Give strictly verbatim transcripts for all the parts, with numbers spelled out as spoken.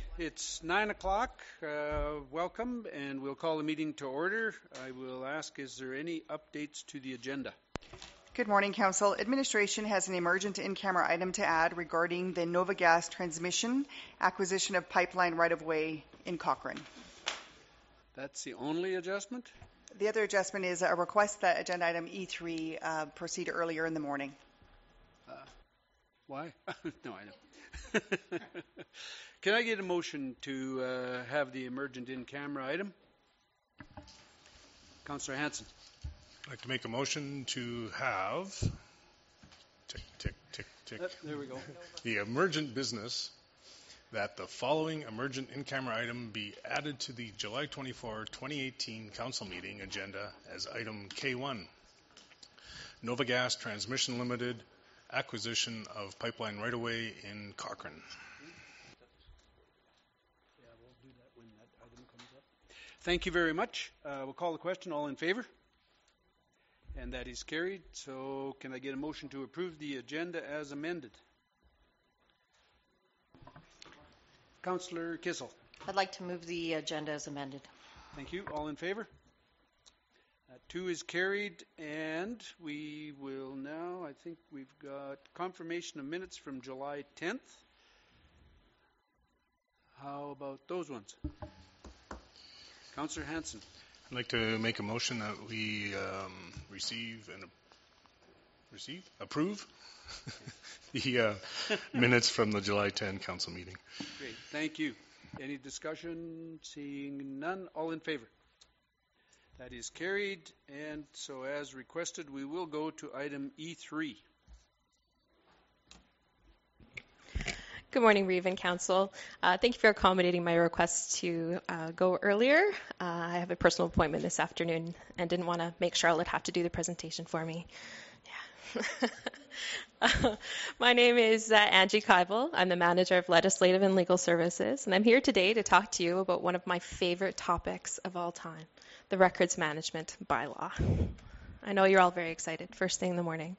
It's nine o'clock. Uh, welcome, and we'll call the meeting to order. I will ask, is there any updates to the agenda? Good morning, Council. Administration has an emergent in-camera item to add regarding the Nova Gas transmission acquisition of pipeline right-of-way in Cochrane. That's the only adjustment? The other adjustment is a request that agenda item E three uh, proceed earlier in the morning. Uh, why? No, I know. Can I get a motion to uh, have the emergent in-camera item? Councillor Hanson. I'd like to make a motion to have tick, tick, tick, tick. Uh, there we go. The emergent business that the following emergent in-camera item be added to the July twenty-fourth, twenty eighteen council meeting agenda as item K one. Nova Gas Transmission Limited acquisition of pipeline right-of-way in Cochrane. Thank you very much. Uh, we'll call the question. All in favor? And that is carried. So can I get a motion to approve the agenda as amended? Councillor Kissel. I'd like to move the agenda as amended. Thank you. All in favor? Uh, two is carried, and we will now, I think we've got confirmation of minutes from July tenth. How about those ones? Councillor Hanson. I'd like to make a motion that we um, receive and receive, approve the uh, minutes from the July tenth council meeting. Great, thank you. Any discussion? Seeing none, all in favor? That is carried, and so as requested, we will go to item E three. Good morning, Reeve and Council. Uh, thank you for accommodating my request to uh, go earlier. Uh, I have a personal appointment this afternoon and didn't want to make Charlotte have to do the presentation for me. Yeah. uh, my name is uh, Angie Kybel. I'm the manager of Legislative and Legal Services, and I'm here today to talk to you about one of my favorite topics of all time, the Records Management Bylaw. I know you're all very excited, first thing in the morning.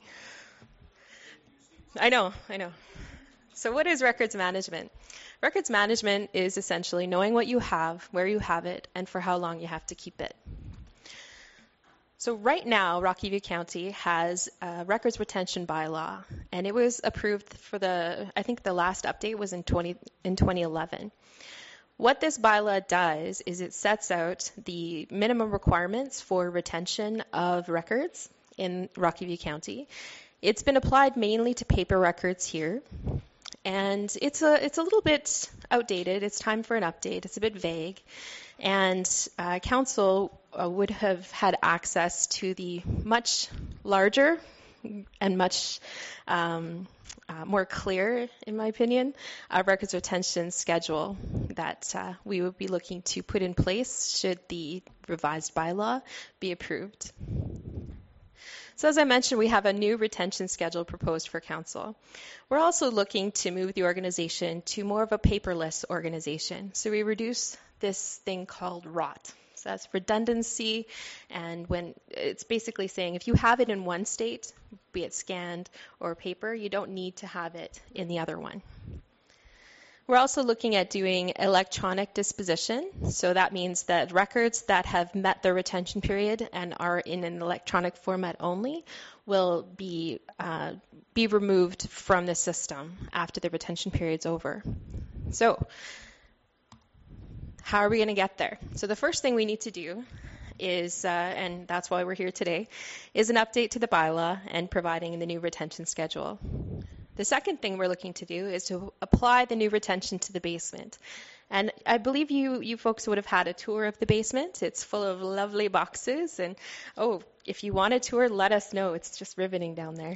I know, I know. So what is records management? Records management is essentially knowing what you have, where you have it, and for how long you have to keep it. So right now, Rocky View County has a records retention bylaw, and it was approved for the, I think the last update was in twenty in twenty eleven. What this bylaw does is it sets out the minimum requirements for retention of records in Rocky View County. It's been applied mainly to paper records here. And it's a it's a little bit outdated. It's time for an update. It's a bit vague. And uh, council uh, would have had access to the much larger and much um, uh, more clear, in my opinion, uh, records retention schedule that uh, we would be looking to put in place should the revised bylaw be approved. So as I mentioned, we have a new retention schedule proposed for council. We're also looking to move the organization to more of a paperless organization. So we reduce this thing called R O T. So that's redundancy, and when it's basically saying if you have it in one state, be it scanned or paper, you don't need to have it in the other one. We're also looking at doing electronic disposition. So that means that records that have met their retention period and are in an electronic format only will be uh, be removed from the system after the retention period's over. So how are we going to get there? So the first thing we need to do is, uh, and that's why we're here today, is an update to the bylaw and providing the new retention schedule. The second thing we're looking to do is to apply the new retention to the basement. And I believe you, you folks would have had a tour of the basement. It's full of lovely boxes. And, oh, if you want a tour, let us know. It's just riveting down there.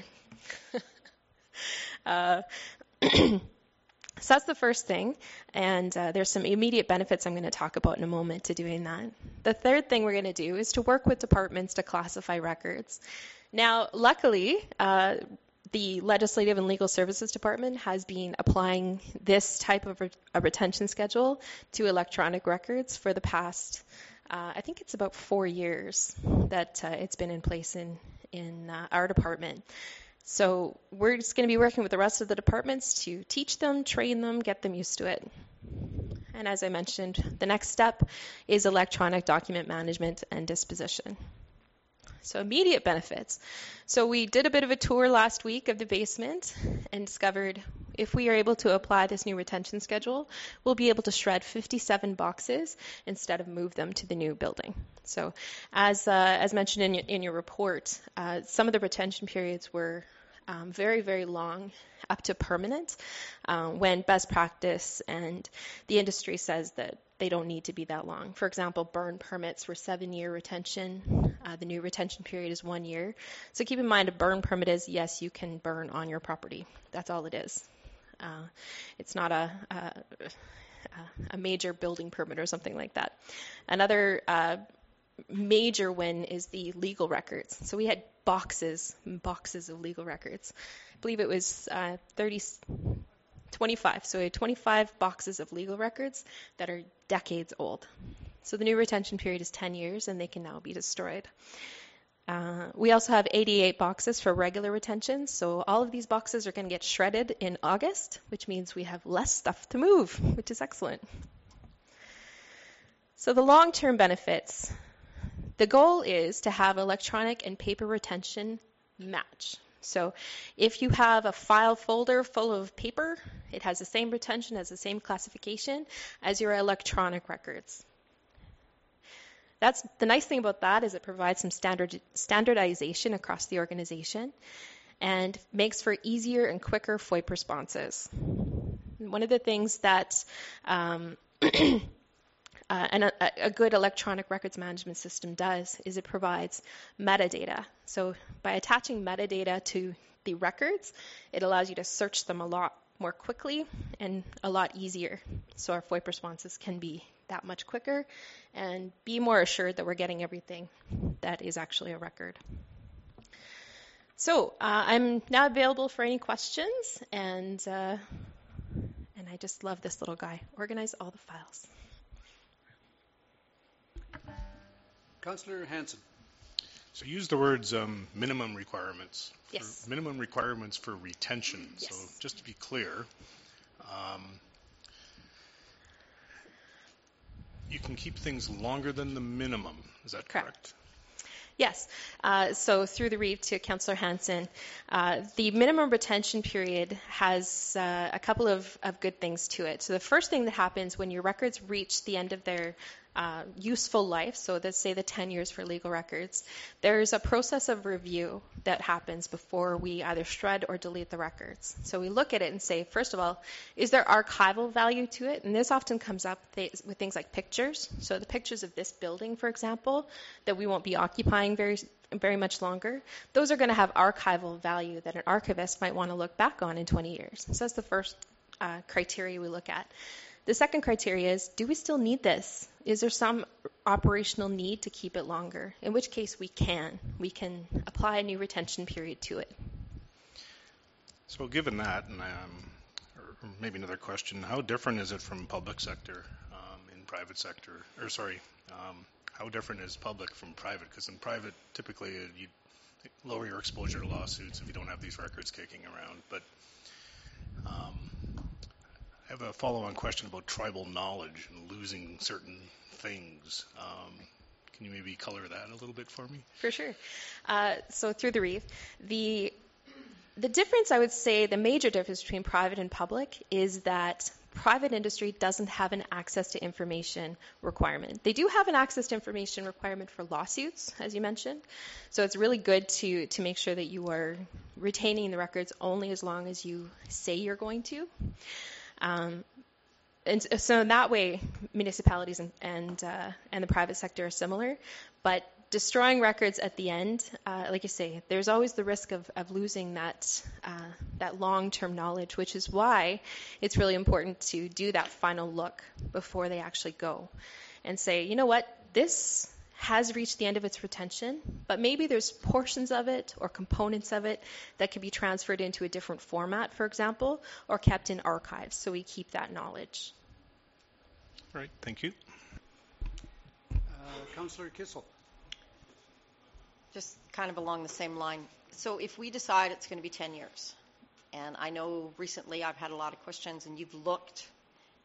uh, so that's the first thing. And uh, there's some immediate benefits I'm going to talk about in a moment to doing that. The third thing we're going to do is to work with departments to classify records. Now, luckily, uh, the Legislative and Legal Services Department has been applying this type of re- a retention schedule to electronic records for the past, uh, I think it's about four years that uh, it's been in place in, in uh, our department. So we're just going to be working with the rest of the departments to teach them, train them, get them used to it. And as I mentioned, the next step is electronic document management and disposition. So immediate benefits. So we did a bit of a tour last week of the basement and discovered if we are able to apply this new retention schedule, we'll be able to shred fifty-seven boxes instead of move them to the new building. So as uh, as mentioned in your, in your report, uh, some of the retention periods were um, very, very long, up to permanent, uh, when best practice and the industry says that they don't need to be that long. For example, burn permits were seven-year retention. Uh, the new retention period is one year. So keep in mind, a burn permit is, yes, you can burn on your property. That's all it is. Uh, it's not a, a, a major building permit or something like that. Another uh, major win is the legal records. So we had boxes and boxes of legal records. I believe it was uh, thirty, twenty-five. So we had twenty-five boxes of legal records that are decades old. So the new retention period is ten years, and they can now be destroyed. Uh, we also have eighty-eight boxes for regular retention. So all of these boxes are going to get shredded in August, which means we have less stuff to move, which is excellent. So the long-term benefits. The goal is to have electronic and paper retention match. So if you have a file folder full of paper, it has the same retention, has the same classification as your electronic records. That's the nice thing about that is it provides some standard standardization across the organization and makes for easier and quicker F O I P responses. One of the things that um, Uh, and a, a good electronic records management system does is it provides metadata. So by attaching metadata to the records, it allows you to search them a lot more quickly and a lot easier. So our F O I P responses can be that much quicker and be more assured that we're getting everything that is actually a record. So uh, I'm now available for any questions, and uh, and I just love this little guy. Organize all the files. Councillor Hansen. So use the words um, minimum requirements. For Yes. minimum requirements for retention. Yes. So just to be clear, um, you can keep things longer than the minimum. Is that correct? Correct. Yes. Uh, so through the read to Councillor Hansen, uh, the minimum retention period has uh, a couple of, of good things to it. So the first thing that happens when your records reach the end of their uh, useful life, so let's say the ten years for legal records, there's a process of review that happens before we either shred or delete the records. So we look at it and say, first of all, is there archival value to it? And this often comes up th- with things like pictures. So the pictures of this building, for example, that we won't be occupying very very much longer, those are going to have archival value that an archivist might want to look back on in twenty years. So that's the first uh, criteria we look at. The second criteria is, do we still need this? Is there some operational need to keep it longer? In which case we can. We can apply a new retention period to it. So given that, and um, or maybe another question, how different is it from public sector um, in private sector? Or sorry, um, how different is public from private? Because in private, typically uh, you lower your exposure to lawsuits if you don't have these records kicking around. But um, I have a follow-on question about tribal knowledge and losing certain things. Um, can you maybe color that a little bit for me? For sure. Uh, so through the reef, the the difference, I would say, the major difference between private and public is that private industry doesn't have an access to information requirement. They do have an access to information requirement for lawsuits, as you mentioned. So it's really good to, to make sure that you are retaining the records only as long as you say you're going to. Um, and so in that way, municipalities and and, uh, and the private sector are similar, but destroying records at the end, uh, like you say, there's always the risk of, of losing that uh, that long-term knowledge, which is why it's really important to do that final look before they actually go and say, you know what, this has reached the end of its retention, but maybe there's portions of it or components of it that could be transferred into a different format, for example, or kept in archives, so we keep that knowledge. All right, thank you. Uh, Councillor Kissel. Just kind of along the same line. So if we decide it's going to be ten years, and I know recently I've had a lot of questions, and you've looked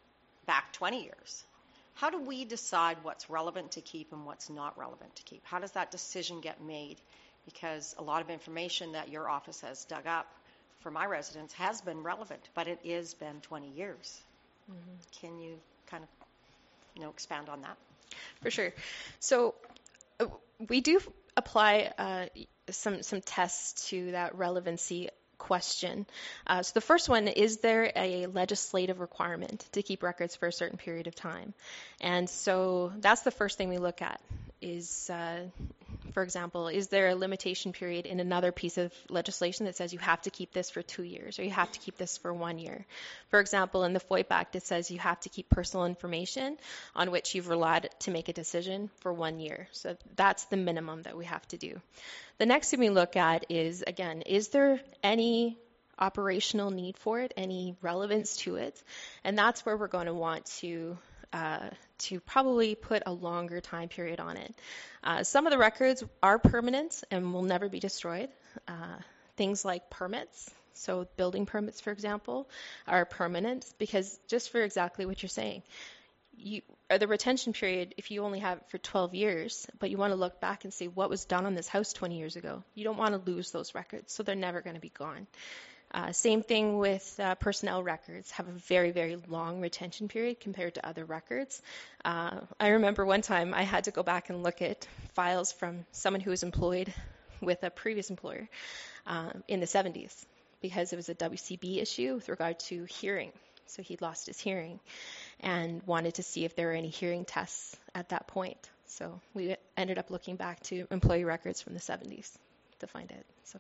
back twenty years. How do we decide what's relevant to keep and what's not relevant to keep? How does that decision get made? Because a lot of information that your office has dug up for my residents has been relevant, but it has been twenty years. Mm-hmm. Can you kind of, you know, expand on that? For sure. So uh, we do apply uh, some some tests to that relevancy question. Uh, so the first one, is there a legislative requirement to keep records for a certain period of time? And so that's the first thing we look at is, uh, for example, is there a limitation period in another piece of legislation that says you have to keep this for two years or you have to keep this for one year? For example, in the FOIP Act, it says you have to keep personal information on which you've relied to make a decision for one year. So that's the minimum that we have to do. The next thing we look at is, again, is there any operational need for it, any relevance to it? And that's where we're going to want to uh, to probably put a longer time period on it. Uh, some of the records are permanent and will never be destroyed. Uh, things like permits, so building permits, for example, are permanent because just for exactly what you're saying, you, or the retention period, if you only have it for twelve years, but you want to look back and see what was done on this house twenty years ago, you don't want to lose those records, so they're never going to be gone. Uh, same thing with uh, personnel records, have a very, very long retention period compared to other records. Uh, I remember one time I had to go back and look at files from someone who was employed with a previous employer uh, in the seventies because it was a W C B issue with regard to hearing. So he'd lost his hearing and wanted to see if there were any hearing tests at that point. So we ended up looking back to employee records from the seventies to find it. So.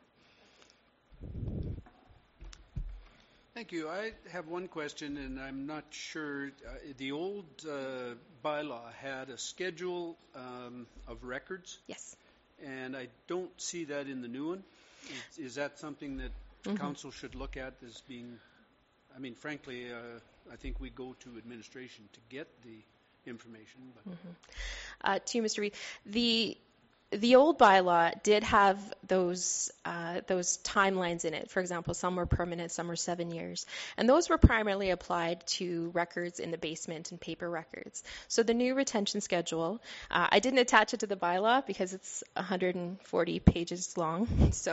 Thank you. I have one question, and I'm not sure. Uh, the old uh, bylaw had a schedule um, of records. Yes. And I don't see that in the new one. Is, is that something that mm-hmm. council should look at as being, I mean, frankly, uh, I think we go to administration to get the information. But. Mm-hmm. Uh, to you, Mister Reid, the The old bylaw did have those uh, those timelines in it. For example, some were permanent, some were seven years. And those were primarily applied to records in the basement and paper records. So the new retention schedule, uh, I didn't attach it to the bylaw because it's one hundred forty pages long, so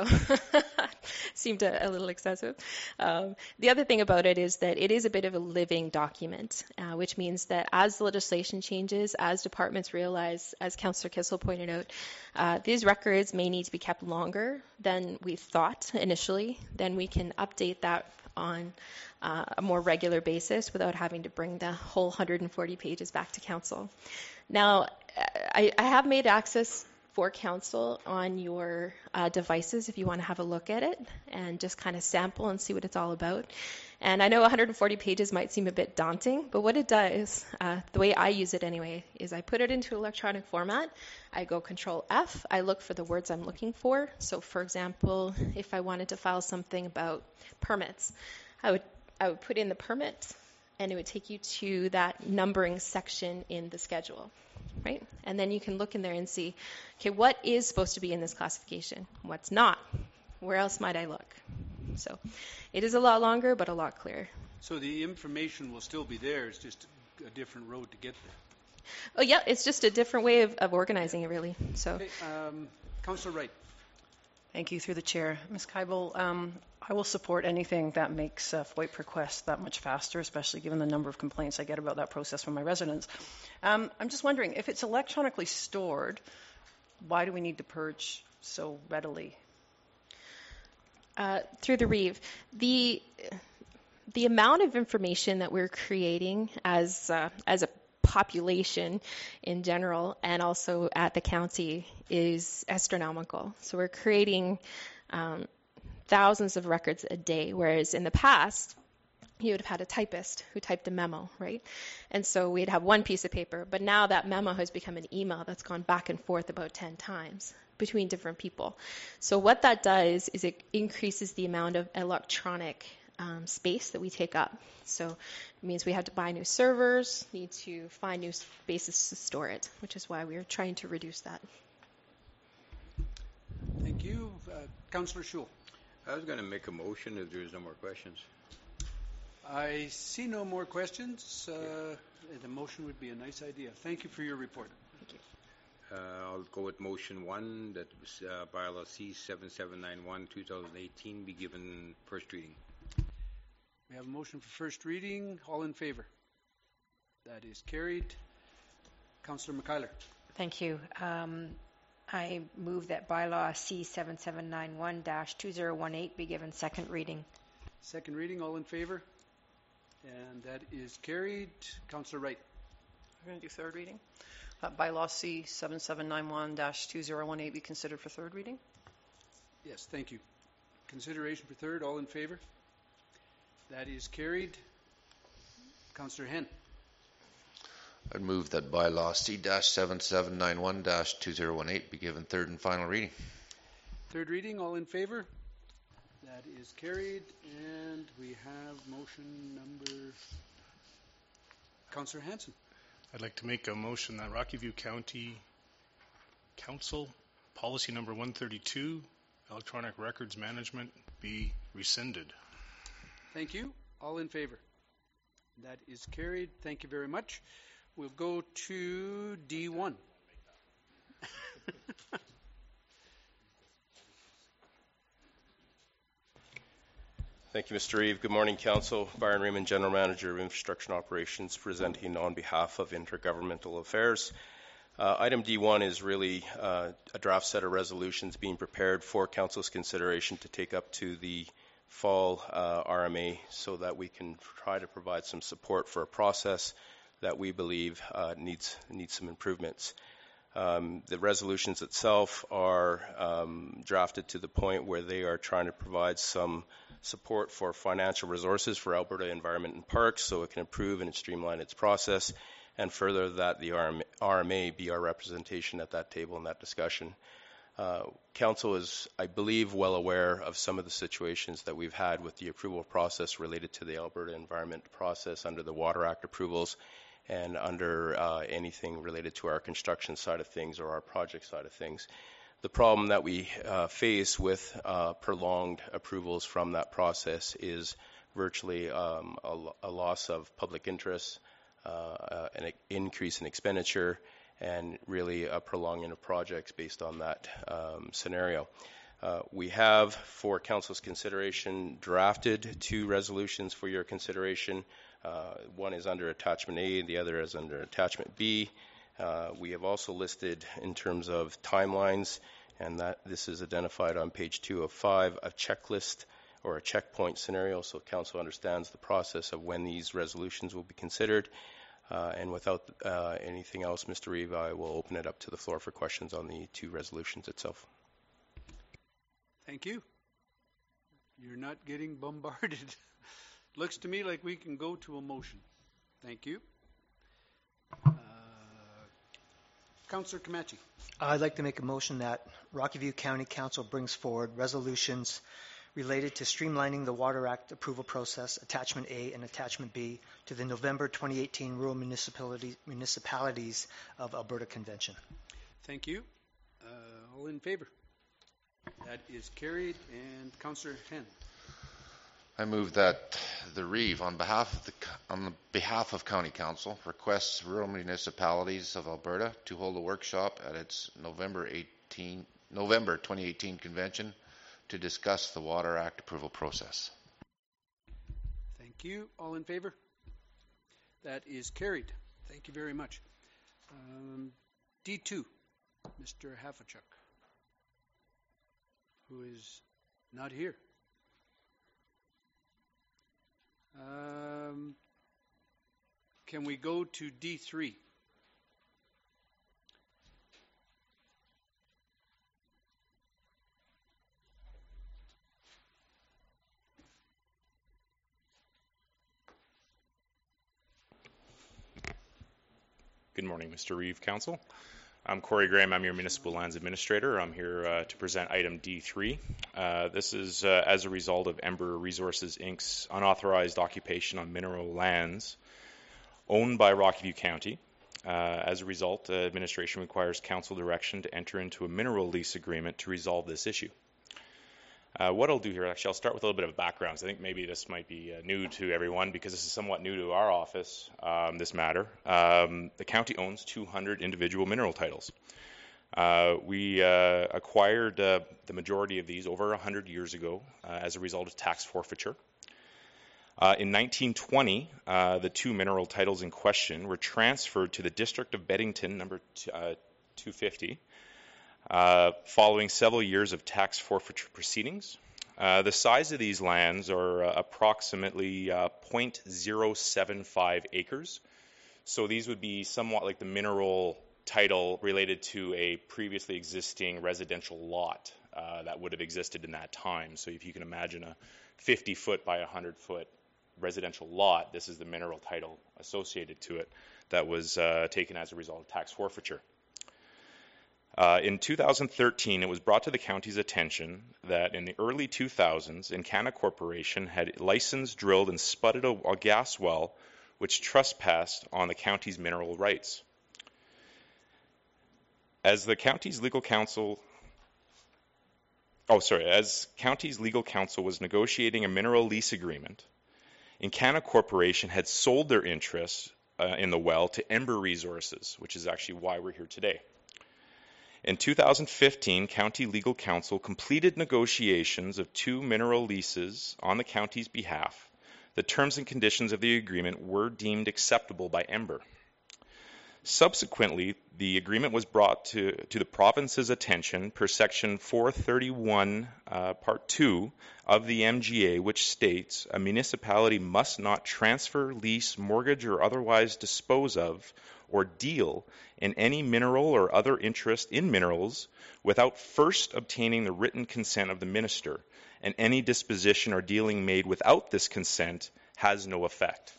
seemed a, a little excessive. Um, the other thing about it is that it is a bit of a living document, uh, which means that as the legislation changes, as departments realize, as Councillor Kissel pointed out, Uh, these records may need to be kept longer than we thought initially. Then we can update that on uh, a more regular basis without having to bring the whole one hundred forty pages back to council. Now, I, I have made access for council on your uh, devices if you want to have a look at it and just kind of sample and see what it's all about. And I know one hundred forty pages might seem a bit daunting, but what it does, uh, the way I use it anyway, is I put it into electronic format. I go Control F. I look for the words I'm looking for. So, for example, if I wanted to file something about permits, I would I would put in the permit, and it would take you to that numbering section in the schedule, right? And then you can look in there and see, okay, what is supposed to be in this classification? What's not? Where else might I look? So it is a lot longer, but a lot clearer. So the information will still be there. It's just a different road to get there. Oh, yeah, it's just a different way of, of organizing it, really. So, okay, um, Councillor Wright. Thank you, through the chair. Miz Keibel, um, I will support anything that makes uh, FOIP requests that much faster, especially given the number of complaints I get about that process from my residents. Um, I'm just wondering, if it's electronically stored, why do we need to purge so readily? Uh, through the Reeve, the the amount of information that we're creating as uh, as a population in general and also at the county is astronomical. So we're creating um, thousands of records a day, whereas in the past you would have had a typist who typed a memo, right? And so we'd have one piece of paper, but now that memo has become an email that's gone back and forth about ten times between different people. So what that does is it increases the amount of electronic um, space that we take up. So it means we have to buy new servers, need to find new spaces to store it, which is why we're trying to reduce that. Thank you. Uh, Councillor Schul. I was going to make a motion if there's no more questions. I see no more questions. Uh, the motion would be a nice idea. Thank you for your report. Uh, I'll go with motion one, that was, uh, bylaw C seven seven nine one twenty eighteen be given first reading. We have a motion for first reading. All in favor? That is carried. Councillor McKeiler. Thank you. Um, I move that bylaw C seven seven nine one dash two zero one eight be given second reading. Second reading. All in favor? And that is carried. Councillor Wright. We're going to do third reading. Uh, bylaw C seven seven nine one dash two zero one eight be considered for third reading. Yes, thank you. Consideration for third. All in favor? That is carried. Councillor Henn. I'd move that bylaw C seven seven nine one dash two zero one eight be given third and final reading. Third reading. All in favor? That is carried. And we have motion number... Councillor Hanson. I'd like to make a motion that Rocky View County Council policy number one thirty-two, electronic records management, be rescinded. Thank you. All in favor? That is carried. Thank you very much. We'll go to D one. Thank you, Mister Reeve. Good morning, Council. Byron Raymond, General Manager of Infrastructure and Operations, presenting on behalf of Intergovernmental Affairs. Uh, item D one is really uh, a draft set of resolutions being prepared for Council's consideration to take up to the fall uh, R M A so that we can try to provide some support for a process that we believe uh, needs, needs some improvements. Um, the resolutions itself are um, drafted to the point where they are trying to provide some support for financial resources for Alberta Environment and Parks so it can improve and streamline its process, and further that the R M A be our representation at that table in that discussion. Uh, Council is, I believe, well aware of some of the situations that we've had with the approval process related to the Alberta Environment process under the Water Act approvals and under uh, anything related to our construction side of things or our project side of things. The problem that we uh, face with uh, prolonged approvals from that process is virtually um, a, a loss of public interest, uh, uh, an increase in expenditure, and really a prolonging of projects based on that um, scenario. Uh, we have, for Council's consideration, drafted two resolutions for your consideration. Uh, one is under Attachment A, the other is under Attachment B. Uh, we have also listed in terms of timelines, and that this is identified on page two of five, a checklist or a checkpoint scenario, so Council understands the process of when these resolutions will be considered. Uh, and without uh, anything else, Mister Reeve, I will open it up to the floor for questions on the two resolutions itself. Thank you. You're not getting bombarded. Looks to me like we can go to a motion. Thank you. Uh, Councillor Kamachi. I'd like to make a motion that Rocky View County Council brings forward resolutions related to streamlining the Water Act approval process, Attachment A and Attachment B, to the November twenty eighteen Rural Municipality, Municipalities of Alberta Convention. Thank you. Uh, all in favor? That is carried. And Councillor Henn. I move that the Reeve, on behalf of the on behalf of County Council, requests rural municipalities of Alberta to hold a workshop at its November eighteenth, November twenty eighteen convention to discuss the Water Act approval process. Thank you. All in favor? That is carried. Thank you very much. Um, D two, Mister Hafachuk, who is not here. Um, can we go to D three? Good morning, Mister Reeve, Council. I'm Corey Graham. I'm your Municipal Lands Administrator. I'm here uh, to present item D three. Uh, this is uh, as a result of Ember Resources, Incorporated's unauthorized occupation on mineral lands owned by Rocky View County. Uh, as a result, uh, administration requires council direction to enter into a mineral lease agreement to resolve this issue. Uh, what I'll do here, actually, I'll start with a little bit of background. I think maybe this might be uh, new to everyone because this is somewhat new to our office, um, this matter. Um, the county owns two hundred individual mineral titles. Uh, we uh, acquired uh, the majority of these over one hundred years ago uh, as a result of tax forfeiture. Uh, in nineteen twenty, uh, the two mineral titles in question were transferred to the District of Beddington, number t- uh, two fifty, uh, following several years of tax forfeiture proceedings. Uh, the size of these lands are uh, approximately uh, zero point zero seven five acres. So these would be somewhat like the mineral title related to a previously existing residential lot uh, that would have existed in that time. So if you can imagine a fifty foot by one hundred foot residential lot, this is the mineral title associated to it that was uh, taken as a result of tax forfeiture. Uh, in two thousand thirteen, it was brought to the county's attention that in the early two thousands, Encana Corporation had licensed, drilled, and spudded a, a gas well which trespassed on the county's mineral rights. As the county's legal counsel, oh sorry, as county's legal counsel was negotiating a mineral lease agreement, Encana Corporation had sold their interests uh, in the well to Ember Resources, which is actually why we're here today. In two thousand fifteen, county legal counsel completed negotiations of two mineral leases on the county's behalf. The terms and conditions of the agreement were deemed acceptable by Ember. Subsequently, the agreement was brought to, to the province's attention per section four thirty-one, uh, part two of the M G A, which states a municipality must not transfer, lease, mortgage, or otherwise dispose of or deal in any mineral or other interest in minerals without first obtaining the written consent of the minister, and any disposition or dealing made without this consent has no effect.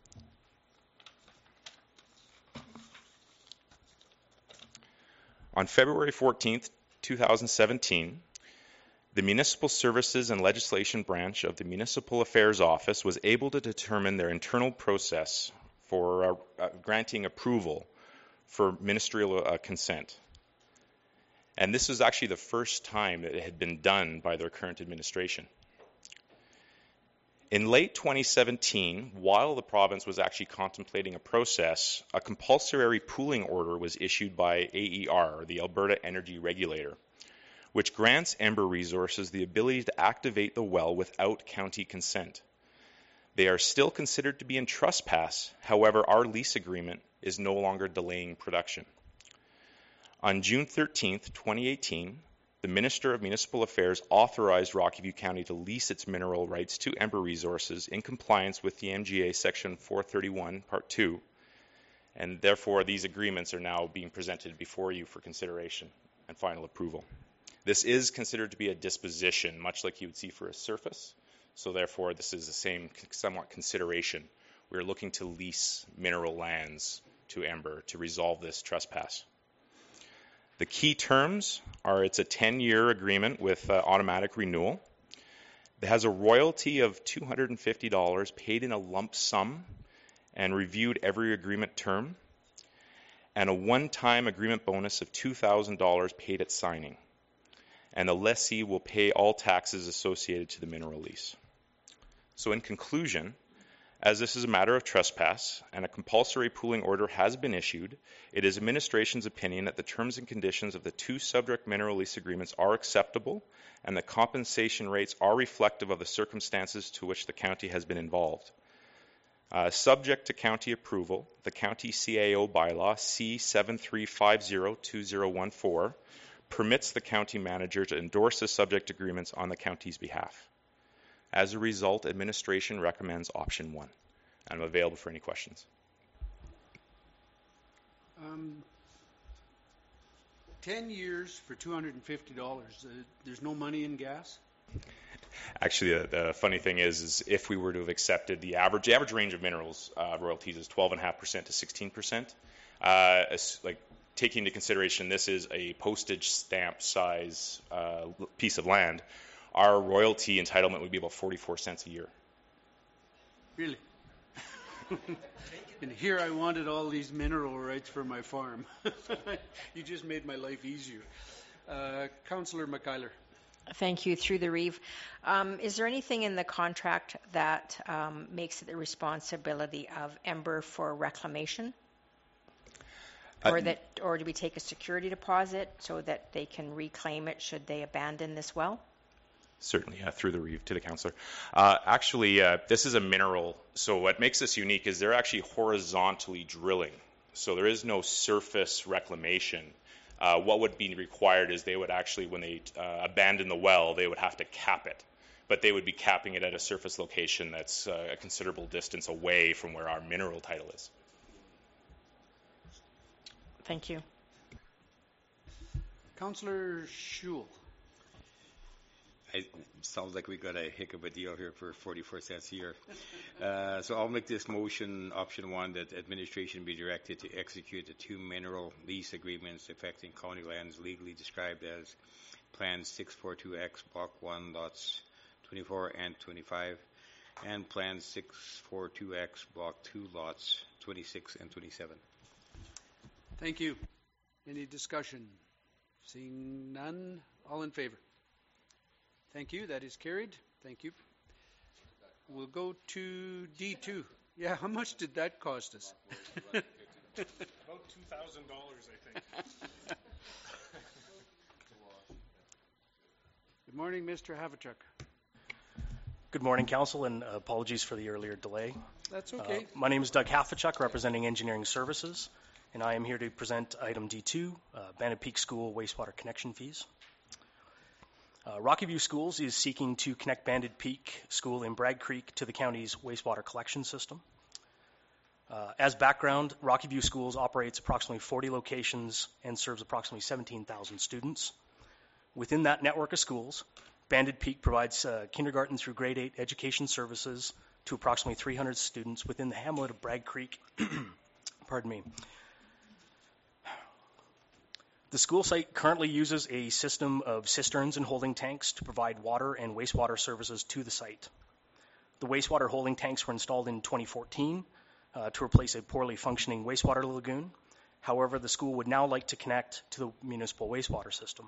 On February fourteenth, two thousand seventeen, the Municipal Services and Legislation Branch of the Municipal Affairs Office was able to determine their internal process for uh, uh, granting approval for ministerial uh, consent. And this was actually the first time that it had been done by their current administration. In late twenty seventeen, while the province was actually contemplating a process, a compulsory pooling order was issued by A E R, the Alberta Energy Regulator, which grants Ember Resources the ability to activate the well without county consent. They are still considered to be in trespass. However, our lease agreement is no longer delaying production. On June thirteenth, twenty eighteen, the Minister of Municipal Affairs authorized Rocky View County to lease its mineral rights to Ember Resources in compliance with the M G A Section four thirty-one, Part two, and therefore these agreements are now being presented before you for consideration and final approval. This is considered to be a disposition, much like you would see for a surface, so therefore this is the same somewhat consideration. We're looking to lease mineral lands to Ember to resolve this trespass. The key terms are it's a ten-year agreement with uh, automatic renewal. It has a royalty of two hundred fifty dollars paid in a lump sum and reviewed every agreement term, and a one-time agreement bonus of two thousand dollars paid at signing. And the lessee will pay all taxes associated to the mineral lease. So in conclusion, as this is a matter of trespass and a compulsory pooling order has been issued, it is administration's opinion that the terms and conditions of the two subject mineral lease agreements are acceptable and the compensation rates are reflective of the circumstances to which the county has been involved. Uh, subject to county approval, the county C A O bylaw C seven three five zero two zero one four permits the county manager to endorse the subject agreements on the county's behalf. As a result, administration recommends option one. I'm available for any questions. Um, ten years for two hundred fifty dollars. Uh, there's no money in gas? Actually, the, the funny thing is, is if we were to have accepted the average, the average range of minerals uh, royalties is twelve point five percent to sixteen percent. Uh, as, like taking into consideration this is a postage stamp size uh, piece of land, our royalty entitlement would be about forty-four cents a year. Really? And here I wanted all these mineral rights for my farm. You just made my life easier. Uh, Councillor McKeiler. Thank you. Through the Reeve. Um, is there anything in the contract that um, makes it the responsibility of Ember for reclamation? Uh, Or that, or do we take a security deposit so that they can reclaim it should they abandon this well? Certainly, yeah, through the Reeve to the councillor. Uh, actually, uh, this is a mineral, so what makes this unique is they're actually horizontally drilling. So there is no surface reclamation. Uh, what would be required is they would actually, when they uh, abandon the well, they would have to cap it. But they would be capping it at a surface location that's uh, a considerable distance away from where our mineral title is. Thank you. Councillor Schul. It sounds like we got a heck of a deal here for forty-four cents a year. Uh, so I'll make this motion, option one, that administration be directed to execute the two mineral lease agreements affecting county lands legally described as Plan six forty-two X Block one lots twenty-four and twenty-five and Plan six forty-two X Block two lots twenty-six and twenty-seven. Thank you. Any discussion? Seeing none, all in favor? Thank you. That is carried. Thank you. We'll go to D two. Yeah, how much did that cost us? About two thousand dollars, I think. Good morning, Mister Havachuk. Good morning, Council, and apologies for the earlier delay. That's okay. Uh, my name is Doug Havachuk, representing Engineering Services, and I am here to present item D two, uh, Bandit Peak School wastewater connection fees. Uh, Rocky View Schools is seeking to connect Bandit Peak School in Bragg Creek to the county's wastewater collection system. Uh, as background, Rocky View Schools operates approximately forty locations and serves approximately seventeen thousand students. Within that network of schools, Bandit Peak provides uh, kindergarten through grade eight education services to approximately three hundred students within the hamlet of Bragg Creek. Pardon me. The school site currently uses a system of cisterns and holding tanks to provide water and wastewater services to the site. The wastewater holding tanks were installed in twenty fourteen uh, to replace a poorly functioning wastewater lagoon. However, the school would now like to connect to the municipal wastewater system.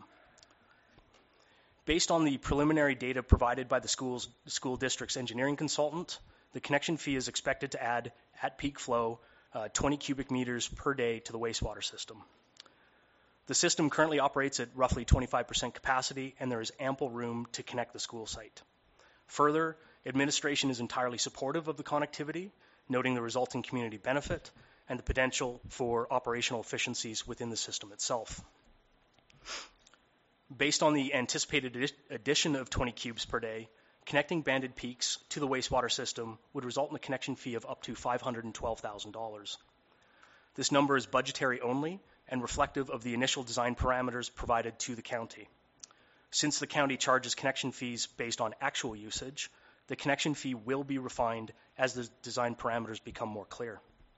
Based on the preliminary data provided by the school's, school district's engineering consultant, the connection fee is expected to add, at peak flow, uh, twenty cubic meters per day to the wastewater system. The system currently operates at roughly twenty-five percent capacity, and there is ample room to connect the school site. Further, administration is entirely supportive of the connectivity, noting the resulting community benefit and the potential for operational efficiencies within the system itself. Based on the anticipated addition of twenty cubes per day, connecting Banded Peaks to the wastewater system would result in a connection fee of up to five hundred twelve thousand dollars. This number is budgetary only and reflective of the initial design parameters provided to the county. Since the county charges connection fees based on actual usage, the connection fee will be refined as the design parameters become more clear.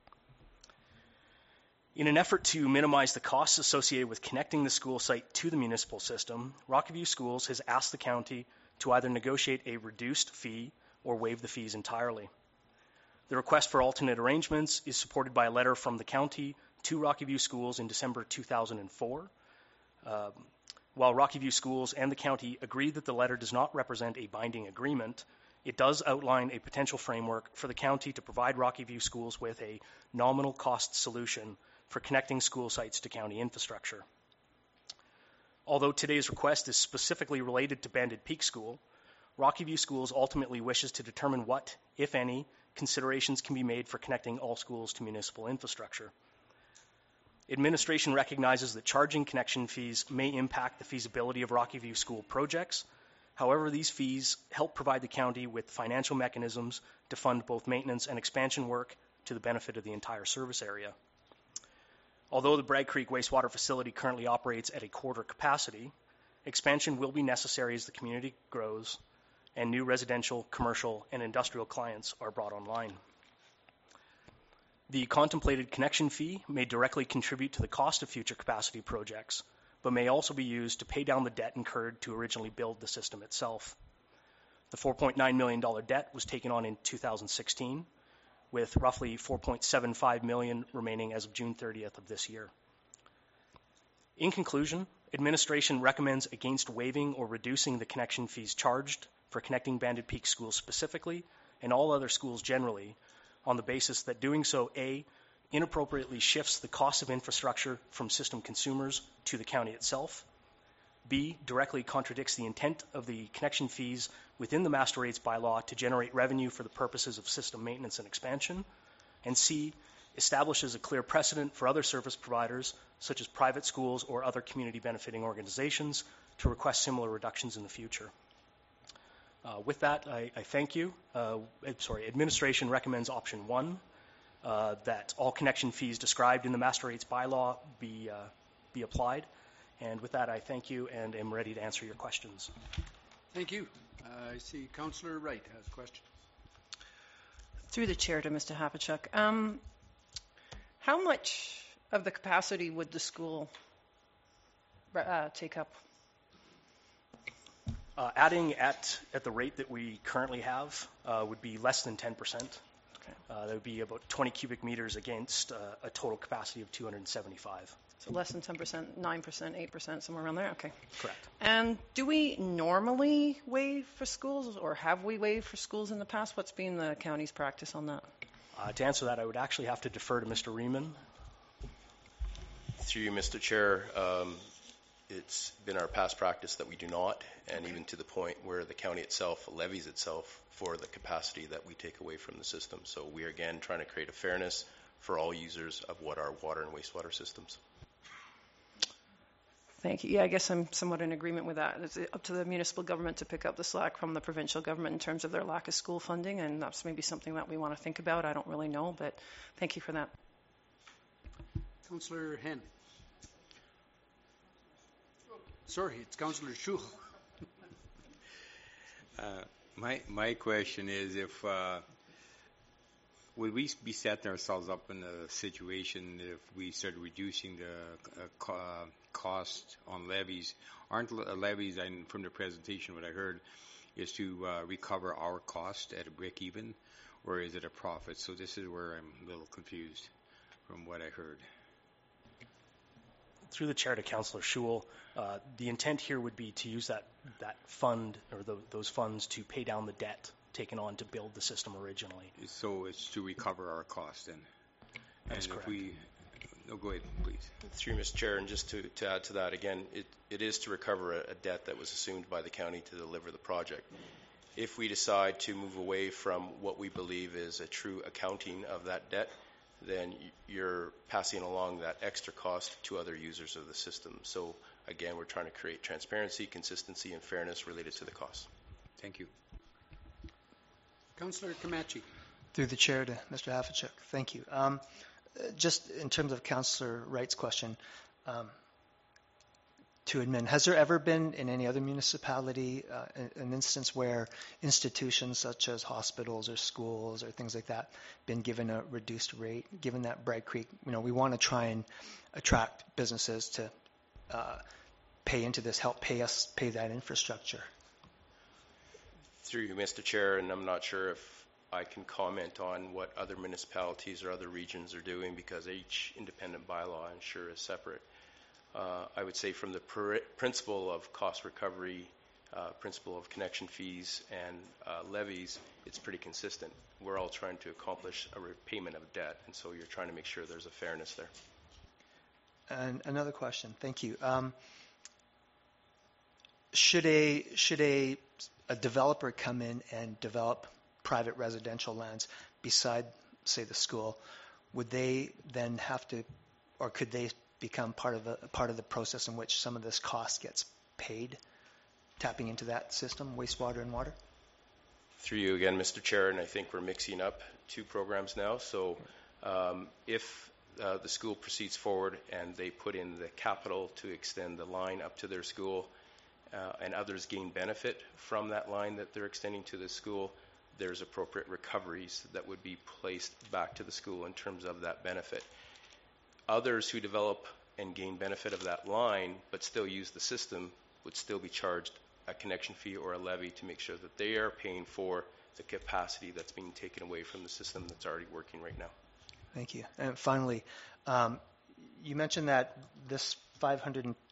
In an effort to minimize the costs associated with connecting the school site to the municipal system, Rocky View Schools has asked the county to either negotiate a reduced fee or waive the fees entirely. The request for alternate arrangements is supported by a letter from the county to Rocky View Schools in December two thousand four. Uh, while Rocky View Schools and the county agree that the letter does not represent a binding agreement, it does outline a potential framework for the county to provide Rocky View Schools with a nominal cost solution for connecting school sites to county infrastructure. Although today's request is specifically related to Banded Peak School, Rocky View Schools ultimately wishes to determine what, if any, considerations can be made for connecting all schools to municipal infrastructure. Administration recognizes that charging connection fees may impact the feasibility of Rocky View School projects. However, these fees help provide the county with financial mechanisms to fund both maintenance and expansion work to the benefit of the entire service area. Although the Bragg Creek wastewater facility currently operates at a quarter capacity, expansion will be necessary as the community grows and new residential, commercial, and industrial clients are brought online. The contemplated connection fee may directly contribute to the cost of future capacity projects, but may also be used to pay down the debt incurred to originally build the system itself. The four point nine million dollars debt was taken on in two thousand sixteen, with roughly four point seven five million dollars remaining as of June thirtieth of this year. In conclusion, Administration recommends against waiving or reducing the connection fees charged for connecting Banded Peak schools specifically and all other schools generally on the basis that doing so, A, inappropriately shifts the cost of infrastructure from system consumers to the county itself, B, directly contradicts the intent of the connection fees within the master rates bylaw to generate revenue for the purposes of system maintenance and expansion, and C, establishes a clear precedent for other service providers, such as private schools or other community benefiting organizations, to request similar reductions in the future. Uh, with that, I, I thank you. Uh, sorry, administration recommends option one, uh, that all connection fees described in the master rates bylaw be, uh, be applied. And with that, I thank you and am ready to answer your questions. Thank you. Uh, I see Councillor Wright has a question. Through the chair to Mister Hapachuk. Um, how much of the capacity would the school uh, take up? Uh, adding at, at the rate that we currently have uh, would be less than ten percent. Okay. Uh, that would be about twenty cubic meters against uh, a total capacity of two hundred seventy-five. So less than ten percent, nine percent, eight percent, somewhere around there? Okay. Correct. And do we normally waive for schools, or have we waived for schools in the past? What's been the county's practice on that? Uh, to answer that, I would actually have to defer to Mister Riemann. Through you, Mister Chair, um, it's been our past practice that we do not, and even to the point where the county itself levies itself for the capacity that we take away from the system. So we are again trying to create a fairness for all users of what are water and wastewater systems. Thank you. Yeah, I guess I'm somewhat in agreement with that. It's up to the municipal government to pick up the slack from the provincial government in terms of their lack of school funding, and that's maybe something that we want to think about. I don't really know, but thank you for that. Councillor Hen. Sorry, it's Councillor Schuch. uh, my my question is, if uh, would we be setting ourselves up in a situation if we start reducing the uh, co- uh, cost on levies? Aren't le- levies, and from the presentation, what I heard is to uh, recover our cost at a break even, or is it a profit? So this is where I'm a little confused from what I heard. Through the chair to Councillor Schewel, uh, the intent here would be to use that, that fund or the, those funds to pay down the debt taken on to build the system originally. So it's to recover our cost then? That's and correct. If we, no, go ahead, please. Through you, Mister Chair, and just to, to add to that, again, it, it is to recover a, a debt that was assumed by the county to deliver the project. If we decide to move away from what we believe is a true accounting of that debt, then you're passing along that extra cost to other users of the system. So again, we're trying to create transparency, consistency, and fairness related to the costs. Thank you. Councillor Kamachi. Through the chair to Mister Hafachuk. Thank you. Um, just in terms of Councillor Wright's question, um, to admin, has there ever been in any other municipality uh, an, an instance where institutions such as hospitals or schools or things like that been given a reduced rate, given that Bragg Creek, you know, we want to try and attract businesses to uh, pay into this, help pay us, pay that infrastructure? Through you, Mister Chair, and I'm not sure if I can comment on what other municipalities or other regions are doing because each independent bylaw, I'm sure, is separate. Uh, I would say from the pr- principle of cost recovery, uh, principle of connection fees and uh, levies, it's pretty consistent. We're all trying to accomplish a repayment of debt, and so you're trying to make sure there's a fairness there. And another question, thank you. Um, should a should a a developer come in and develop private residential lands beside, say, the school, would they then have to, or could they become part of a part of the process in which some of this cost gets paid, tapping into that system, wastewater and water? Through you again, Mister Chair, and I think we're mixing up two programs now. So um, if uh, the school proceeds forward and they put in the capital to extend the line up to their school, uh, and others gain benefit from that line that they're extending to the school, there's appropriate recoveries that would be placed back to the school in terms of that benefit. Others who develop and gain benefit of that line but still use the system would still be charged a connection fee or a levy to make sure that they are paying for the capacity that's being taken away from the system that's already working right now. Thank you. And finally, um, you mentioned that this five hundred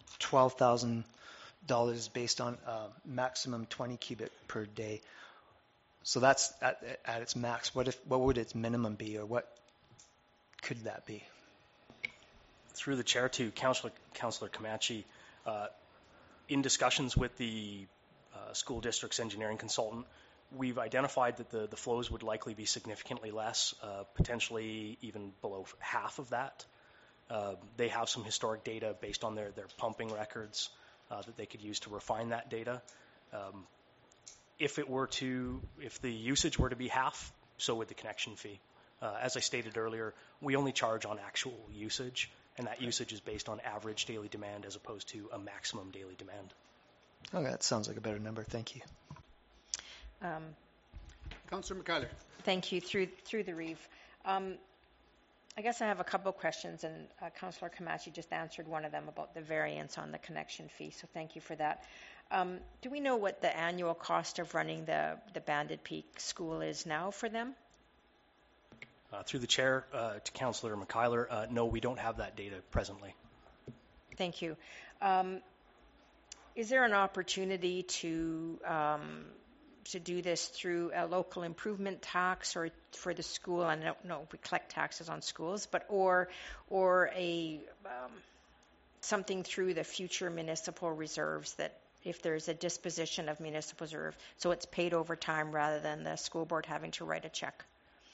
twelve thousand dollars based on uh, maximum twenty cubic per day. So that's at, at its max. What if? What would its minimum be, or what could that be? Through the chair to Councillor, Councillor Comanche, uh, in discussions with the uh, school district's engineering consultant, we've identified that the, the flows would likely be significantly less, uh, potentially even below half of that. Uh, they have some historic data based on their, their pumping records uh, that they could use to refine that data. Um, if it were to, if the usage were to be half, so would the connection fee. Uh, as I stated earlier, we only charge on actual usage, and that usage is based on average daily demand as opposed to a maximum daily demand. Okay, that sounds like a better number. Thank you. Um, Councillor McKeiler. Thank you. Through through the Reeve. Um, I guess I have a couple of questions, and uh, Councillor Comanche just answered one of them about the variance on the connection fee, so thank you for that. Um, do we know what the annual cost of running the, the Banded Peak School is now for them? Uh, through the chair uh, to Councillor McKeiler, uh, no, we don't have that data presently. Thank you. Um, is there an opportunity to um, to do this through a local improvement tax or for the school? I don't know we collect taxes on schools, but or or a um, something through the future municipal reserves, that if there's a disposition of municipal reserve, so it's paid over time rather than the school board having to write a check.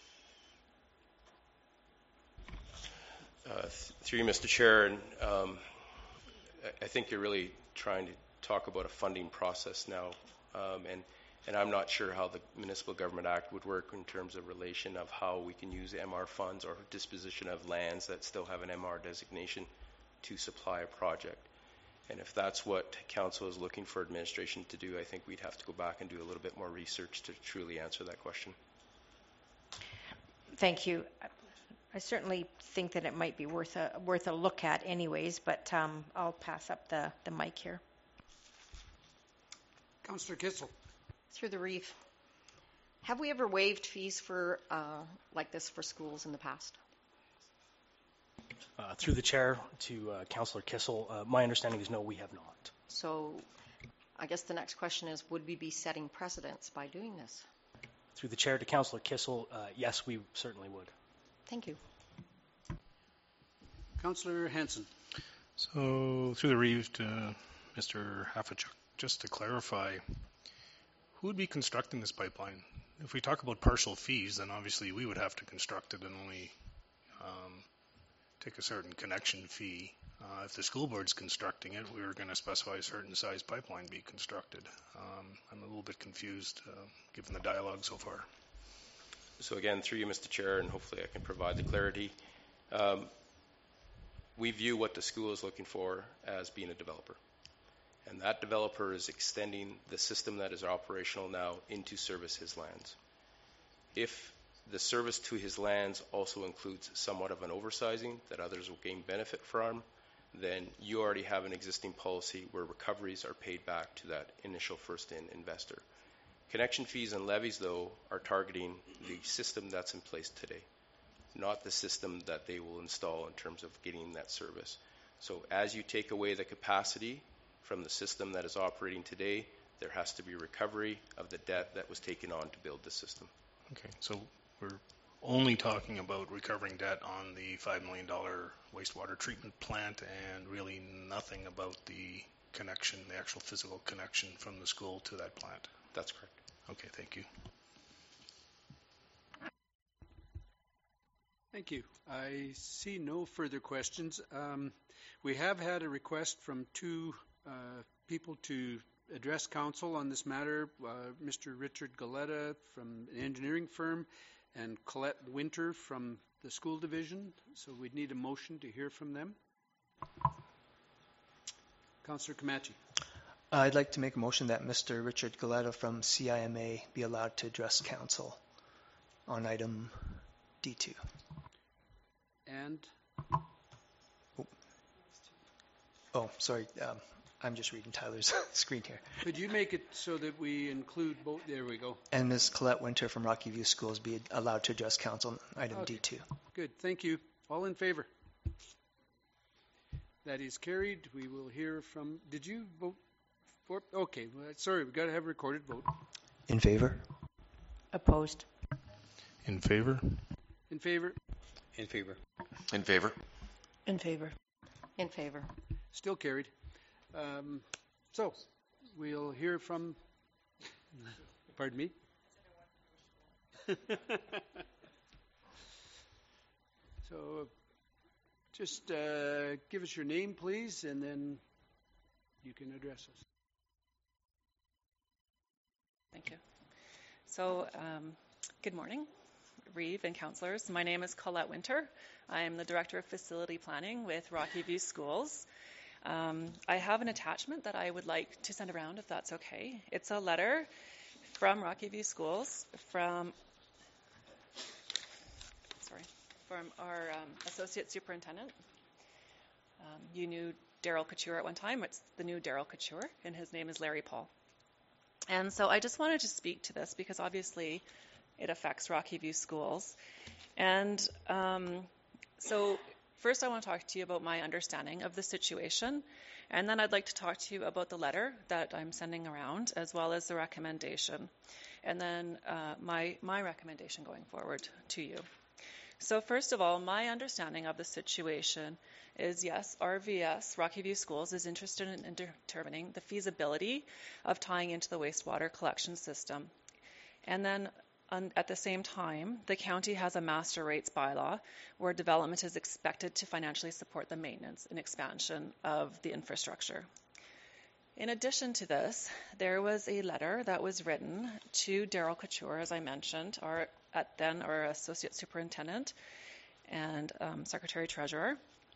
Uh, th- through you, Mister Chair, and um, I think you're really trying to talk about a funding process now, um, and and I'm not sure how the Municipal Government Act would work in terms of relation of how we can use M R funds or disposition of lands that still have an M R designation to supply a project. And if that's what Council is looking for administration to do, I think we'd have to go back and do a little bit more research to truly answer that question. Thank you. I certainly think that it might be worth a worth a look at anyways, but um, I'll pass up the, the mic here. Councillor Kissel. Through the Reeve. Have we ever waived fees for uh, like this for schools in the past? Uh, through the chair to uh, Councillor Kissel, uh, my understanding is no, we have not. So I guess the next question is, would we be setting precedents by doing this? Through the chair to Councillor Kissel, uh, yes, we certainly would. Thank you. Councillor Hanson. So, through the Reeve to Mister Hafachuk, just to clarify, who would be constructing this pipeline? If we talk about partial fees, then obviously we would have to construct it and only um, take a certain connection fee. Uh, if the school board's constructing it, we were going to specify a certain size pipeline be constructed. Um, I'm a little bit confused uh, given the dialogue so far. So again, through you, Mister Chair, and hopefully I can provide the clarity. Um, we view what the school is looking for as being a developer. And that developer is extending the system that is operational now into service his lands. If the service to his lands also includes somewhat of an oversizing that others will gain benefit from, then you already have an existing policy where recoveries are paid back to that initial first-in investor. Connection fees and levies, though, are targeting the system that's in place today, not the system that they will install in terms of getting that service. So as you take away the capacity from the system that is operating today, there has to be recovery of the debt that was taken on to build the system. Okay, so we're only talking about recovering debt on the five million dollars wastewater treatment plant and really nothing about the connection, the actual physical connection from the school to that plant. That's correct. Okay, thank you. Thank you. I see no further questions. Um, we have had a request from two uh, people to address council on this matter, uh, Mister Richard Galetta from an engineering firm and Colette Winter from the school division. So we'd need a motion to hear from them. Councillor Comanche. I'd like to make a motion that Mister Richard Galetta from C I M A be allowed to address council on item D two. And? Oh, oh sorry. Um, I'm just reading Tyler's screen here. Could you make it so that we include both? There we go. And Miz Colette Winter from Rocky View Schools be allowed to address council on item Okay. D two. Good. Thank you. All in favor? That is carried. We will hear from, did you vote for? Okay, well, sorry, we've got to have a recorded vote. In favor? Opposed? In favor? In favor? In favor. In favor? In favor. In favor. Still carried. Um, so, we'll hear from, pardon me? So, just uh, give us your name, please, and then you can address us. Thank you. So, um, good morning, Reeve and councillors. My name is Colette Winter. I am the Director of Facility Planning with Rocky View Schools. Um, I have an attachment that I would like to send around, if that's okay. It's a letter from Rocky View Schools from, sorry, from our um, Associate Superintendent. Um, you knew Daryl Couture at one time. It's the new Daryl Couture, and his name is Larry Paul. And so I just wanted to speak to this because obviously it affects Rocky View Schools. And um, so first I want to talk to you about my understanding of the situation. And then I'd like to talk to you about the letter that I'm sending around, as well as the recommendation. And then uh, my, my recommendation going forward to you. So first of all, my understanding of the situation is, yes, R V S, Rocky View Schools, is interested in determining the feasibility of tying into the wastewater collection system. And then on, at the same time, the county has a master rates bylaw where development is expected to financially support the maintenance and expansion of the infrastructure. In addition to this, there was a letter that was written to Daryl Couture, as I mentioned, our, at then our Associate Superintendent and um, Secretary Treasurer.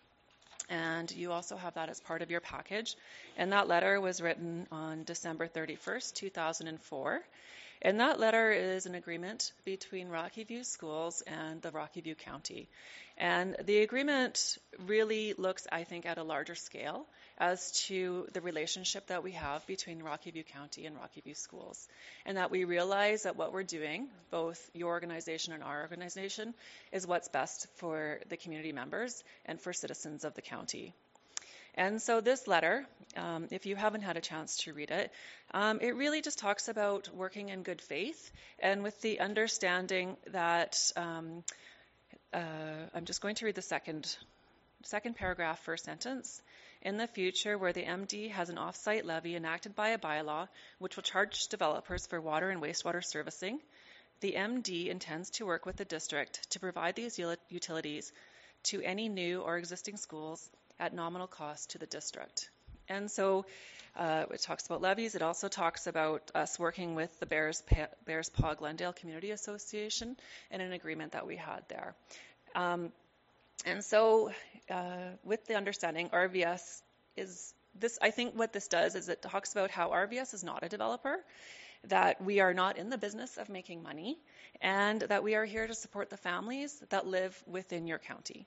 And you also have that as part of your package. And that letter was written on December thirty-first, two thousand four. And that letter is an agreement between Rocky View Schools and the Rocky View County. And the agreement really looks, I think, at a larger scale as to the relationship that we have between Rocky View County and Rocky View Schools. And that we realize that what we're doing, both your organization and our organization, is what's best for the community members and for citizens of the county. And so this letter, um, if you haven't had a chance to read it, um, it really just talks about working in good faith and with the understanding that um, uh, I'm just going to read the second second paragraph, first sentence. In the future, where the M D has an off-site levy enacted by a bylaw which will charge developers for water and wastewater servicing, the M D intends to work with the district to provide these utilities to any new or existing schools at nominal cost to the district. And so uh, it talks about levies. It also talks about us working with the Bears, Bears Paw Glendale Community Association and an agreement that we had there. Um, and so uh, with the understanding, R V S is this, I think what this does is it talks about how R V S is not a developer, that we are not in the business of making money, and that we are here to support the families that live within your county.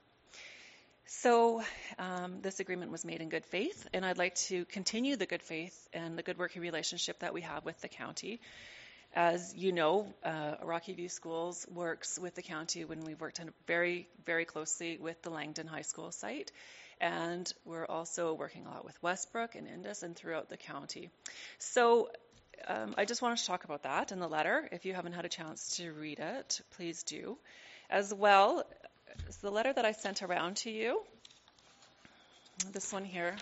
So um, this agreement was made in good faith, and I'd like to continue the good faith and the good working relationship that we have with the county. As you know, uh, Rocky View Schools works with the county when we've worked very, very closely with the Langdon High School site, and we're also working a lot with Westbrook and Indus and throughout the county. So um, I just wanted to talk about that in the letter. If you haven't had a chance to read it, please do. As well, it's the letter that I sent around to you, this one here,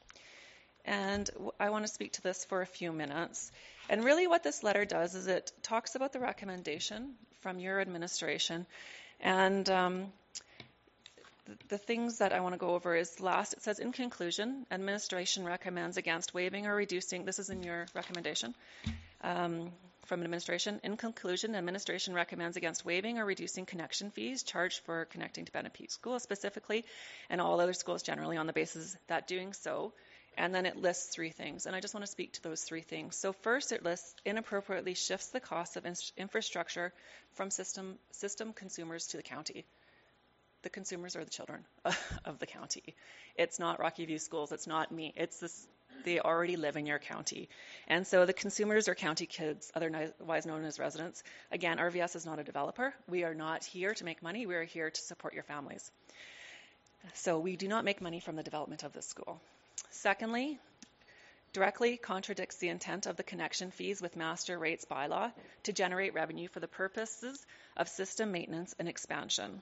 and I want to speak to this for a few minutes. And really what this letter does is it talks about the recommendation from your administration, and um, the, the things that I want to go over is last, it says, in conclusion, administration recommends against waiving or reducing, this is in your recommendation, um, from administration. In conclusion, administration recommends against waiving or reducing connection fees charged for connecting to Bennett Peak School specifically, and all other schools generally, on the basis that doing so. And then it lists three things, and I just want to speak to those three things. So first, it lists inappropriately shifts the cost of in- infrastructure from system system consumers to the county. The consumers are the children of the county. It's not Rocky View Schools. It's not me. It's this. They already live in your county. And so the consumers are county kids, otherwise known as residents. Again, R V S is not a developer. We are not here to make money. We are here to support your families. So we do not make money from the development of the school. Secondly, directly contradicts the intent of the connection fees with master rates bylaw to generate revenue for the purposes of system maintenance and expansion.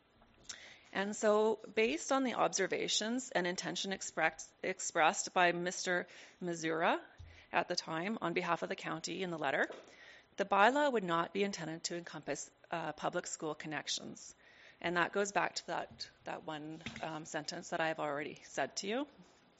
And so, based on the observations and intention expressed, expressed by Mister Mazura at the time on behalf of the county in the letter, the bylaw would not be intended to encompass uh, public school connections. And that goes back to that, that one um, sentence that I've already said to you.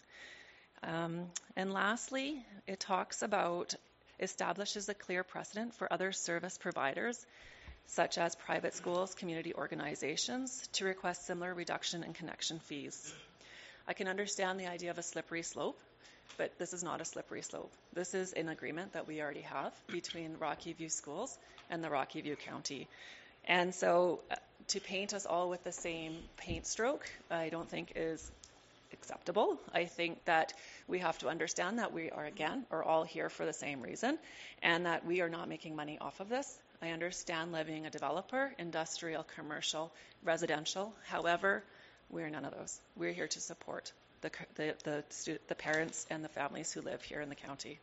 Um, and lastly, it talks about, establishes a clear precedent for other service providers, such as private schools, community organizations, to request similar reduction in connection fees. I can understand the idea of a slippery slope, but this is not a slippery slope. This is an agreement that we already have between Rocky View Schools and the Rocky View County. And so uh, to paint us all with the same paint stroke, I don't think is acceptable. I think that we have to understand that we are, again, are all here for the same reason, and that we are not making money off of this. I understand levying a developer, industrial, commercial, residential. However, we're none of those. We're here to support the, the, the, stu- the parents and the families who live here in the county.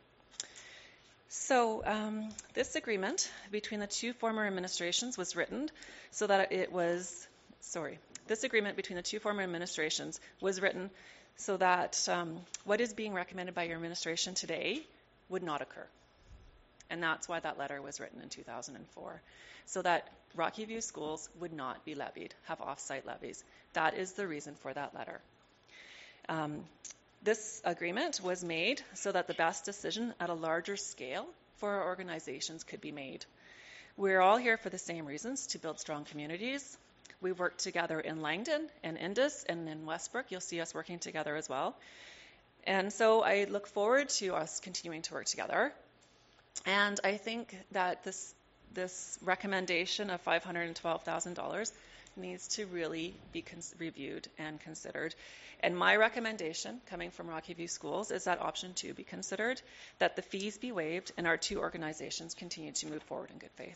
So um, this agreement between the two former administrations was written so that it was, sorry, this agreement between the two former administrations was written so that um, what is being recommended by your administration today would not occur. And that's why that letter was written in two thousand four, so that Rocky View Schools would not be levied, have off-site levies. That is the reason for that letter. Um, this agreement was made so that the best decision at a larger scale for our organizations could be made. We're all here for the same reasons, to build strong communities. We work together in Langdon and Indus and in Westbrook. You'll see us working together as well. And so I look forward to us continuing to work together. And I think that this this recommendation of five hundred twelve thousand dollars needs to really be cons- reviewed and considered. And my recommendation, coming from Rocky View Schools, is that option two be considered, that the fees be waived, and our two organizations continue to move forward in good faith.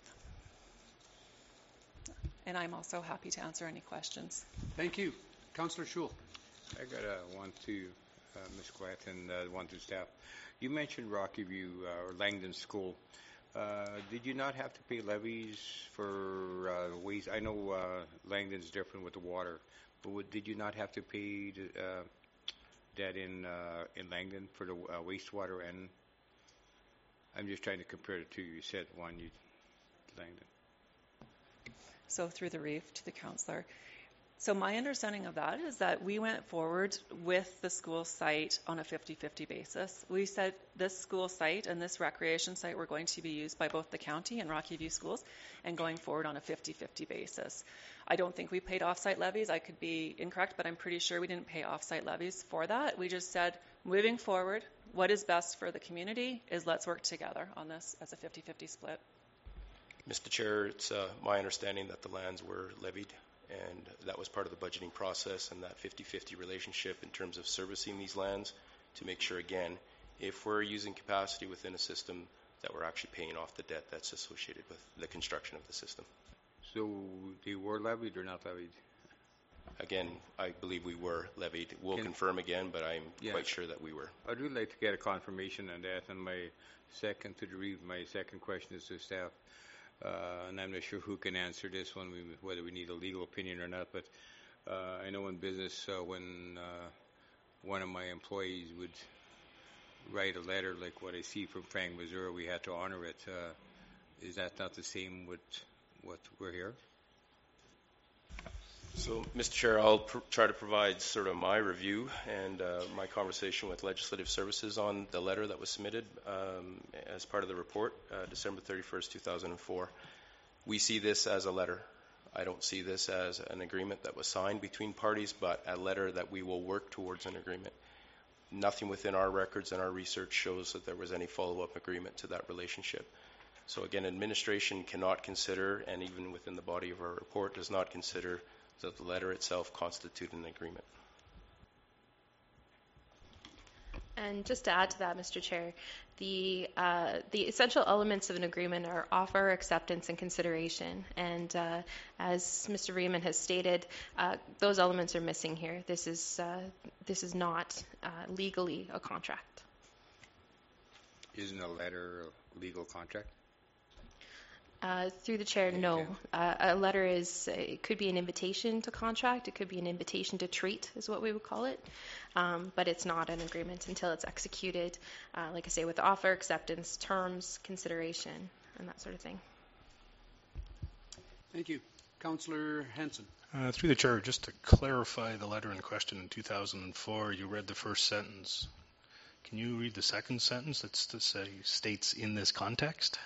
And I'm also happy to answer any questions. Thank you. Councillor Schul. I got a one to uh, Miz Quatt and uh, one to staff. You mentioned Rocky View uh, or Langdon School. Uh, did you not have to pay levies for uh, waste? I know uh, Langdon's different with the water, but would, did you not have to pay uh, that in uh, in Langdon for the uh, wastewater? And I'm just trying to compare the two. You said one, you Langdon. So through the reef to the councillor. So my understanding of that is that we went forward with the school site on a fifty-fifty basis. We said this school site and this recreation site were going to be used by both the county and Rocky View Schools, and going forward on a fifty-fifty basis. I don't think we paid off-site levies. I could be incorrect, but I'm pretty sure we didn't pay off-site levies for that. We just said, moving forward, what is best for the community is let's work together on this as a fifty-fifty split. Mister Chair, it's uh, my understanding that the lands were levied, and that was part of the budgeting process, and that fifty-fifty relationship in terms of servicing these lands to make sure, again, if we're using capacity within a system, that we're actually paying off the debt that's associated with the construction of the system. So they were levied or not levied? Again, I believe we were levied. We'll Can, confirm again, but I'm yeah. quite sure that we were. I'd really like to get a confirmation on that. And my second to the read, my second question is to staff. Uh, and I'm not sure who can answer this one, whether we need a legal opinion or not, but uh, I know in business uh, when uh, one of my employees would write a letter like what I see from Frank Missouri, we had to honor it. Uh, is that not the same with what we're here? So, Mister Chair, I'll pr- try to provide sort of my review and uh, my conversation with Legislative Services on the letter that was submitted um, as part of the report, uh, December thirty-first, two thousand four. We see this as a letter. I don't see this as an agreement that was signed between parties, but a letter that we will work towards an agreement. Nothing within our records and our research shows that there was any follow-up agreement to that relationship. So again, administration cannot consider, and even within the body of our report, does not consider that the letter itself constituted an agreement. And just to add to that, Mister Chair, the uh, the essential elements of an agreement are offer, acceptance, and consideration. And uh, as Mister Riemann has stated, uh, those elements are missing here. This is uh, this is not uh, legally a contract. Isn't a letter a legal contract? Uh, through the chair, no. Uh, a letter is, it could be an invitation to contract, it could be an invitation to treat, is what we would call it. Um, but it's not an agreement until it's executed, uh, like I say, with offer, acceptance, terms, consideration, and that sort of thing. Thank you. Councillor Hanson. Uh, through the chair, just to clarify the letter in question in two thousand four, you read the first sentence. Can you read the second sentence that to say states in this context?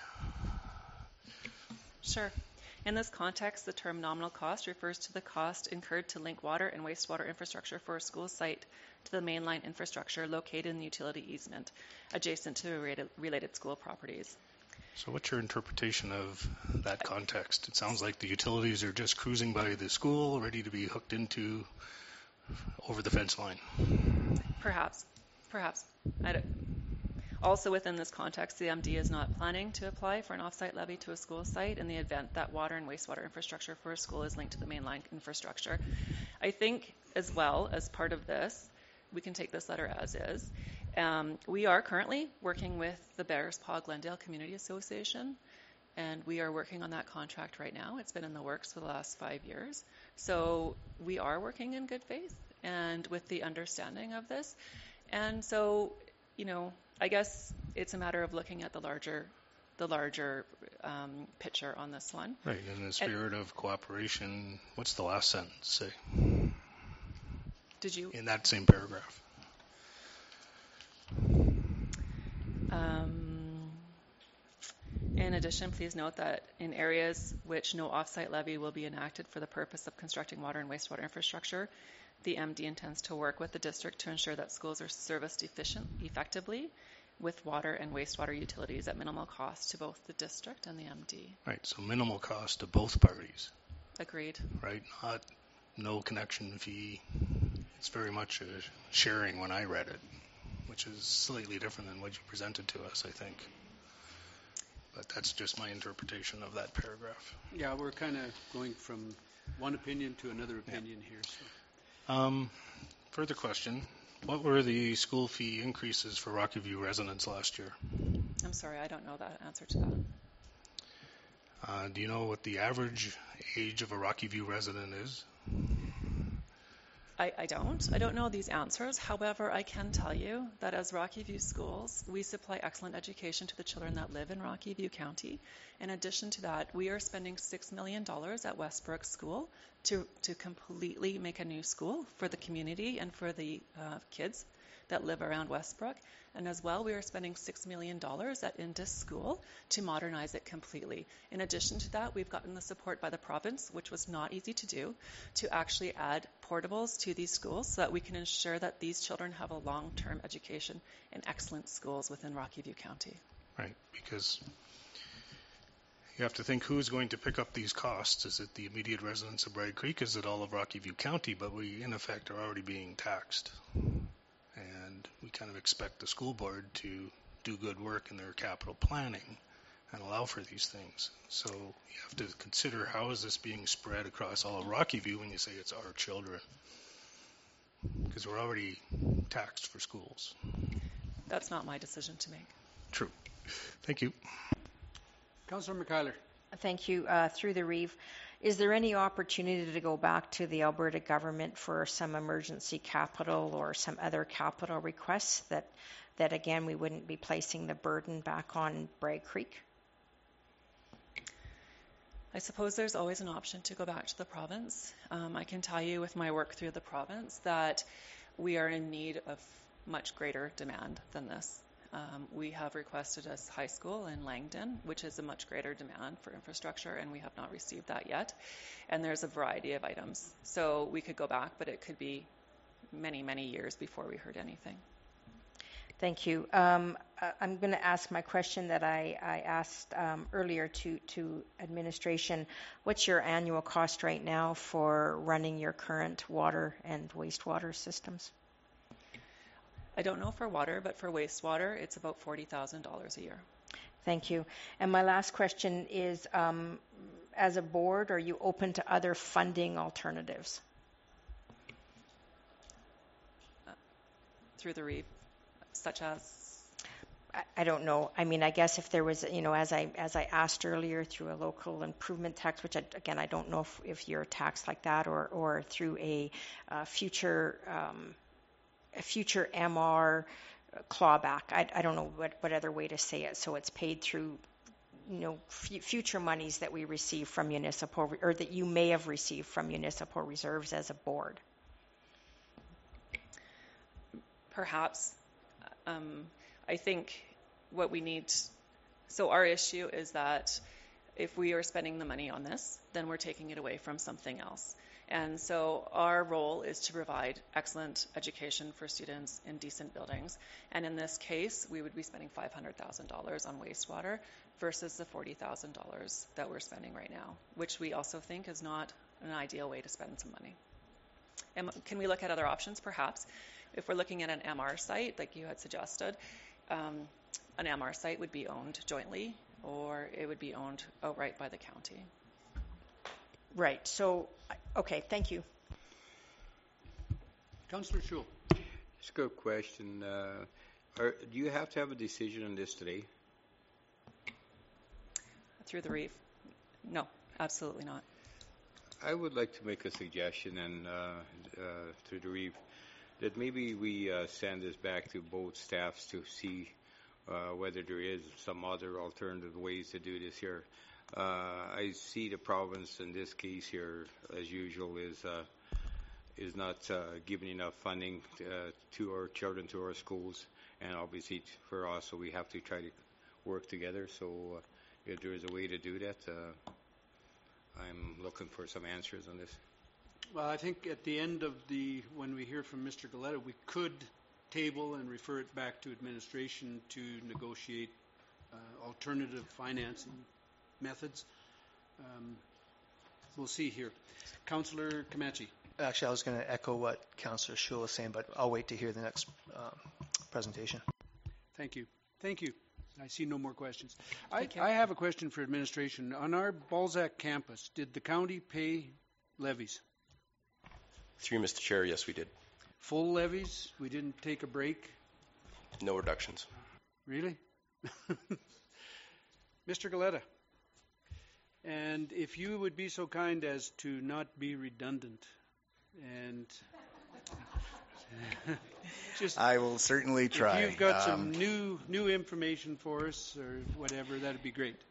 Sure. In this context, the term nominal cost refers to the cost incurred to link water and wastewater infrastructure for a school site to the mainline infrastructure located in the utility easement adjacent to related, related school properties. So what's your interpretation of that context? It sounds like the utilities are just cruising by the school, ready to be hooked into over the fence line. Perhaps. Perhaps. I don't, Also within this context, the M D is not planning to apply for an off-site levy to a school site in the event that water and wastewater infrastructure for a school is linked to the mainline infrastructure. I think as well as part of this, we can take this letter as is. Um, we are currently working with the Bearspaw Glendale Community Association, and we are working on that contract right now. It's been in the works for the last five years. So we are working in good faith and with the understanding of this. And so, you know, I guess it's a matter of looking at the larger, the larger um, picture on this one. Right, in the spirit and, of cooperation, what's the last sentence say? Did you? In that same paragraph. Um, in addition, please note that in areas which no off-site levy will be enacted for the purpose of constructing water and wastewater infrastructure, the M D intends to work with the district to ensure that schools are serviced efficient, effectively with water and wastewater utilities at minimal cost to both the district and the M D. Right, so minimal cost to both parties. Agreed. Right, not no connection fee. It's very much a sharing when I read it, which is slightly different than what you presented to us, I think. But that's just my interpretation of that paragraph. Yeah, we're kind of going from one opinion to another opinion yeah. here. So. Um, further question. What were the school fee increases for Rocky View residents last year? I'm sorry, I don't know that answer to that. Uh, do you know what the average age of a Rocky View resident is? I, I don't. I don't know these answers. However, I can tell you that as Rocky View Schools, we supply excellent education to the children that live in Rocky View County. In addition to that, we are spending six million dollars at Westbrook School to, to completely make a new school for the community and for the uh, kids that live around Westbrook. And as well, we are spending six million dollars at Indus School to modernize it completely. In addition to that, we've gotten the support by the province, which was not easy to do, to actually add portables to these schools so that we can ensure that these children have a long-term education in excellent schools within Rocky View County. Right, because you have to think who's going to pick up these costs. Is it the immediate residents of Bragg Creek? Is it all of Rocky View County? But we, in effect, are already being taxed. And we kind of expect the school board to do good work in their capital planning and allow for these things. So you have to consider how is this being spread across all of Rocky View when you say it's our children. Because we're already taxed for schools. That's not my decision to make. True. Thank you. Councillor McKeiler. Thank you. Uh, through the Reeve, is there any opportunity to go back to the Alberta government for some emergency capital or some other capital requests that, that again, we wouldn't be placing the burden back on Bragg Creek? I suppose there's always an option to go back to the province. Um, I can tell you with my work through the province that we are in need of much greater demand than this. Um, we have requested a high school in Langdon, which is a much greater demand for infrastructure, and we have not received that yet. And there's a variety of items. So we could go back, but it could be many, many years before we heard anything. Thank you. Um, I'm going to ask my question that I, I asked um, earlier to, to administration. What's your annual cost right now for running your current water and wastewater systems? I don't know for water, but for wastewater, it's about forty thousand dollars a year. Thank you. And my last question is, um, as a board, are you open to other funding alternatives? Uh, through the R E E V, such as? I don't know. I mean, I guess if there was, you know, as I as I asked earlier, through a local improvement tax, which I, again I don't know if, if you're taxed like that, or or through a uh, future um, a future M R clawback. I, I don't know what, what other way to say it. So it's paid through, you know, f- future monies that we receive from municipal re- or that you may have received from municipal reserves as a board. Perhaps. Um, I think what we need, so our issue is that if we are spending the money on this, then we're taking it away from something else. And so our role is to provide excellent education for students in decent buildings. And in this case, we would be spending five hundred thousand dollars on wastewater versus the forty thousand dollars that we're spending right now, which we also think is not an ideal way to spend some money. And can we look at other options, perhaps? If we're looking at an M R site, like you had suggested, um, an M R site would be owned jointly, or it would be owned outright by the county. Right. So, okay, thank you. Councillor Schul. Just a good question. Uh, are, do you have to have a decision on this today? Through the R E E V? No, absolutely not. I would like to make a suggestion, and uh, uh, through the R E E V, that maybe we uh, send this back to both staffs to see uh, whether there is some other alternative ways to do this here. Uh, I see the province in this case here, as usual, is uh, is not uh, giving enough funding to, uh, to our children, to our schools, and obviously for us, so we have to try to work together. So uh, if there is a way to do that, uh, I'm looking for some answers on this. Well, I think at the end of the, when we hear from Mister Galetta, we could table and refer it back to administration to negotiate uh, alternative financing methods. Um, we'll see here. Councillor Kamachi. Actually, I was going to echo what Councillor Schul was saying, but I'll wait to hear the next um, presentation. Thank you. Thank you. I see no more questions. I, I have a question for administration. On our Balzac campus, did the county pay levies? Through Mister Chair, yes, we did. Full levies? We didn't take a break? No reductions. Really? Mister Galetta. And if you would be so kind as to not be redundant and just I will certainly try. If you've got um, some new new information for us or whatever, that'd be great.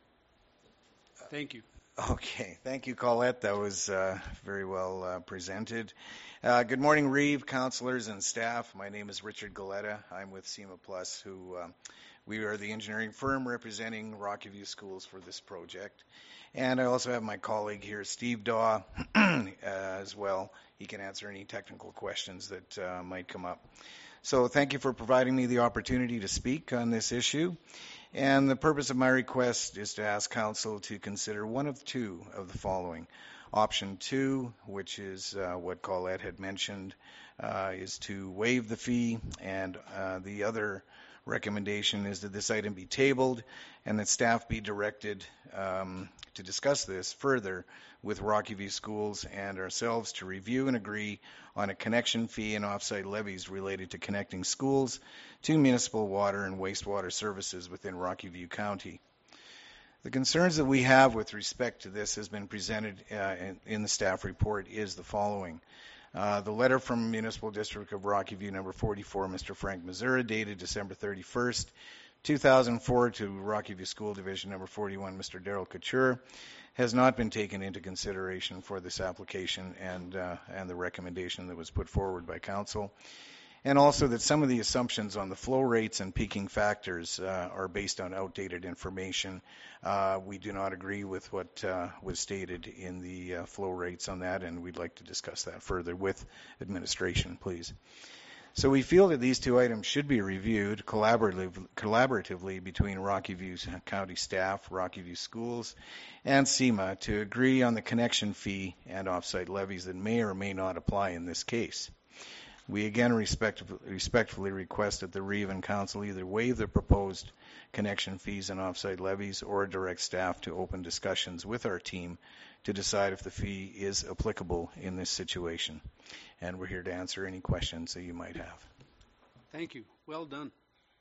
Thank you. Okay. Thank you, Colette. That was uh, very well uh, presented. Uh, good morning, R E E V, councillors and staff. My name is Richard Galetta. I'm with SEMA Plus, who um, we are the engineering firm representing Rocky View Schools for this project. And I also have my colleague here, Steve Daw, uh, as well. He can answer any technical questions that uh, might come up. So thank you for providing me the opportunity to speak on this issue. And the purpose of my request is to ask Council to consider one of two of the following. Option two, which is uh, what Colette had mentioned, uh, is to waive the fee, and uh, the other recommendation is that this item be tabled and that staff be directed um, to discuss this further with Rocky View Schools and ourselves to review and agree on a connection fee and offsite levies related to connecting schools to municipal water and wastewater services within Rocky View County. The concerns that we have with respect to this has been presented uh, in, in the staff report is the following. Uh, the letter from Municipal District of Rocky View number forty-four, Mister Frank Mazura, dated December thirty-first, two thousand four, to Rocky View School Division number forty-one, Mister Daryl Couture, has not been taken into consideration for this application and uh, and the recommendation that was put forward by Council. And also that some of the assumptions on the flow rates and peaking factors uh, are based on outdated information. Uh, we do not agree with what uh, was stated in the uh, flow rates on that, and we'd like to discuss that further with administration, please. So we feel that these two items should be reviewed collaboratively, collaboratively between Rocky View County staff, Rocky View Schools, and SEMA to agree on the connection fee and offsite levies that may or may not apply in this case. We again respect, respectfully request that the Reeve and Council either waive the proposed connection fees and offsite levies or direct staff to open discussions with our team to decide if the fee is applicable in this situation. And we're here to answer any questions that you might have. Thank you. Well done.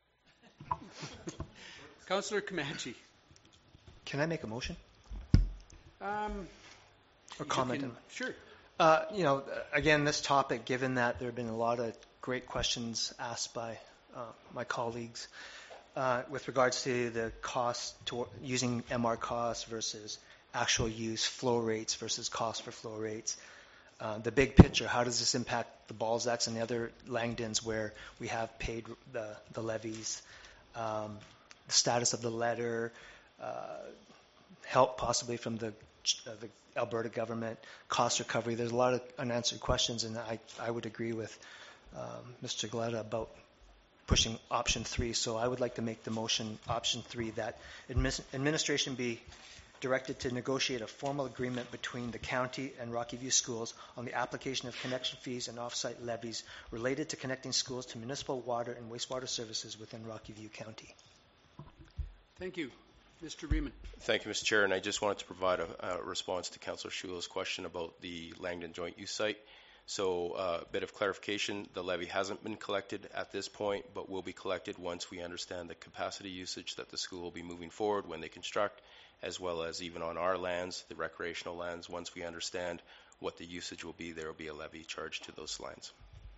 Councillor Comanche. Can I make a motion? Um, or comment? Can, on sure. Uh, you know, again, this topic, given that there have been a lot of great questions asked by uh, my colleagues uh, with regards to the cost to using M R costs versus actual use, flow rates versus cost for flow rates. Uh, the big picture, how does this impact the Balzacs and the other Langdons where we have paid the, the levies, um, the status of the letter, uh, help possibly from the, uh, the Alberta government, cost recovery. There's a lot of unanswered questions, and I, I would agree with um, Mister Galetta about pushing option three. So I would like to make the motion option three, that admis- administration be directed to negotiate a formal agreement between the county and Rocky View schools on the application of connection fees and off-site levies related to connecting schools to municipal water and wastewater services within Rocky View County. Thank you. Mister Riemann. Thank you, Mister Chair, and I just wanted to provide a, a response to Councillor Shula's question about the Langdon Joint Use Site. So a uh, bit of clarification, the levy hasn't been collected at this point, but will be collected once we understand the capacity usage that the school will be moving forward when they construct, as well as even on our lands, the recreational lands. Once we understand what the usage will be, there will be a levy charged to those lands.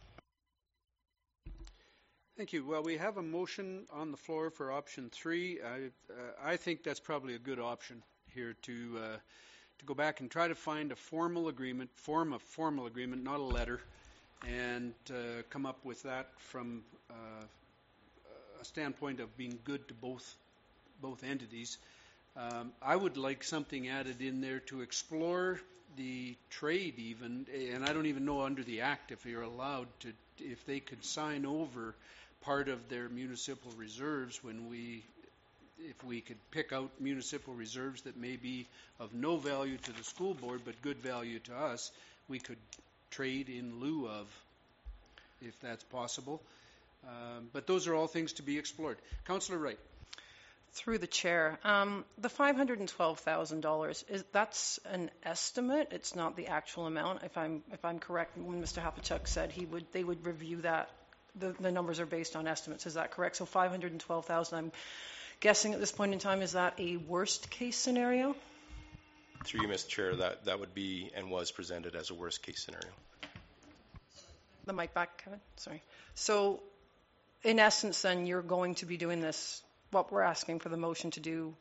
Thank you. Well, we have a motion on the floor for option three. I, uh, I think that's probably a good option here to uh, to go back and try to find a formal agreement, form a formal agreement, not a letter, and uh, come up with that from uh, a standpoint of being good to both both entities. Um, I would like something added in there to explore the trade even, and I don't even know under the Act if you're allowed to, if they could sign over part of their municipal reserves when we, if we could pick out municipal reserves that may be of no value to the school board but good value to us, we could trade in lieu of, if that's possible. Um, but those are all things to be explored. Councillor Wright. Through the chair, um, the five hundred twelve thousand dollars, is that's an estimate? It's not the actual amount. If I'm if I'm correct, when Mister Hapachuk said he would, they would review that. The, the numbers are based on estimates. Is that correct? So five hundred twelve thousand. I'm guessing at this point in time, is that a worst case scenario? Through you, Mister Chair, that that would be and was presented as a worst case scenario. The mic back, Kevin. Sorry. So, in essence, then you're going to be doing this. What we're asking for the motion to do,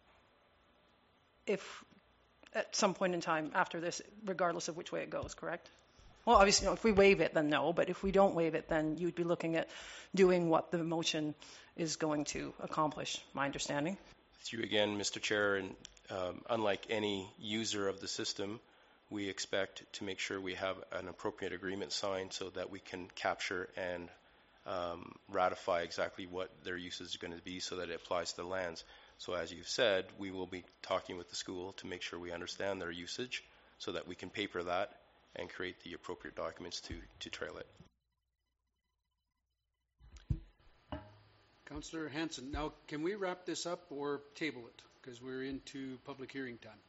if at some point in time after this, regardless of which way it goes, correct? Well, obviously, you know, if we waive it, then no. But if we don't waive it, then you'd be looking at doing what the motion is going to accomplish, my understanding. Through you again, Mister Chair, and um, unlike any user of the system, we expect to make sure we have an appropriate agreement signed so that we can capture and Um, ratify exactly what their use is going to be so that it applies to the lands. So as you've said, we will be talking with the school to make sure we understand their usage so that we can paper that and create the appropriate documents to, to trail it. Councillor Hanson, now can we wrap this up or table it? Because we're into public hearing time.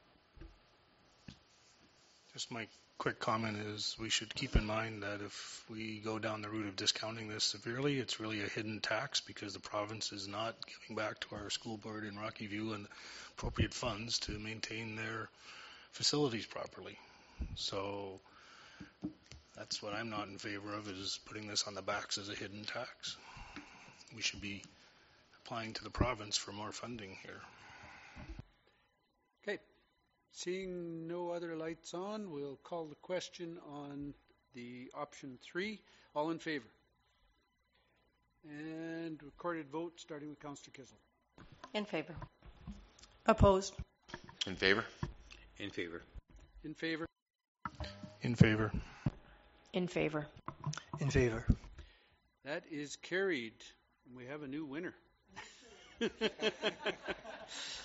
Just my quick comment is we should keep in mind that if we go down the route of discounting this severely, it's really a hidden tax because the province is not giving back to our school board in Rocky View and appropriate funds to maintain their facilities properly. So that's what I'm not in favor of, is putting this on the backs as a hidden tax. We should be applying to the province for more funding here. Okay. Seeing no other lights on, we'll call the question on the option three. All in favor? And recorded vote, starting with Councillor Kissel. In favor. Opposed. In favor? In favor. In favor. In favor. In favor. In favor. That is carried. We have a new winner.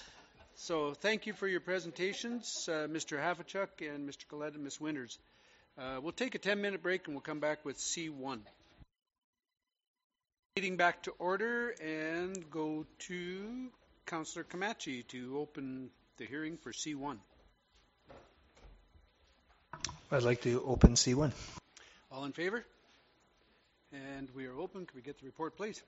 So thank you for your presentations, uh, Mister Hafachuk and Mister Collette and Miz Winters. Uh, we'll take a ten-minute break and we'll come back with C one. Meeting back to order and go to Councillor Camachi to open the hearing for C one. I'd like to open C one. All in favor? And we are open. Can we get the report, please?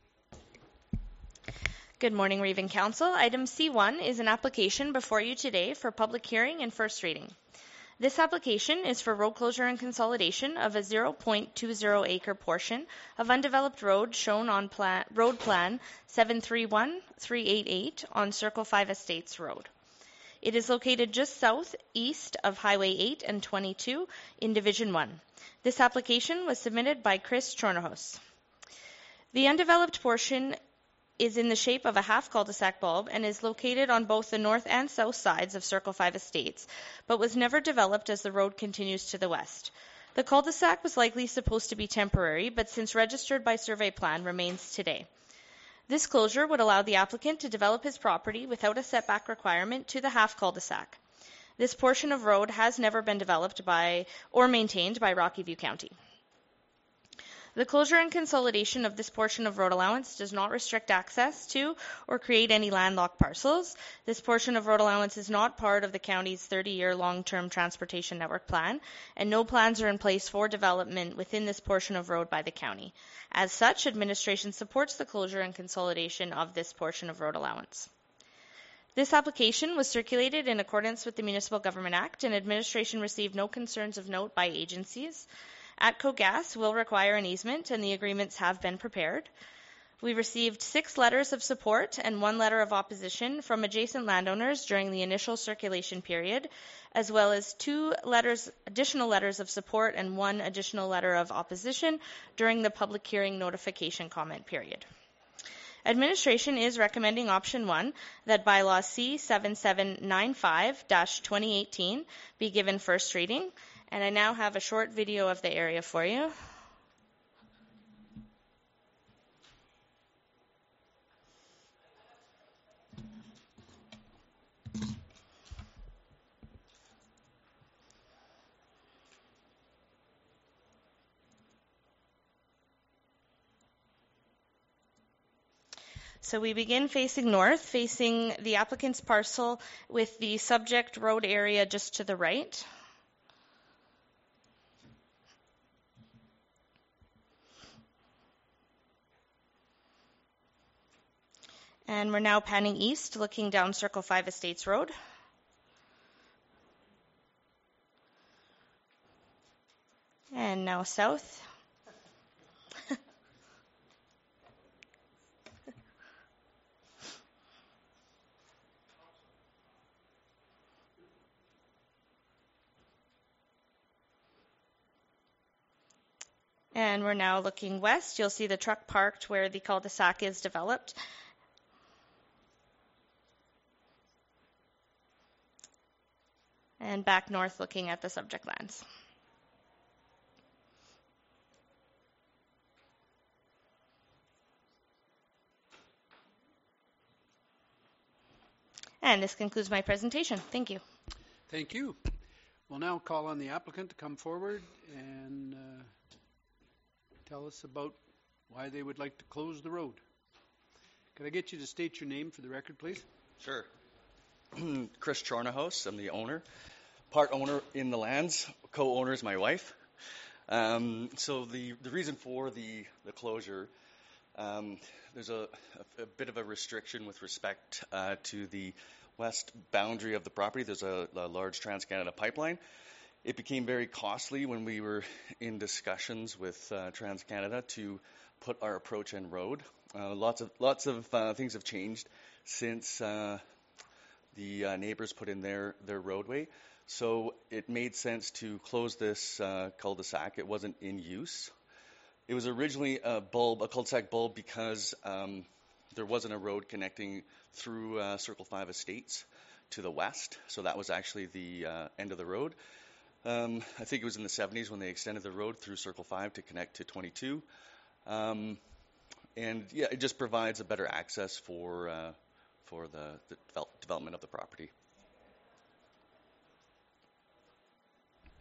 Good morning, Raven Council. Item C one is an application before you today for public hearing and first reading. This application is for road closure and consolidation of a zero point two zero acre portion of undeveloped road shown on plan, Road Plan seven three one three eight eight on Circle five Estates Road. It is located just southeast of Highway eight and twenty-two in Division one. This application was submitted by Chris Chornahos. The undeveloped portion is in the shape of a half cul-de-sac bulb and is located on both the north and south sides of Circle five Estates, but was never developed as the road continues to the west. The cul-de-sac was likely supposed to be temporary, but since registered by survey plan, remains today. This closure would allow the applicant to develop his property without a setback requirement to the half cul-de-sac. This portion of road has never been developed by or maintained by Rocky View County. The closure and consolidation of this portion of road allowance does not restrict access to or create any landlocked parcels. This portion of road allowance is not part of the county's thirty-year long-term transportation network plan, and no plans are in place for development within this portion of road by the county. As such, administration supports the closure and consolidation of this portion of road allowance. This application was circulated in accordance with the Municipal Government Act, and administration received no concerns of note by agencies. ATCO Gas will require an easement, and the agreements have been prepared. We received six letters of support and one letter of opposition from adjacent landowners during the initial circulation period, as well as two letters, additional letters of support and one additional letter of opposition during the public hearing notification comment period. Administration is recommending option one, that bylaw C seven seven nine five dash twenty eighteen be given first reading. And I now have a short video of the area for you. So we begin facing north, facing the applicant's parcel with the subject road area just to the right. And we're now panning east, looking down Circle five Estates Road. And now south. And we're now looking west. You'll see the truck parked where the cul-de-sac is developed. And back north looking at the subject lands. And this concludes my presentation. Thank you. Thank you. We'll now call on the applicant to come forward and uh, tell us about why they would like to close the road. Could I get you to state your name for the record, please? Sure. Chris Chornahos, I'm the owner. Part owner in the lands, co-owner is my wife. Um, so the, the reason for the, the closure, um, there's a, a, a bit of a restriction with respect uh, to the west boundary of the property. There's a, a large TransCanada pipeline. It became very costly when we were in discussions with uh, TransCanada to put our approach and road. Uh, lots of lots of uh, things have changed since uh, the uh, neighbors put in their, their roadway. So it made sense to close this uh, cul-de-sac. It wasn't in use. It was originally a bulb, a cul-de-sac bulb, because um, there wasn't a road connecting through uh, Circle five Estates to the west. So that was actually the uh, end of the road. Um, I think it was in the seventies when they extended the road through Circle five to connect to twenty-two. Um, and yeah, it just provides a better access for uh, for the, the develop- development of the property.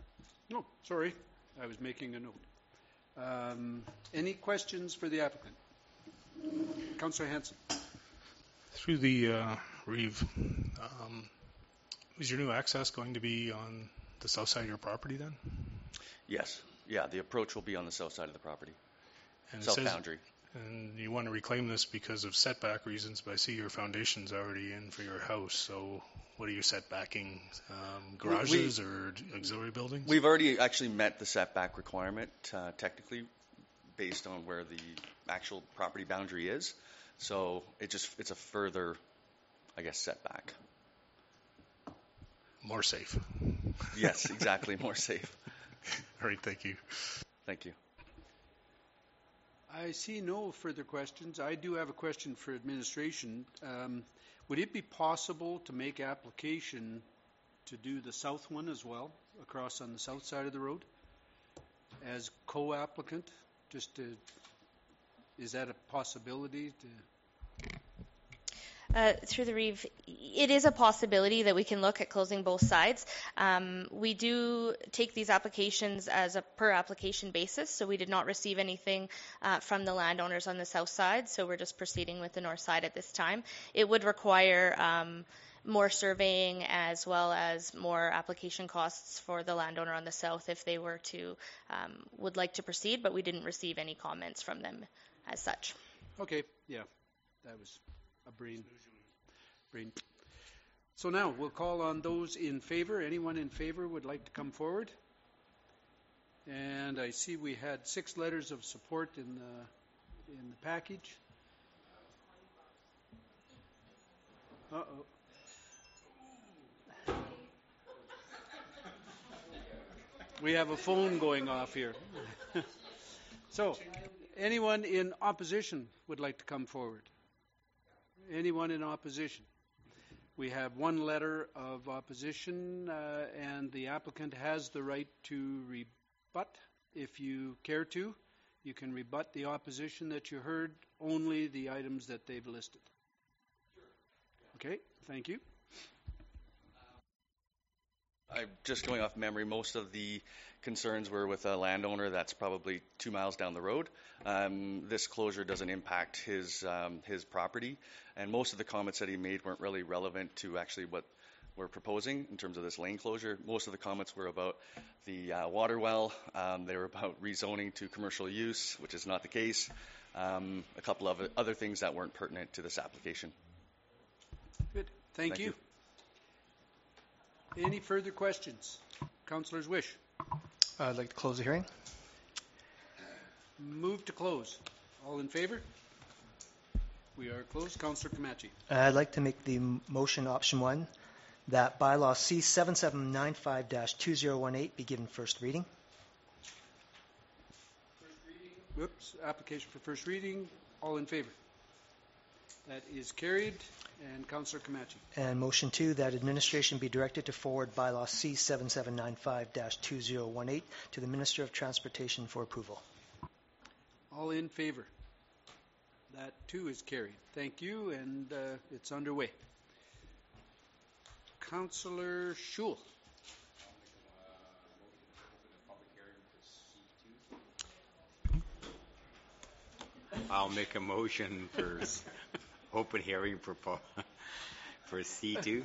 No, sorry, I was making a note. Um, any questions for the applicant? Councillor Hanson. Through the uh, Reeve, um, is your new access going to be on the south side of your property then? Yes. Yeah, the approach will be on the south side of the property. And it south says- boundary. And you want to reclaim this because of setback reasons, but I see your foundation's already in for your house, so what are you setbacking? Um, garages We- or auxiliary buildings? We've already actually met the setback requirement uh, technically based on where the actual property boundary is. So it just it's a further, I guess, setback. More safe. Yes, exactly, more safe. All right, thank you. Thank you. I see no further questions. I do have a question for administration. Um, would it be possible to make application to do the south one as well, across on the south side of the road, as co-applicant? Just to, is that a possibility to? Uh, through the Reeve, it is a possibility that we can look at closing both sides. Um, we do take these applications as a per application basis, so we did not receive anything uh, from the landowners on the south side, so we're just proceeding with the north side at this time. It would require um, more surveying as well as more application costs for the landowner on the south if they were to um, would like to proceed, but we didn't receive any comments from them as such. Okay, yeah, that was a brain. brain. So now we'll call on those in favor. Anyone in favor would like to come forward? And I see we had six letters of support in the in the package. Uh-oh. We have a phone going off here. So, anyone in opposition would like to come forward? Anyone in opposition? We have one letter of opposition, uh, and the applicant has the right to rebut. If you care to, you can rebut the opposition that you heard, only the items that they've listed. Okay, thank you. I'm just going off memory. Most of the concerns were with a landowner that's probably two miles down the road. Um, this closure doesn't impact his um, his property, and most of the comments that he made weren't really relevant to actually what we're proposing in terms of this lane closure. Most of the comments were about the uh, water well. Um, they were about rezoning to commercial use, which is not the case. Um, a couple of other things that weren't pertinent to this application. Good. Thank, Thank you. you. Any further questions? Councillor's wish. I'd like to close the hearing. Move to close. All in favor? We are closed. Councillor Kamachi. I'd like to make the m- motion option one that bylaw C seven seven nine five dash two zero one eight be given first reading. Whoops. Application for first reading. All in favor? That is carried. And Councillor Kamachi. And motion two, that administration be directed to forward bylaw C seven seven nine five dash two zero one eight to the Minister of Transportation for approval. All in favor? That too is carried. Thank you, and uh, it's underway. Councillor Schul. I'll make a motion for s- open hearing for po- for C two.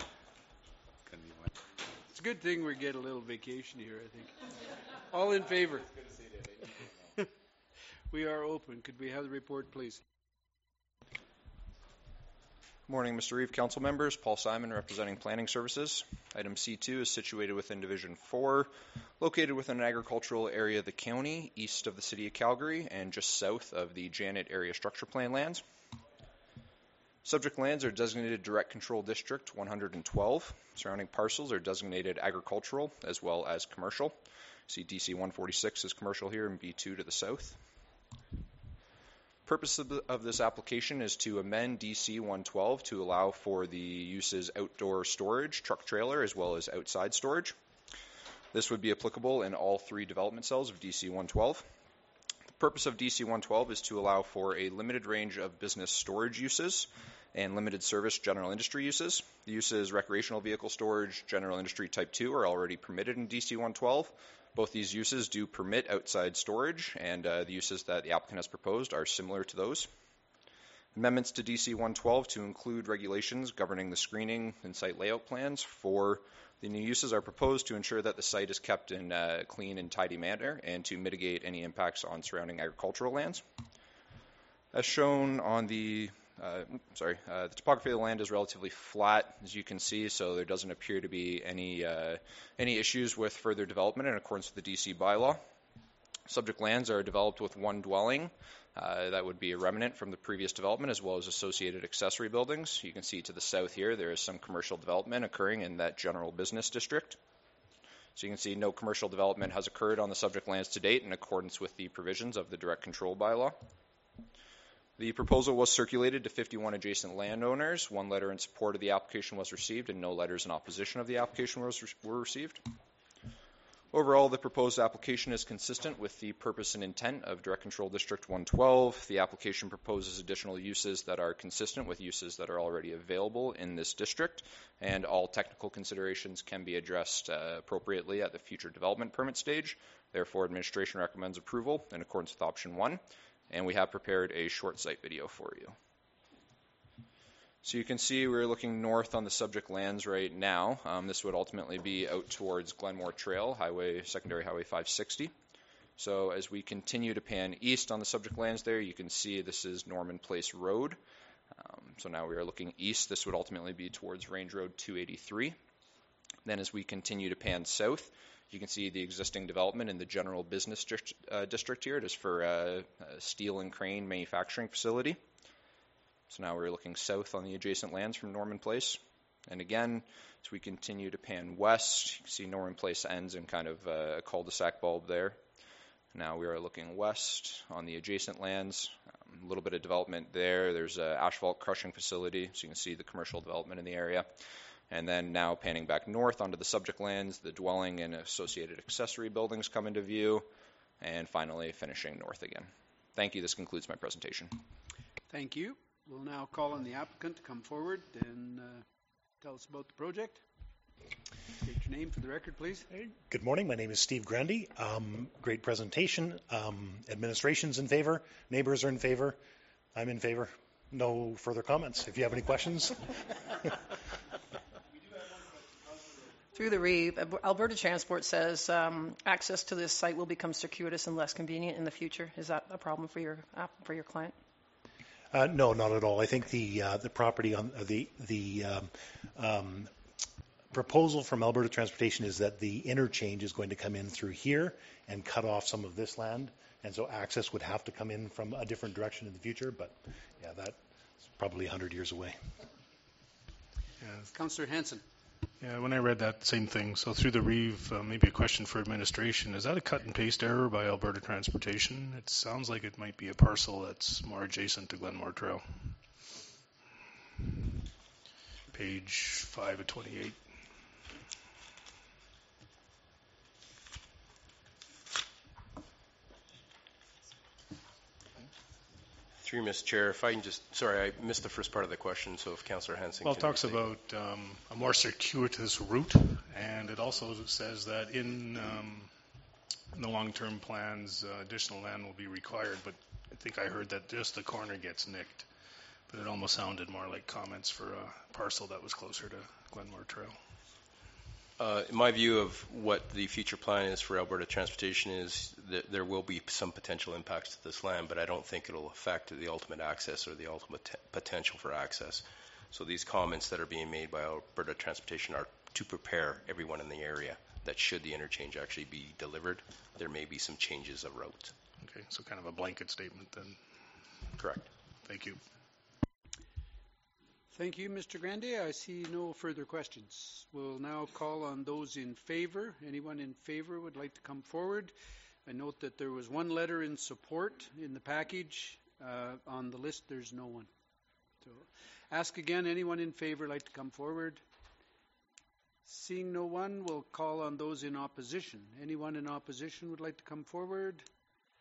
It's a good thing we get a little vacation here, I think. All in favor? We are open. Could we have the report, please? Morning, Mister Reeve, council members. Paul Simon, representing Planning Services. Item C two is situated within Division four, located within an agricultural area of the county, east of the city of Calgary, and just south of the Janet Area Structure Plan lands. Subject lands are designated Direct Control District one hundred twelve. Surrounding parcels are designated agricultural as well as commercial. See D C one forty-six is commercial here and B two to the south. Purpose of, the, of this application is to amend D C one twelve to allow for the uses outdoor storage, truck trailer, as well as outside storage. This would be applicable in all three development cells of D C one twelve. The purpose of D C one twelve is to allow for a limited range of business storage uses and limited service general industry uses. The uses recreational vehicle storage, general industry type two are already permitted in D C one twelve. Both these uses do permit outside storage, and uh, the uses that the applicant has proposed are similar to those. Amendments to D C one twelve to include regulations governing the screening and site layout plans for the new uses are proposed to ensure that the site is kept in a clean and tidy manner and to mitigate any impacts on surrounding agricultural lands. As shown on the Uh, sorry, uh, the topography of the land is relatively flat, as you can see, so there doesn't appear to be any uh, any issues with further development in accordance with the D C bylaw. Subject lands are developed with one dwelling. Uh, that would be a remnant from the previous development, as well as associated accessory buildings. You can see to the south here, there is some commercial development occurring in that general business district. So you can see no commercial development has occurred on the subject lands to date in accordance with the provisions of the direct control bylaw. The proposal was circulated to fifty-one adjacent landowners. One letter in support of the application was received, and no letters in opposition of the application was re- were received. Overall, the proposed application is consistent with the purpose and intent of Direct Control District one twelve. The application proposes additional uses that are consistent with uses that are already available in this district, and all technical considerations can be addressed uh, appropriately at the future development permit stage. Therefore, administration recommends approval in accordance with option one. And we have prepared a short site video for you. So you can see we're looking north on the subject lands right now. Um, this would ultimately be out towards Glenmore Trail, Highway Secondary Highway five sixty. So as we continue to pan east on the subject lands there, you can see this is Norman Place Road. Um, so now we are looking east. This would ultimately be towards Range Road two eighty-three. Then as we continue to pan south, you can see the existing development in the general business district, uh, district here. It is for uh, a steel and crane manufacturing facility. So now we're looking south on the adjacent lands from Norman Place. And again, as we continue to pan west, you can see Norman Place ends in kind of a cul-de-sac bulb there. Now we are looking west on the adjacent lands. Um, a little bit of development there. There's an asphalt crushing facility, so you can see the commercial development in the area. And then now panning back north onto the subject lands, the dwelling and associated accessory buildings come into view, and finally finishing north again. Thank you. This concludes my presentation. Thank you. We'll now call on the applicant to come forward and uh, tell us about the project. State your name for the record, please. Good morning. My name is Steve Grundy. Um, great presentation. Um, administration's in favor. Neighbors are in favor. I'm in favor. No further comments. If you have any questions. Through the Reeve, Alberta Transport says um, access to this site will become circuitous and less convenient in the future. Is that a problem for your uh, for your client? Uh, no, not at all. I think the uh, the property on uh, the the um, um, proposal from Alberta Transportation is that the interchange is going to come in through here and cut off some of this land, and so access would have to come in from a different direction in the future. But yeah, that's probably one hundred years away. Yeah. Councillor Hanson. Yeah, when I read that same thing, so through the Reeve, uh, maybe a question for administration. Is that a cut and paste error by Alberta Transportation? It sounds like it might be a parcel that's more adjacent to Glenmore Trail. Page five of twenty-eight. Through you, Mister Chair, if I can just, sorry, I missed the first part of the question, so if Councillor Hanson Well, it can talks restate. about um, a more circuitous route, and it also says that in, um, in the long-term plans, uh, additional land will be required, but I think I heard that just the corner gets nicked. But it almost sounded more like comments for a parcel that was closer to Glenmore Trail. Uh, in my view of what the future plan is for Alberta Transportation is that there will be some potential impacts to this land, but I don't think it'll affect the ultimate access or the ultimate t- potential for access. So these comments that are being made by Alberta Transportation are to prepare everyone in the area that should the interchange actually be delivered, there may be some changes of route. Okay, so kind of a blanket statement then. Correct. Thank you. Thank you, Mister Grandy. I see no further questions. We'll now call on those in favor. Anyone in favor would like to come forward? I note that there was one letter in support in the package. Uh, on the list, there's no one. So, ask again, anyone in favor like to come forward? Seeing no one, we'll call on those in opposition. Anyone in opposition would like to come forward?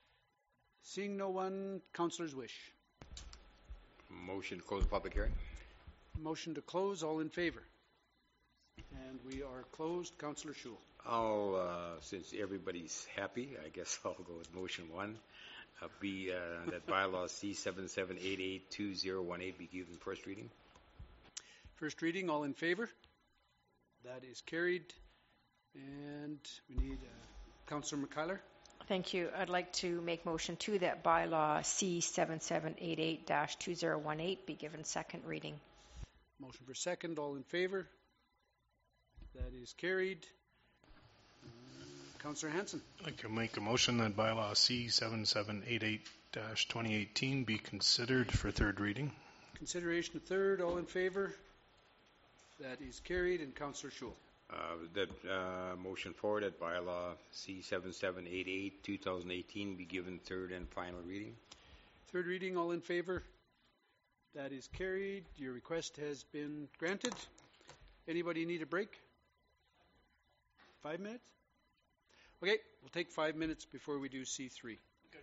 Seeing no one, councillor's wish. Motion to close the public hearing. motion to close. All in favor? And we are closed. Councillor Schul. I'll, uh, since everybody's happy, I guess I'll go with motion one. Uh, be uh, that bylaw C seven seven eight eight two zero one eight be given first reading. First reading. All in favor? That is carried. And we need uh, Councillor McKeiler. Thank you. I'd like to make motion two that bylaw C seven seven eight eight dash two zero one eight be given second reading. Motion for second. All in favor? That is carried. Uh, Councillor Hanson. I'd like to make a motion that bylaw C seven seven eight eight dash twenty eighteen be considered for third reading. Consideration of third. All in favor? That is carried. And Councillor Schul. Uh, that uh, motion forward that bylaw C seven seven eight eight two thousand eighteen be given third and final reading. Third reading. All in favor? That is carried. Your request has been granted. Anybody need a break? Five minutes? Okay, we'll take five minutes before we do C three.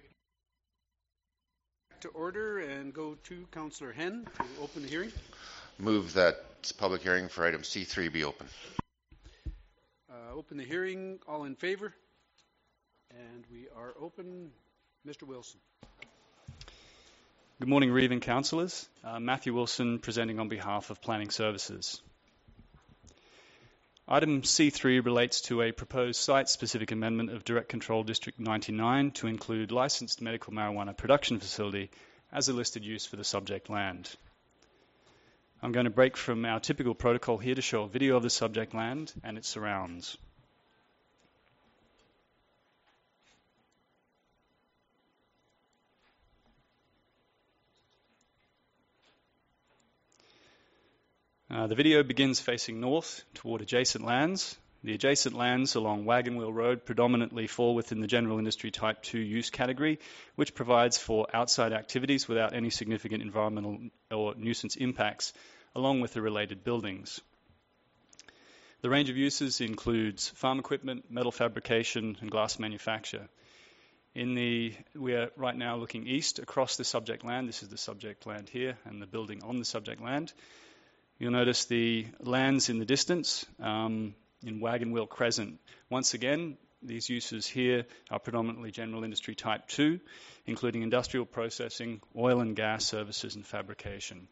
To order and go to Councillor Henn to open the hearing. Move that public hearing for item C three be open. Uh, open the hearing. All in favor? And we are open. Mister Wilson. Good morning, Reeve and councillors. Uh, Matthew Wilson presenting on behalf of Planning Services. Item C three relates to a proposed site-specific amendment of Direct Control District ninety-nine to include licensed medical marijuana production facility as a listed use for the subject land. I'm going to break from our typical protocol here to show a video of the subject land and its surrounds. Uh, the video begins facing north toward adjacent lands. The adjacent lands along Wagon Wheel Road predominantly fall within the general industry type two use category, which provides for outside activities without any significant environmental or nuisance impacts, along with the related buildings. The range of uses includes farm equipment, metal fabrication, and glass manufacture. In the, we are right now looking east across the subject land. This is the subject land here and the building on the subject land. You'll notice the lands in the distance um, in Wagon Wheel Crescent. Once again, these uses here are predominantly general industry type two, including industrial processing, oil and gas services, and fabrication.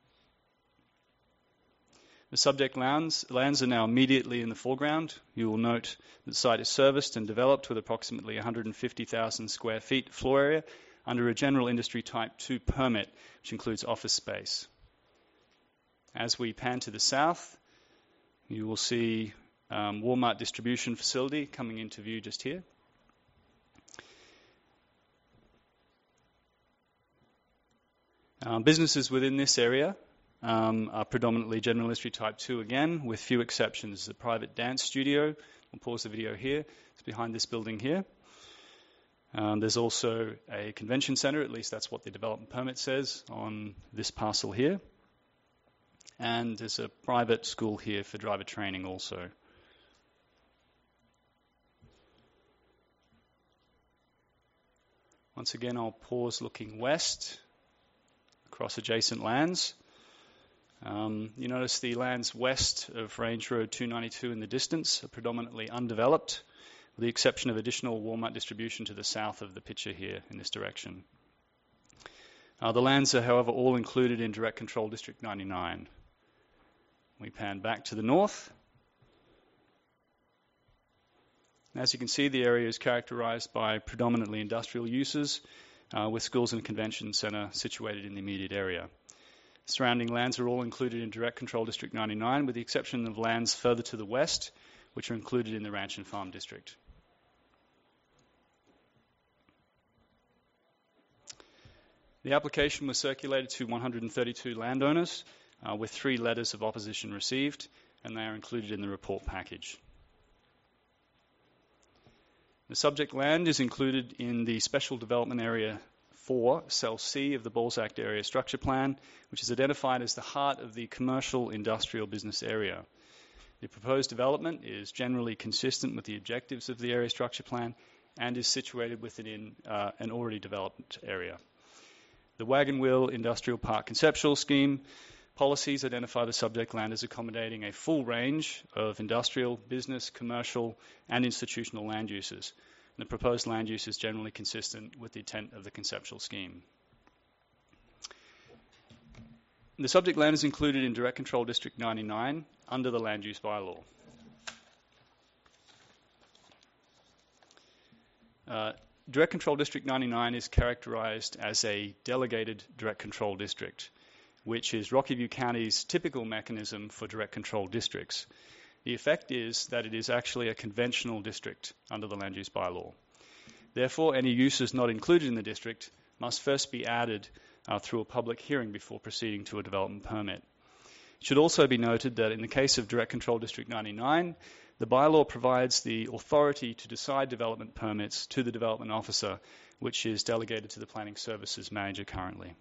The subject lands, lands are now immediately in the foreground. You will note that the site is serviced and developed with approximately one hundred fifty thousand square feet floor area under a general industry type two permit, which includes office space. As we pan to the south, you will see um, Walmart distribution facility coming into view just here. Um, businesses within this area um, are predominantly general industry type two again, with few exceptions. The private dance studio, we'll pause the video here, it's behind this building here. Um, there's also a convention center, at least that's what the development permit says on this parcel here. And there's a private school here for driver training also. Once again, I'll pause looking west across adjacent lands. Um, you notice the lands west of Range Road two ninety-two in the distance are predominantly undeveloped, with the exception of additional Walmart distribution to the south of the picture here in this direction. Uh, the lands are, however, all included in Direct Control District ninety-nine. We pan back to the north. As you can see, the area is characterized by predominantly industrial uses, uh, with schools and convention center situated in the immediate area. Surrounding lands are all included in Direct Control District ninety-nine, with the exception of lands further to the west, which are included in the Ranch and Farm District. The application was circulated to one hundred thirty-two landowners, Uh, with three letters of opposition received, and they are included in the report package. The subject land is included in the Special Development Area four, Cell C of the Balzac Area Structure Plan, which is identified as the heart of the commercial industrial business area. The proposed development is generally consistent with the objectives of the Area Structure Plan and is situated within uh, an already developed area. The Wagon Wheel Industrial Park conceptual scheme policies identify the subject land as accommodating a full range of industrial, business, commercial, and institutional land uses. And the proposed land use is generally consistent with the intent of the conceptual scheme. The subject land is included in Direct Control District ninety-nine under the Land Use Bylaw. Uh, Direct Control District ninety-nine is characterized as a delegated direct control district, which is Rocky View County's typical mechanism for direct control districts. The effect is that it is actually a conventional district under the Land Use Bylaw. Therefore, any uses not included in the district must first be added uh, through a public hearing before proceeding to a development permit. It should also be noted that in the case of Direct Control District ninety-nine, the bylaw provides the authority to decide development permits to the development officer, which is delegated to the Planning Services Manager currently.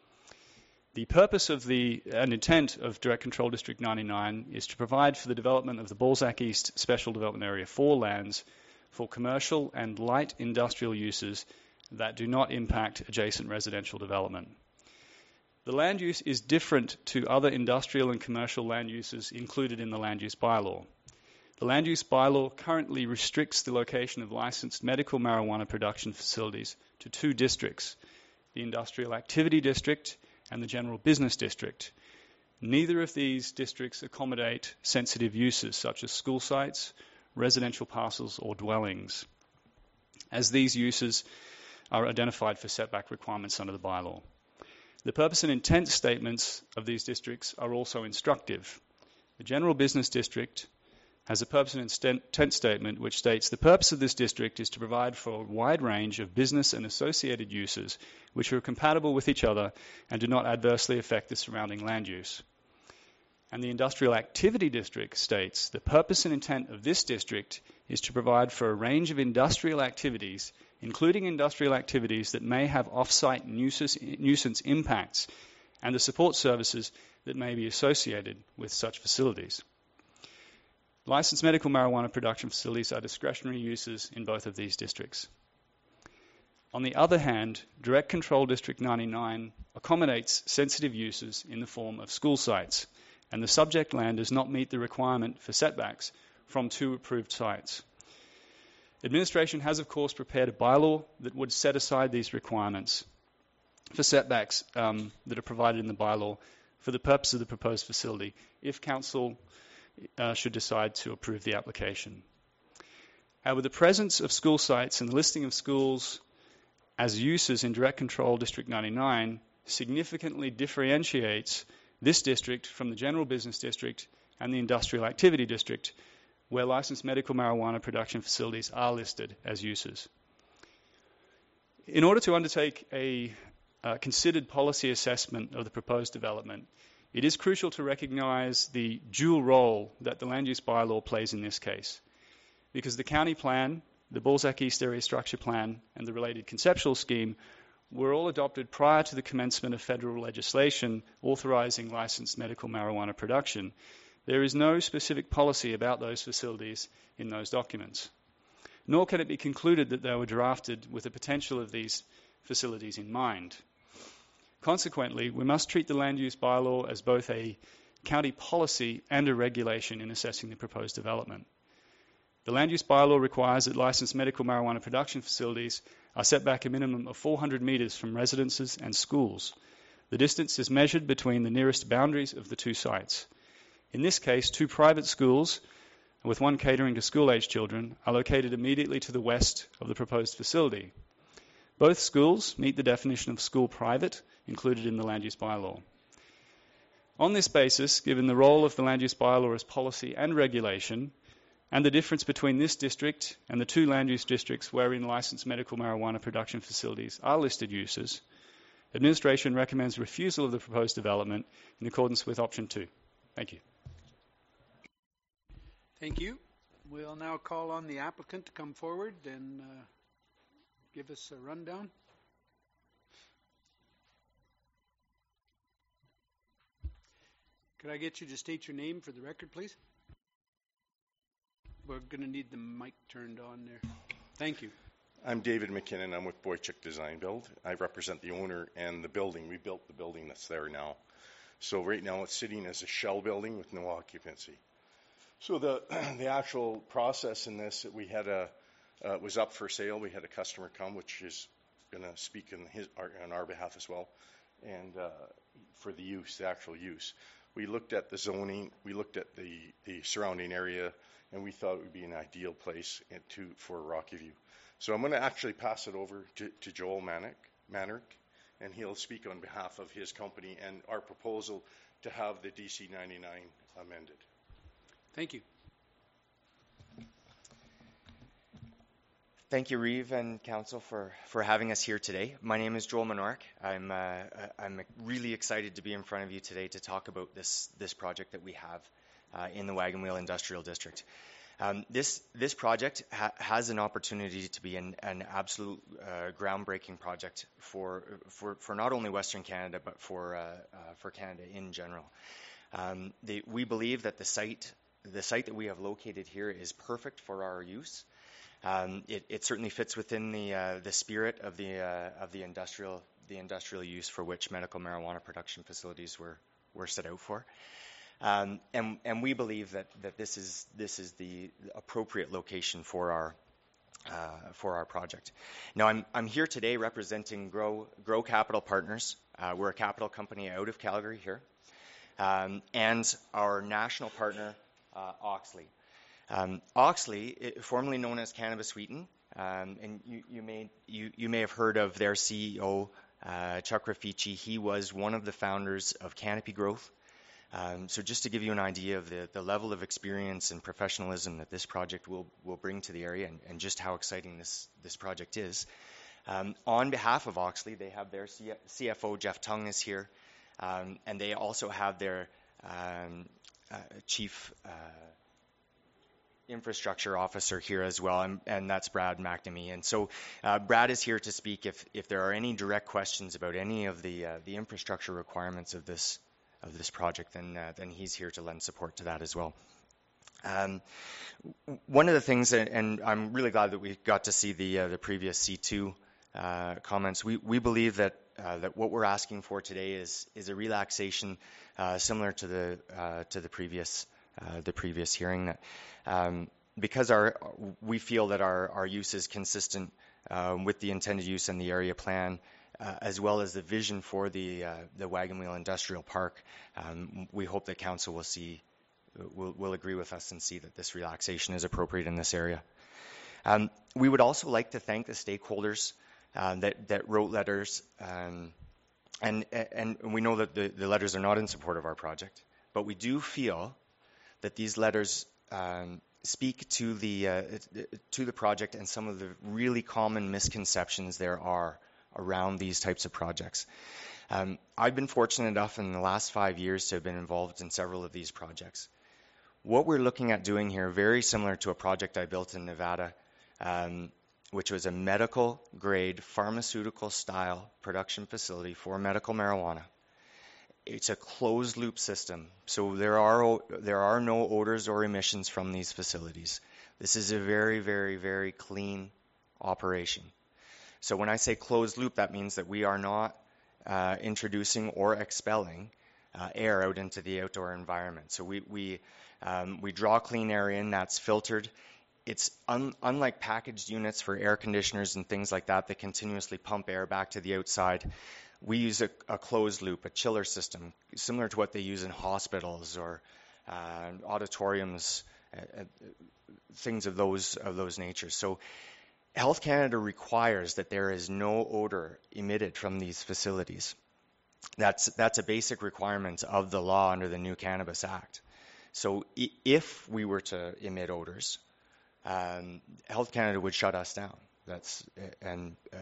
The purpose of the and intent of Direct Control District ninety-nine is to provide for the development of the Balzac East Special Development Area four lands for commercial and light industrial uses that do not impact adjacent residential development. The land use is different to other industrial and commercial land uses included in the Land Use Bylaw. The Land Use Bylaw currently restricts the location of licensed medical marijuana production facilities to two districts, the Industrial Activity District and the General Business District. Neither of these districts accommodate sensitive uses such as school sites, residential parcels, or dwellings, as these uses are identified for setback requirements under the bylaw. The purpose and intent statements of these districts are also instructive. The General Business District has a purpose and intent statement which states the purpose of this district is to provide for a wide range of business and associated uses which are compatible with each other and do not adversely affect the surrounding land use. And the Industrial Activity District states the purpose and intent of this district is to provide for a range of industrial activities, including industrial activities that may have off-site nuisance, nuisance impacts and the support services that may be associated with such facilities. Licensed medical marijuana production facilities are discretionary uses in both of these districts. On the other hand, Direct Control District ninety-nine accommodates sensitive uses in the form of school sites, and the subject land does not meet the requirement for setbacks from two approved sites. Administration has, of course, prepared a bylaw that would set aside these requirements for setbacks um, that are provided in the bylaw for the purpose of the proposed facility if Council uh, should decide to approve the application. However, the presence of school sites and the listing of schools as uses in Direct Control District ninety-nine significantly differentiates this district from the General Business District and the Industrial Activity District, where licensed medical marijuana production facilities are listed as uses. In order to undertake a uh, considered policy assessment of the proposed development, it is crucial to recognize the dual role that the Land Use Bylaw plays in this case, because the county plan, the Balzac East Area Structure Plan, and the related conceptual scheme were all adopted prior to the commencement of federal legislation authorizing licensed medical marijuana production. There is no specific policy about those facilities in those documents, nor can it be concluded that they were drafted with the potential of these facilities in mind. Consequently, we must treat the Land Use Bylaw as both a county policy and a regulation in assessing the proposed development. The Land Use Bylaw requires that licensed medical marijuana production facilities are set back a minimum of four hundred metres from residences and schools. The distance is measured between the nearest boundaries of the two sites. In this case, two private schools, with one catering to school-aged children, are located immediately to the west of the proposed facility. Both schools meet the definition of school private included in the Land Use Bylaw. On this basis, given the role of the Land Use Bylaw as policy and regulation, and the difference between this district and the two land use districts wherein licensed medical marijuana production facilities are listed uses, administration recommends refusal of the proposed development in accordance with option two. Thank you. Thank you. We'll now call on the applicant to come forward and uh, give us a rundown. Could I get you to state your name for the record, please? We're going to need the mic turned on there. Thank you. I'm David McKinnon. I'm with Boychuk Design Build. I represent the owner and the building. We built the building that's there now. So right now it's sitting as a shell building with no occupancy. So the the actual process in this, we had a uh, was up for sale. We had a customer come, which is going to speak in his our, on our behalf as well, and uh, for the use, the actual use. We looked at the zoning, we looked at the the surrounding area, and we thought it would be an ideal place to for Rocky View. So I'm going to actually pass it over to, to Joel Manick, Manerick, and he'll speak on behalf of his company and our proposal to have the D C ninety-nine amended. Thank you. Thank you, Reeve and Council, for, for having us here today. My name is Joel Manorick. I'm uh, I'm really excited to be in front of you today to talk about this this project that we have uh, in the Wagon Wheel Industrial District. Um, this this project ha- has an opportunity to be an, an absolute uh, groundbreaking project for for for not only Western Canada but for uh, uh, for Canada in general. Um, the, we believe that the site the site that we have located here is perfect for our use. Um, it, it certainly fits within the uh, the spirit of the uh, of the industrial the industrial use for which medical marijuana production facilities were were set out for, um, and and we believe that, that this is this is the appropriate location for our uh, for our project. Now I'm I'm here today representing Grow Grow Capital Partners. Uh, we're a capital company out of Calgary here, um, and our national partner uh, Auxly. Um, Auxly, it, formerly known as Cannabis Wheaton, um, and you, you may you, you may have heard of their C E O, uh, Chuck Raffici. He was one of the founders of Canopy Growth. Um, so just to give you an idea of the, the level of experience and professionalism that this project will will bring to the area, and, and just how exciting this this project is. Um, on behalf of Auxly, they have their C F O Jeff Tung is here, um, and they also have their um, uh, chief. Uh, infrastructure officer here as well, and, and that's Brad McNamee. And so uh, Brad is here to speak if, if there are any direct questions about any of the uh, the infrastructure requirements of this of this project, then uh, then he's here to lend support to that as well. Um, one of the things, and I'm really glad that we got to see the uh, the previous C two uh, comments. We we believe that uh, that what we're asking for today is is a relaxation uh, similar to the uh, to the previous. Uh, the previous hearing, that um, because our we feel that our, our use is consistent uh, with the intended use and the area plan, uh, as well as the vision for the uh, the Wagon Wheel Industrial Park. Um, we hope that Council will see will will agree with us and see that this relaxation is appropriate in this area. Um, we would also like to thank the stakeholders uh, that that wrote letters, um, and and we know that the, the letters are not in support of our project, but we do feel that these letters um, speak to the uh, to the project and some of the really common misconceptions there are around these types of projects. Um, I've been fortunate enough in the last five years to have been involved in several of these projects. What we're looking at doing here, very similar to a project I built in Nevada, um, which was a medical grade pharmaceutical style production facility for medical marijuana. It's a closed loop system, so there are there are no odors or emissions from these facilities. This is a very, very, very clean operation. So when I say closed loop, that means that we are not uh, introducing or expelling uh, air out into the outdoor environment. So we we um, we draw clean air in that's filtered. It's un- unlike packaged units for air conditioners and things like that that continuously pump air back to the outside. We use a, a closed loop, a chiller system, similar to what they use in hospitals or uh, auditoriums, uh, uh, things of those of those natures. So Health Canada requires that there is no odor emitted from these facilities. That's that's a basic requirement of the law under the new Cannabis Act. So I- if we were to emit odors, um, Health Canada would shut us down. That's and. Uh,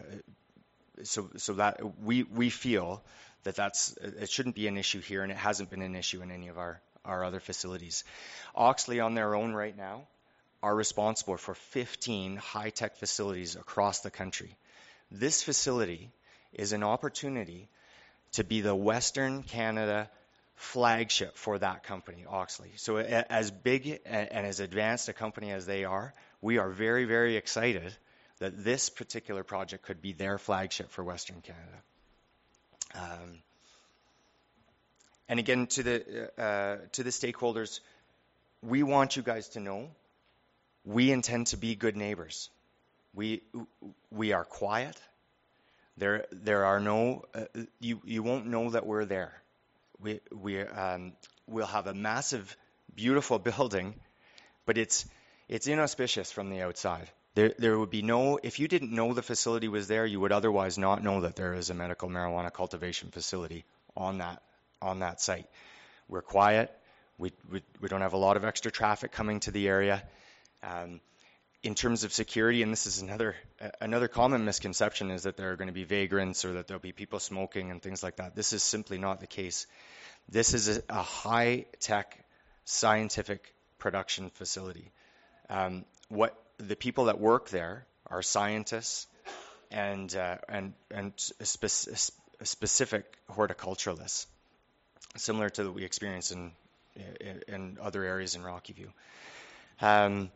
So, so that we we feel that that's it shouldn't be an issue here, and it hasn't been an issue in any of our, our other facilities. Auxly, on their own right now, are responsible for fifteen high-tech facilities across the country. This facility is an opportunity to be the Western Canada flagship for that company, Auxly. So, as big and as advanced a company as they are, we are very, very excited that this particular project could be their flagship for Western Canada. Um, And again, to the uh, to the stakeholders, we want you guys to know we intend to be good neighbors. We we are quiet. There there are no uh, you you won't know that we're there. We we um, we'll have a massive, beautiful building, but it's it's inauspicious from the outside. There there would be no, if you didn't know the facility was there, you would otherwise not know that there is a medical marijuana cultivation facility on that on that site. We're quiet. We we, we don't have a lot of extra traffic coming to the area. Um, in terms of security, and this is another uh, another common misconception, is that there are going to be vagrants or that there'll be people smoking and things like that. This is simply not the case. This is a, a high-tech scientific production facility. Um, what the people that work there are scientists and uh, and and spe- specific horticulturalists, similar to what we experience in in, in other areas in Rocky View. Um,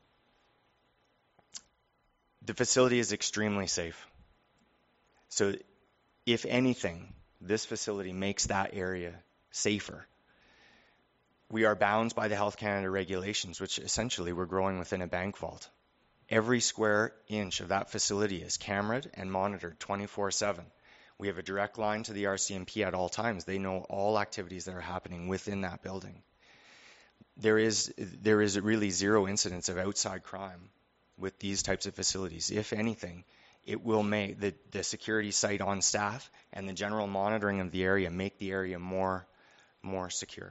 the facility is extremely safe. So, if anything, this facility makes that area safer. We are bound by the Health Canada regulations, which essentially we're growing within a bank vault. Every square inch of that facility is cameraed and monitored twenty-four seven. We have a direct line to the R C M P at all times. They know all activities that are happening within that building. There is there is really zero incidence of outside crime with these types of facilities. If anything, it will make the, the security site on staff and the general monitoring of the area make the area more more secure.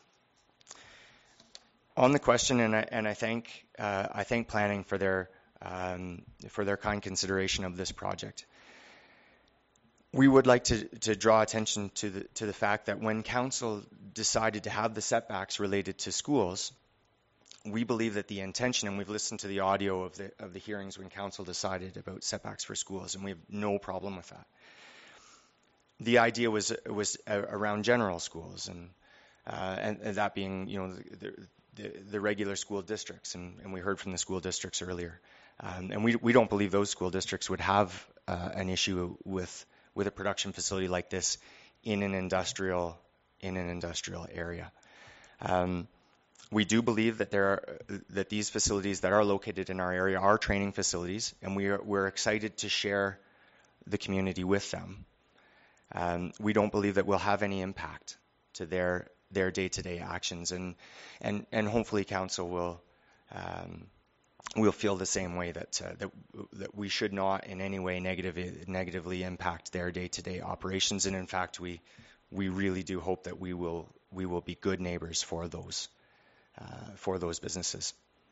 On the question, and I, and I thank uh, I thank planning for their um, for their kind consideration of this project. We would like to, to draw attention to the to the fact that when council decided to have the setbacks related to schools, we believe that the intention, and we've listened to the audio of the of the hearings when council decided about setbacks for schools, and we have no problem with that. The idea was was around general schools, and uh, and, and that being, you know, the, the, the regular school districts, and, and we heard from the school districts earlier, um, and we we don't believe those school districts would have uh, an issue with with a production facility like this in an industrial in an industrial area. Um, We do believe that there are, that these facilities that are located in our area are training facilities, and we are, we're excited to share the community with them. Um, we don't believe that we'll have any impact to their their day-to-day actions, and and and hopefully council will um, will feel the same way, that uh, that that we should not in any way negatively negatively impact their day-to-day operations, and in fact we we really do hope that we will we will be good neighbors for those. Uh, for those businesses.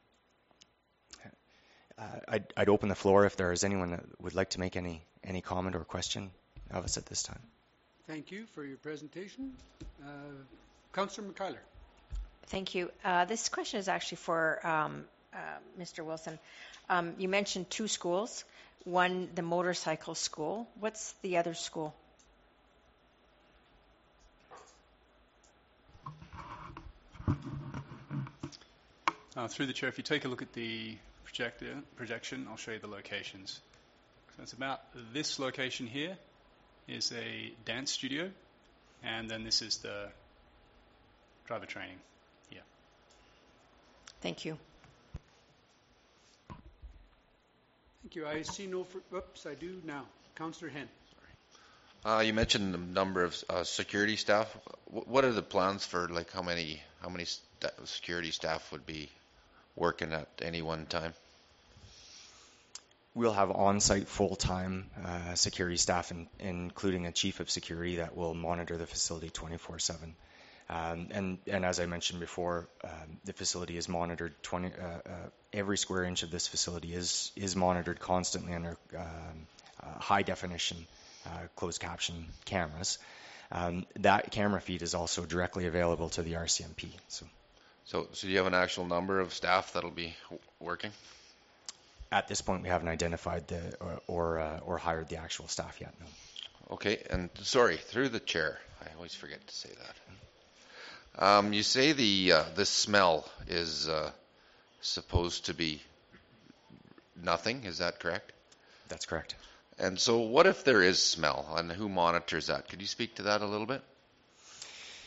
Uh, I'd, I'd open the floor if there is anyone that would like to make any, any comment or question of us at this time. Thank you for your presentation. Uh, Councillor McKeiler. Thank you. Uh, this question is actually for um, uh, Mister Wilson. Um, you mentioned two schools, one the motorcycle school. What's the other school? Uh, through the chair, if you take a look at the projector, projection, I'll show you the locations. So it's about this location here is a dance studio, and then this is the driver training here. Thank you. Thank you. I see no, fr- oops, I do now. Councillor Henn. Uh, you mentioned the number of uh, security staff. W- what are the plans for, like, how many how many st- security staff would be working at any one time? We'll have on-site full-time uh, security staff, in, including a chief of security that will monitor the facility twenty-four seven. Um, and, and as I mentioned before, um, the facility is monitored. twenty, uh, uh, every square inch of this facility is is monitored constantly under um, uh, high-definition uh, closed caption cameras. Um, that camera feed is also directly available to the R C M P. So. So, so do you have an actual number of staff that'll be w- working? At this point, we haven't identified the or or, uh, or hired the actual staff yet. No. Okay, and sorry, through the chair, I always forget to say that. Um, you say the uh, the smell is uh, supposed to be nothing. Is that correct? That's correct. And so, what if there is smell, and who monitors that? Could you speak to that a little bit?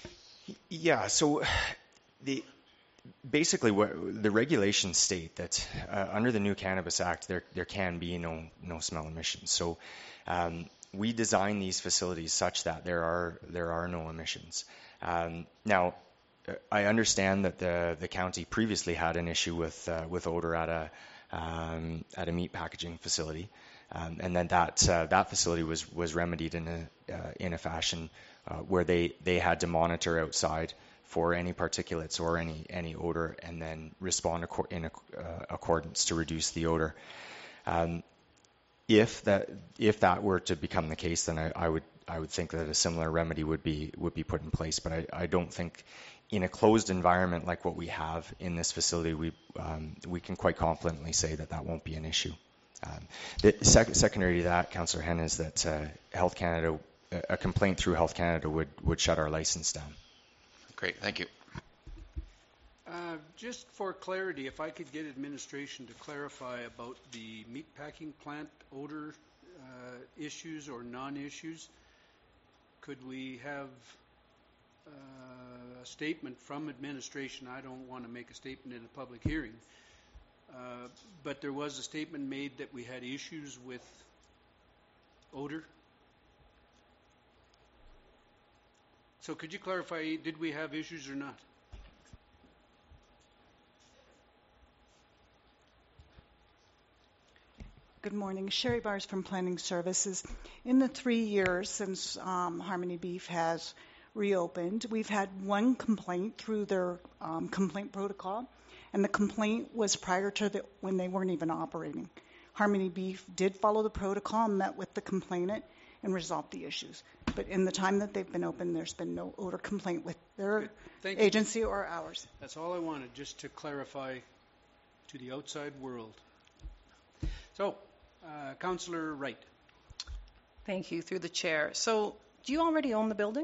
Yeah, so the basically what the regulations state that uh, under the new Cannabis Act there there can be no no smell emissions. So um, we design these facilities such that there are there are no emissions. Um, now I understand that the the county previously had an issue with uh, with odor at a um, at a meat packaging facility, um, and then that uh, that facility was was remedied in a uh, in a fashion uh, where they they had to monitor outside for any particulates or any any odor, and then respond acor- in ac- uh, accordance to reduce the odor. Um, if that if that were to become the case, then I, I would I would think that a similar remedy would be would be put in place. But I, I don't think in a closed environment like what we have in this facility, we um, we can quite confidently say that that won't be an issue. Um, the sec- secondary to that, Councillor Henn, is that uh, Health Canada, a complaint through Health Canada would would shut our license down. Great, thank you. Uh, just for clarity, if I could get administration to clarify about the meatpacking plant odor uh, issues or non-issues, could we have uh, a statement from administration? I don't want to make a statement in a public hearing, uh, but there was a statement made that we had issues with odor. So could you clarify, did we have issues or not? Good morning. Sherry Bars from Planning Services. In the three years since um, Harmony Beef has reopened, we've had one complaint through their um, complaint protocol, and the complaint was prior to the, when they weren't even operating. Harmony Beef did follow the protocol, met with the complainant, and resolved the issues. But in the time that they've been open, there's been no odor complaint with their agency or ours. That's all I wanted, just to clarify to the outside world. So, uh, Councillor Wright. Thank you, through the chair. So, do you already own the building?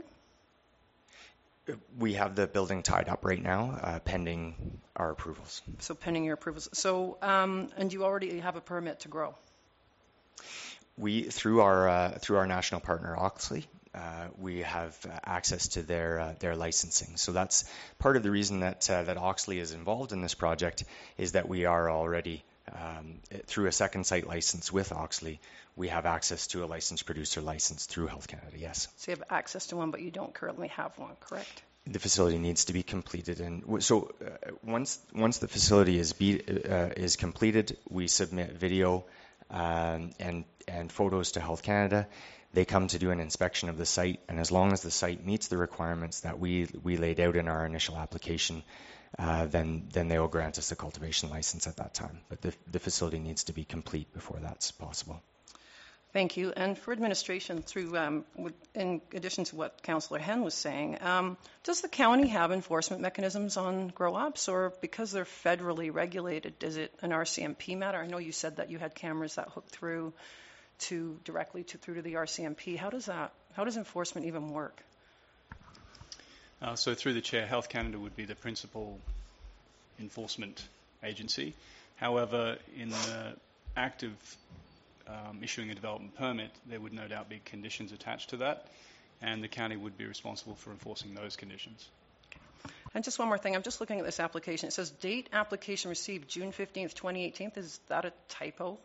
We have the building tied up right now, uh, pending our approvals. So, pending your approvals. So, um, and you already have a permit to grow? We through our uh, through our national partner Auxly, uh, we have uh, access to their uh, their licensing. So that's part of the reason that uh, that Auxly is involved in this project, is that we are already um, through a second site license with Auxly. We have access to a licensed producer license through Health Canada. Yes. So you have access to one, but you don't currently have one, correct? The facility needs to be completed, and w- so uh, once once the facility is be, uh, is completed, we submit video um, and and photos to Health Canada. They come to do an inspection of the site, and as long as the site meets the requirements that we we laid out in our initial application, uh, then then they will grant us the cultivation license at that time. But the the facility needs to be complete before that's possible. Thank you. And for administration, through um, in addition to what Councillor Henn was saying, um, does the county have enforcement mechanisms on grow ops, or because they're federally regulated, is it an R C M P matter? I know you said that you had cameras that hook through to directly to through to the R C M P. How does that? How does enforcement even work? Uh, so through the chair, Health Canada would be the principal enforcement agency. However, in the act of Um, issuing a development permit, there would no doubt be conditions attached to that, and the county would be responsible for enforcing those conditions. And just one more thing, I'm just looking at this application. It says date application received June fifteenth, twenty eighteen. Is that a typo?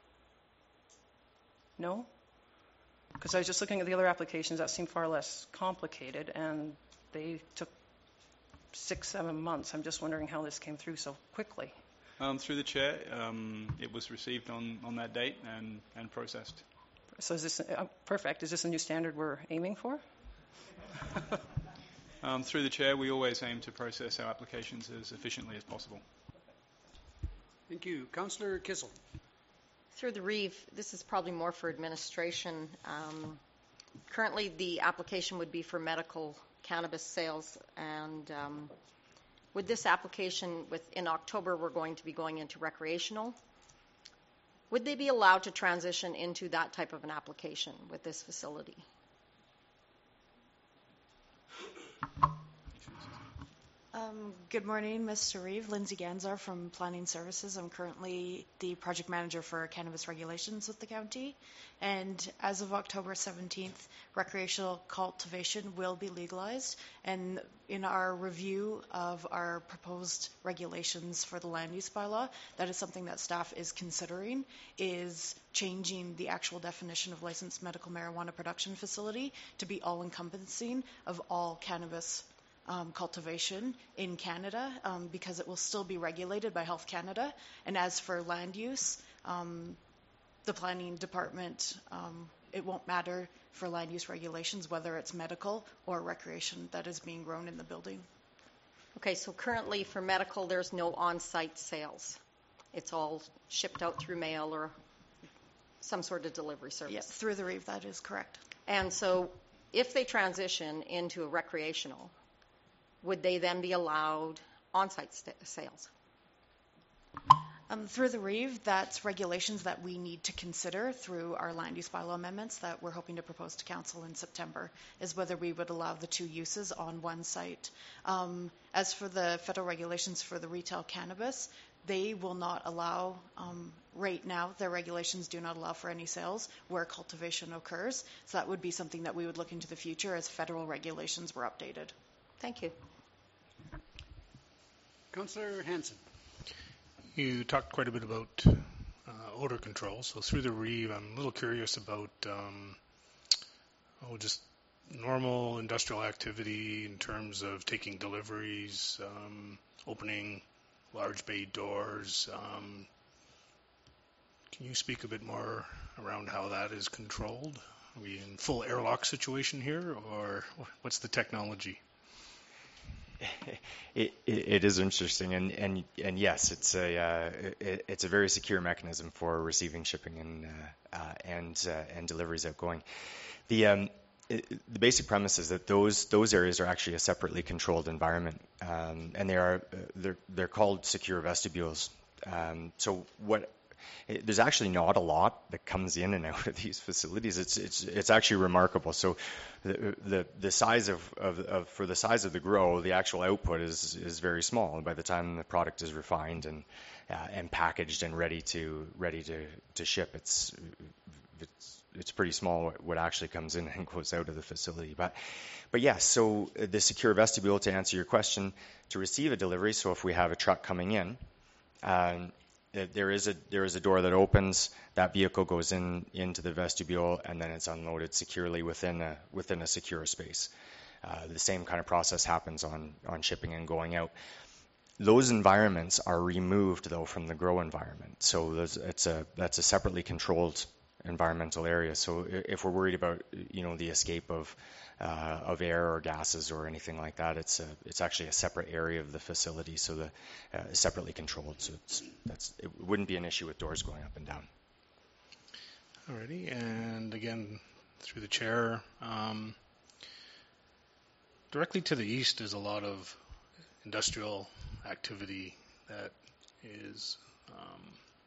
No? Because I was just looking at the other applications that seem far less complicated, and they took six, seven months. I'm just wondering how this came through so quickly. Um, through the chair, um, it was received on, on that date and, and processed. So is this uh, perfect? Is this a new standard we're aiming for? um, through the chair, we always aim to process our applications as efficiently as possible. Thank you. Councillor Kissel. Through the Reeve, this is probably more for administration. Um, currently, the application would be for medical cannabis sales, and um, with this application, with in October, we're going to be going into recreational. Would they be allowed to transition into that type of an application with this facility? Um, good morning, Mister Reeve. Lindsay Ganzar from Planning Services. I'm currently the project manager for cannabis regulations with the county. And as of October seventeenth, recreational cultivation will be legalized. And in our review of our proposed regulations for the land use bylaw, that is something that staff is considering, is changing the actual definition of licensed medical marijuana production facility to be all-encompassing of all cannabis Um, cultivation in Canada, um, because it will still be regulated by Health Canada. And as for land use, um, the planning department, um, it won't matter for land use regulations whether it's medical or recreation that is being grown in the building. Okay, so currently for medical, there's no on-site sales. It's all shipped out through mail or some sort of delivery service. Yes, through the Reeve, that is correct. And so if they transition into a recreational, would they then be allowed on-site st- sales? Um, through the Reeve, that's regulations that we need to consider through our land use bylaw amendments that we're hoping to propose to council in September, is whether we would allow the two uses on one site. Um, as for the federal regulations for the retail cannabis, they will not allow, um, right now, their regulations do not allow for any sales where cultivation occurs. So that would be something that we would look into the future as federal regulations were updated. Thank you. Councillor Hanson. You talked quite a bit about uh, odor control. So through the Reeve, I'm a little curious about um, oh, just normal industrial activity in terms of taking deliveries, um, opening large bay doors. Um, can you speak a bit more around how that is controlled? Are we in full airlock situation here, or what's the technology? It, it, it is interesting, and, and and yes, it's a uh, it, it's a very secure mechanism for receiving, shipping, and uh, uh, and uh, and deliveries outgoing. The um, it, the basic premise is that those those areas are actually a separately controlled environment, um, and they are uh, they're they're called secure vestibules. Um, so what? It, there's actually not a lot that comes in and out of these facilities. It's it's it's actually remarkable. So the the, the size of, of, of for the size of the grow, the actual output is is very small. And by the time the product is refined and uh, and packaged and ready to ready to, to ship, it's it's it's pretty small what, what actually comes in and goes out of the facility. But but yes, so the secure vestibule, to answer your question, to receive a delivery. So if we have a truck coming in, um, There is a there is a door that opens. That vehicle goes in into the vestibule, and then it's unloaded securely within a within a secure space. Uh, the same kind of process happens on on shipping and going out. Those environments are removed though from the grow environment, so there's, it's a that's a separately controlled environmental area. So if we're worried about you know the escape of uh, of air or gases or anything like that, it's a, it's actually a separate area of the facility, so the uh, separately controlled. So it's, that's it wouldn't be an issue with doors going up and down. Alrighty, and again through the chair, um, directly to the east is a lot of industrial activity that is um,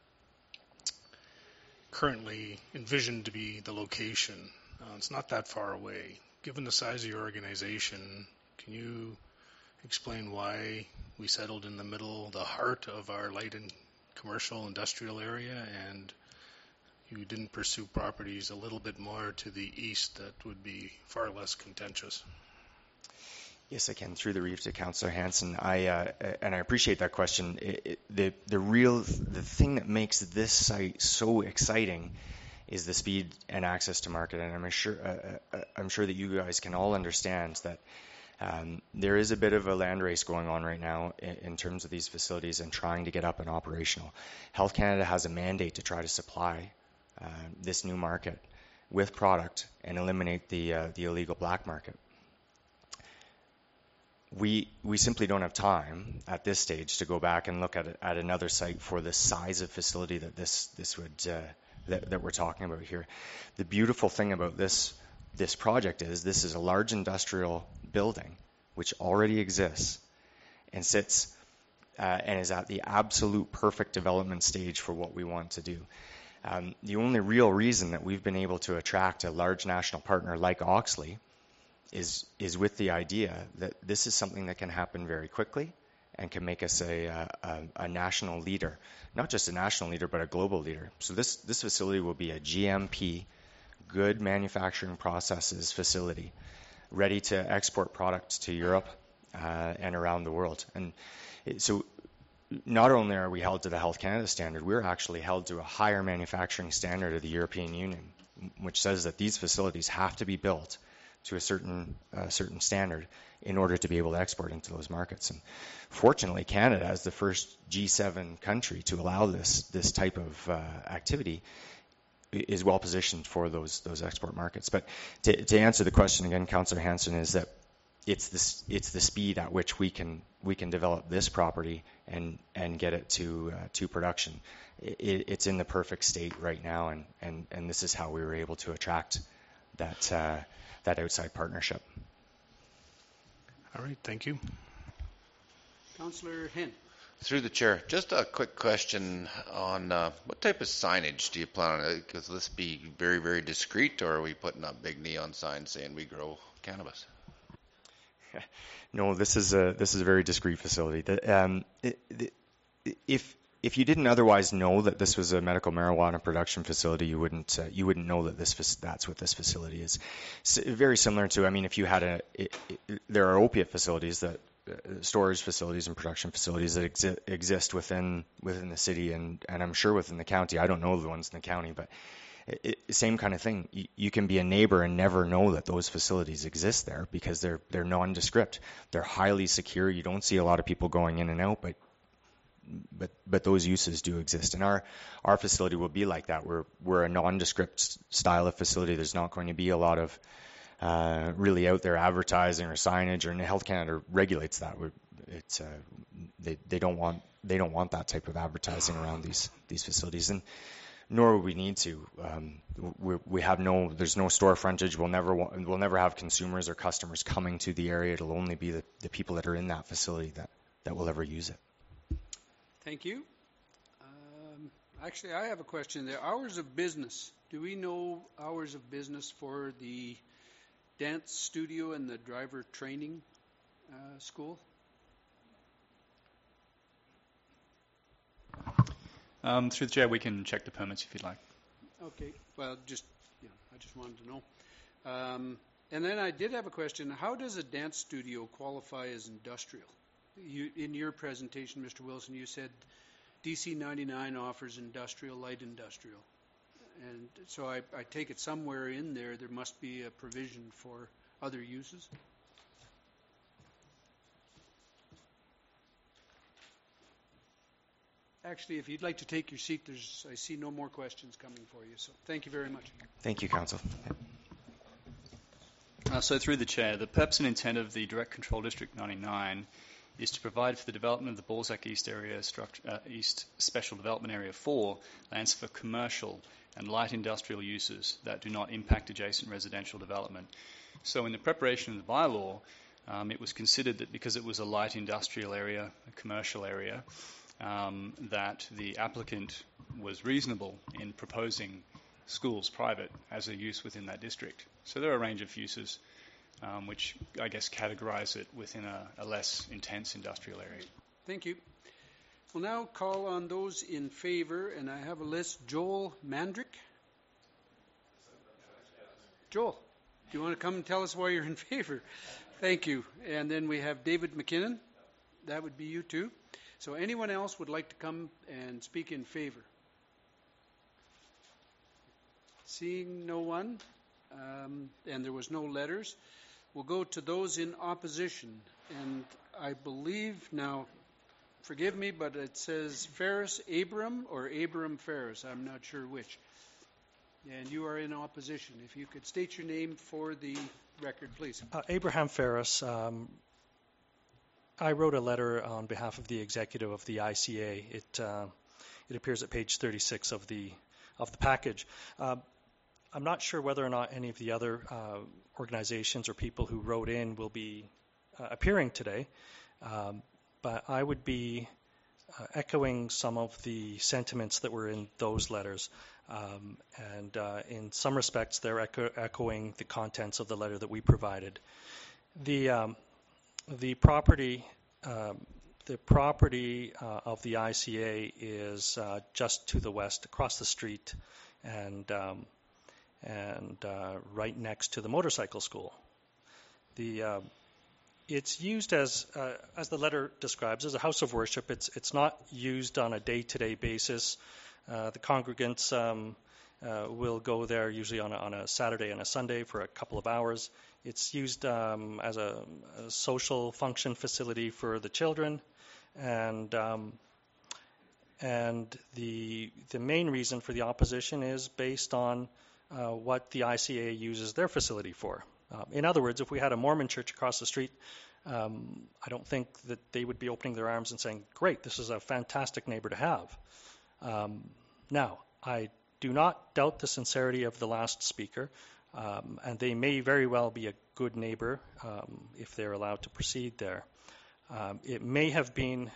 currently envisioned to be the location. Uh, it's not that far away. Given the size of your organization, can you explain why we settled in the middle, the heart of our light and commercial industrial area, and you didn't pursue properties a little bit more to the east that would be far less contentious? Yes, I can. Through the Reeve to Councillor Hanson, I uh, and I appreciate that question. It, it, the the real the thing that makes this site so exciting is the speed and access to market, and I'm sure uh, uh, I'm sure that you guys can all understand that um, there is a bit of a land race going on right now in, in terms of these facilities and trying to get up and operational. Health Canada has a mandate to try to supply uh, this new market with product and eliminate the uh, the illegal black market. We we simply don't have time at this stage to go back and look at at another site for the size of facility that this this would uh, that, that we're talking about here. The beautiful thing about this this project is this is a large industrial building which already exists and sits uh, and is at the absolute perfect development stage for what we want to do. Um, the only real reason that we've been able to attract a large national partner like Auxly is is with the idea that this is something that can happen very quickly and can make us a, a, a national leader, not just a national leader, but a global leader. So this, this facility will be a G M P, good manufacturing processes facility, ready to export products to Europe uh, and around the world. And it, so not only are we held to the Health Canada standard, we're actually held to a higher manufacturing standard of the European Union, which says that these facilities have to be built to a certain uh, certain standard in order to be able to export into those markets. And fortunately, Canada, as the first G seven country to allow this this type of uh, activity, is well positioned for those those export markets. But to, to answer the question again, Councillor Hanson, is that it's this it's the speed at which we can we can develop this property and and get it to uh, to production. It, it's in the perfect state right now, and, and, and this is how we were able to attract that uh, that outside partnership. All right, thank you. Councillor Hen. Through the chair, just a quick question on uh, what type of signage do you plan on? Because this be very, very discreet, or are we putting up big neon signs saying we grow cannabis? No, this is a this is a very discreet facility. The, um, it, the, if if you didn't otherwise know that this was a medical marijuana production facility, you wouldn't uh, you wouldn't know that this that's what this facility is. So very similar to, I mean, if you had a, it, it, there are opiate facilities that. Uh, storage facilities and production facilities that exi- exist within within the city and, and I'm sure within the county. I don't know the ones in the county, but it, it, same kind of thing. You, you can be a neighbor and never know that those facilities exist there because they're they're nondescript. They're highly secure. You don't see a lot of people going in and out, but but but those uses do exist. And our our facility will be like that. We're we're a nondescript style of facility. There's not going to be a lot of Uh, really out there advertising or signage, or Health Canada regulates that. We're, it's uh, they they don't want they don't want that type of advertising around these these facilities, and nor would we need to. Um, we we have no there's no store frontage. We'll never wa- we'll never have consumers or customers coming to the area. It'll only be the, the people that are in that facility that that will ever use it. Thank you. Um, actually, I have a question. The hours of business. Do we know hours of business for the dance studio and the driver training uh, school? Um, through the chair, we can check the permits if you'd like. Okay. Well, just you know, I just wanted to know. Um, and then I did have a question. How does a dance studio qualify as industrial? You, in your presentation, Mister Wilson, you said D C ninety-nine offers industrial, light industrial. And so I, I take it somewhere in there there must be a provision for other uses? Actually, if you'd like to take your seat, there's I see no more questions coming for you. So thank you very much. Thank you, Council. Uh, so through the chair, the purpose and intent of the Direct Control District ninety-nine is to provide for the development of the Balzac East Area structure, uh, East Special Development Area four lands for commercial and light industrial uses that do not impact adjacent residential development. So in the preparation of the bylaw, um, it was considered that because it was a light industrial area, a commercial area, um, that the applicant was reasonable in proposing schools private as a use within that district. So there are a range of uses um, which I guess categorize it within a, a less intense industrial area. Thank you. We'll now call on those in favor, and I have a list. Joel Mandrick. Joel, do you want to come and tell us why you're in favor? Thank you. And then we have David McKinnon. That would be you too. So anyone else would like to come and speak in favor? Seeing no one, um, and there was no letters, we'll go to those in opposition. And I believe now, forgive me, but it says Ferris Abram or Abram Ferris. I'm not sure which. And you are in opposition. If you could state your name for the record, please. Uh, Abraham Ferris. Um, I wrote a letter on behalf of the executive of the I C A. It uh, it appears at page thirty-six of the of the package. Uh, I'm not sure whether or not any of the other uh, organizations or people who wrote in will be uh, appearing today, um, but I would be uh, echoing some of the sentiments that were in those letters. Um, and uh, in some respects, they're echo- echoing the contents of the letter that we provided. The um, the property um, the property uh, of the I C A is uh, just to the west, across the street, and um, and uh, right next to the motorcycle school. The uh, it's used as uh, as the letter describes as a house of worship. It's it's not used on a day-to-day basis. Uh, the congregants um, uh, will go there usually on a, on a Saturday and a Sunday for a couple of hours. It's used um, as a, a social function facility for the children, and um, and the the main reason for the opposition is based on uh, what the I C A uses their facility for. Uh, in other words, if we had a Mormon church across the street, um, I don't think that they would be opening their arms and saying, "Great, this is a fantastic neighbor to have." Um, now, I do not doubt the sincerity of the last speaker, um, and they may very well be a good neighbor um, if they're allowed to proceed there. Um, it may have been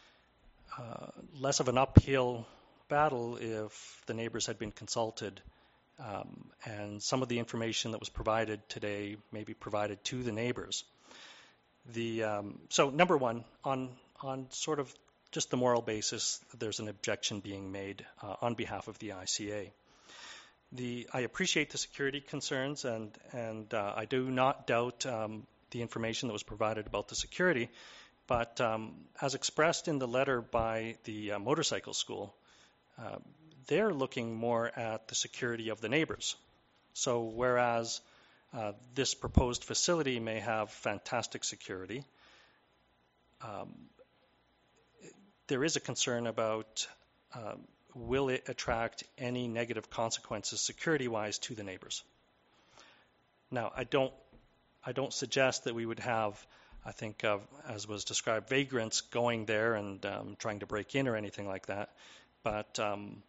uh, less of an uphill battle if the neighbors had been consulted, um, and some of the information that was provided today may be provided to the neighbors. The um, so number one, on on sort of just the moral basis, there's an objection being made uh, on behalf of the I C A. The, I appreciate the security concerns, and, and uh, I do not doubt um, the information that was provided about the security, but um, as expressed in the letter by the uh, motorcycle school, uh, they're looking more at the security of the neighbors. So whereas uh, this proposed facility may have fantastic security, um, there is a concern about uh, will it attract any negative consequences security-wise to the neighbors. Now, I don't, I don't suggest that we would have, I think, uh, as was described, vagrants going there and um, trying to break in or anything like that. But um,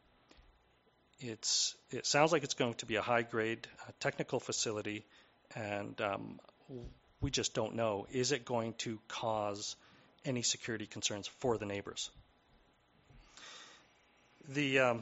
it's, it sounds like it's going to be a high-grade uh, technical facility, and um, we just don't know. Is it going to cause any security concerns for the neighbors? The, um,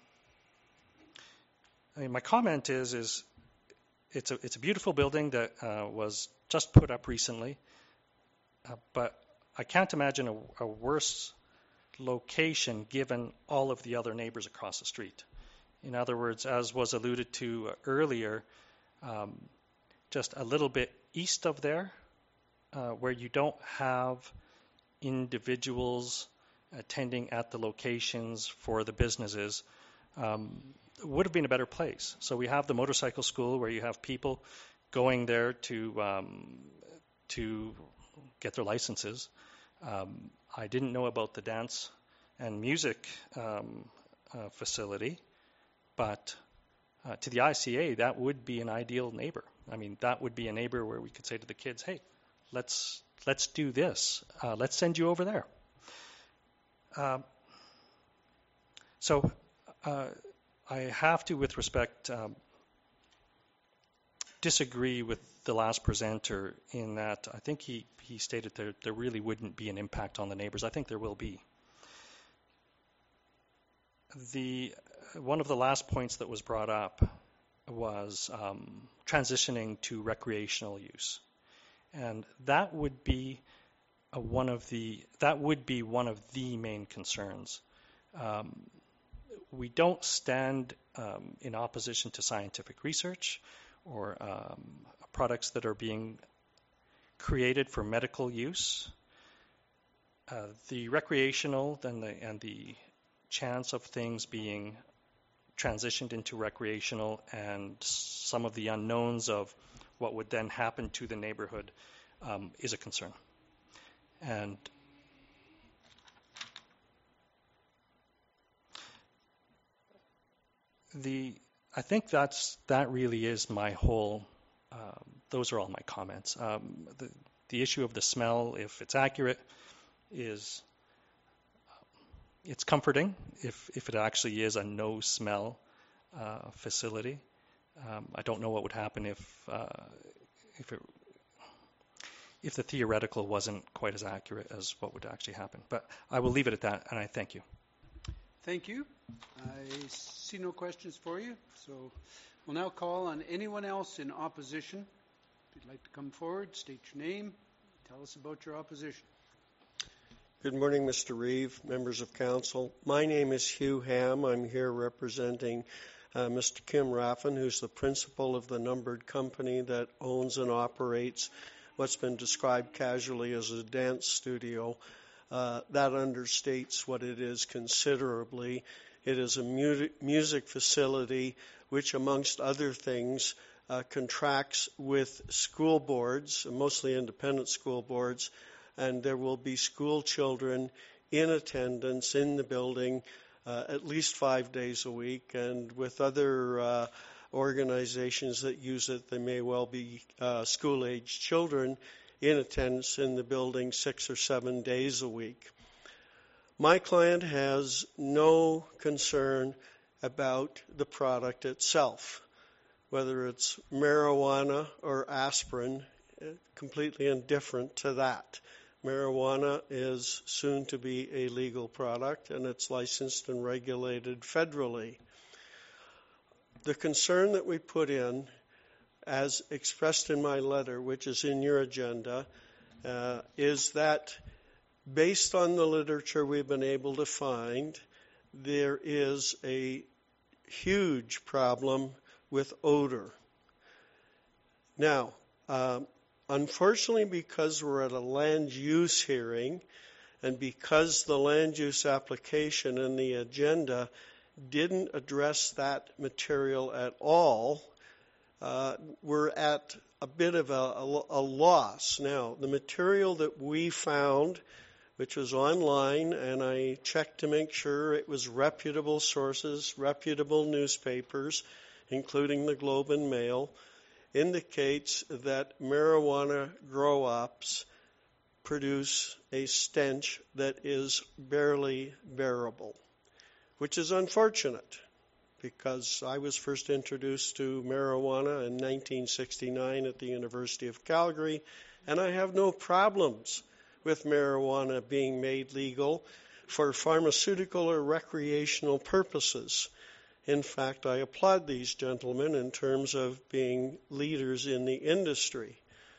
I mean, my comment is, is it's a it's a beautiful building that uh, was just put up recently, uh, but I can't imagine a, a worse location given all of the other neighbors across the street. In other words, as was alluded to earlier, um, just a little bit east of there, uh, where you don't have individuals attending at the locations for the businesses, um, would have been a better place. So we have the motorcycle school where you have people going there to um, to get their licenses. Um, I didn't know about the dance and music um, uh, facility, but uh, to the I C A, that would be an ideal neighbor. I mean, that would be a neighbor where we could say to the kids, "Hey, let's let's do this. Uh, let's send you over there." Uh, so uh, I have to, with respect, um, disagree with the last presenter in that I think he, he stated there, there really wouldn't be an impact on the neighbors. I think there will be. The one of the last points that was brought up was um, transitioning to recreational use, and that would be a one of the that would be one of the main concerns. Um, we don't stand um, in opposition to scientific research or um, products that are being created for medical use. Uh, the recreational and the, and the chance of things being transitioned into recreational and some of the unknowns of what would then happen to the neighborhood um, is a concern. And the I think that's that really is my whole. Um, those are all my comments. Um, the the issue of the smell, if it's accurate, is it's comforting if if it actually is a no smell uh, facility. Um, I don't know what would happen if uh, if it. if the theoretical wasn't quite as accurate as what would actually happen. But I will leave it at that, and I thank you. Thank you. I see no questions for you, so we'll now call on anyone else in opposition. If you'd like to come forward, state your name, tell us about your opposition. Good morning, Mister Reeve, members of council. My name is Hugh Ham. I'm here representing uh, Mister Kim Raffin, who's the principal of the numbered company that owns and operates what's been described casually as a dance studio. Uh, that understates what it is considerably. It is a mu- music facility which, amongst other things, uh, contracts with school boards, mostly independent school boards, and there will be school children in attendance in the building uh, at least five days a week, and with other uh, organizations that use it, there may well be uh, school-aged children in attendance in the building six or seven days a week. My client has no concern about the product itself, whether it's marijuana or aspirin, completely indifferent to that. Marijuana is soon to be a legal product, and it's licensed and regulated federally. The concern that we put in, as expressed in my letter, which is in your agenda, uh, is that based on the literature we've been able to find, there is a huge problem with odor. Now, uh, unfortunately, because we're at a land use hearing, and because the land use application and the agenda didn't address that material at all, uh, we're at a bit of a, a, a loss. Now, the material that we found, which was online, and I checked to make sure it was reputable sources, reputable newspapers, including the Globe and Mail, indicates that marijuana grow-ops produce a stench that is barely bearable, which is unfortunate because I was first introduced to marijuana in nineteen sixty-nine at the University of Calgary, and I have no problems with marijuana being made legal for pharmaceutical or recreational purposes. In fact, I applaud these gentlemen in terms of being leaders in the industry.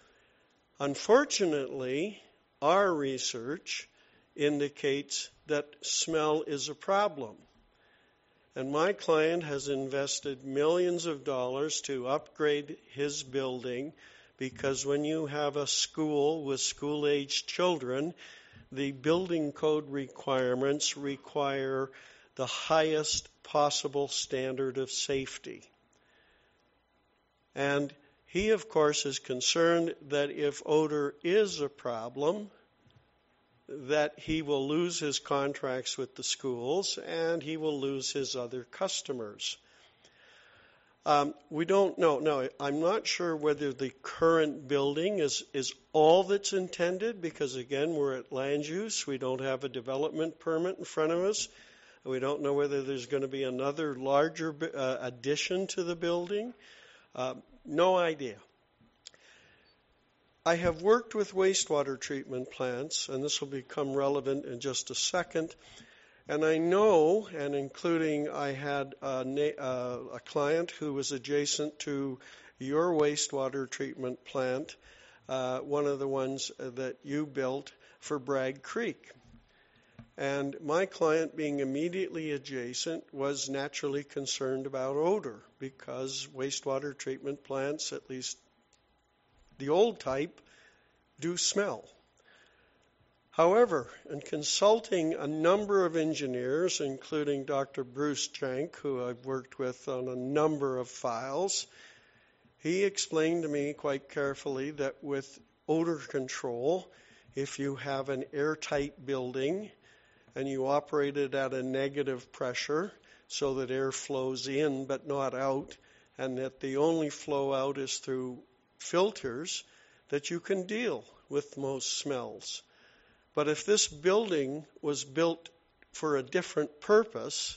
Unfortunately, our research indicates that smell is a problem. And my client has invested millions of dollars to upgrade his building because when you have a school with school-aged children, the building code requirements require the highest possible standard of safety. And he, of course, is concerned that if odor is a problem, that he will lose his contracts with the schools and he will lose his other customers. Um, we don't know. No, I'm not sure whether the current building is, is all that's intended because, again, we're at land use. We don't have a development permit in front of us. We don't know whether there's going to be another larger uh, addition to the building. Uh, no idea. I have worked with wastewater treatment plants, and this will become relevant in just a second. And I know, and including I had a, na- uh, a client who was adjacent to your wastewater treatment plant, uh, one of the ones that you built for Bragg Creek. And my client, being immediately adjacent, was naturally concerned about odor because wastewater treatment plants, at least the old type, do smell. However, in consulting a number of engineers, including Doctor Bruce Jank, who I've worked with on a number of files, he explained to me quite carefully that with odor control, if you have an airtight building and you operate it at a negative pressure so that air flows in but not out, and that the only flow out is through filters, that you can deal with most smells. But if this building was built for a different purpose,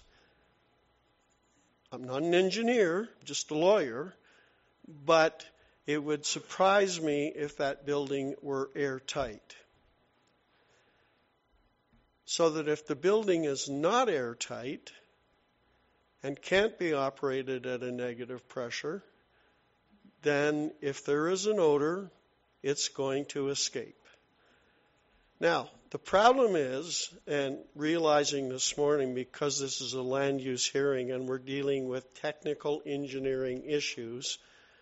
I'm not an engineer, just a lawyer, but it would surprise me if that building were airtight. so that if the building is not airtight and can't be operated at a negative pressure, then if there is an odor, it's going to escape. Now, the problem is, and realizing this morning, because this is a land use hearing and we're dealing with technical engineering issues,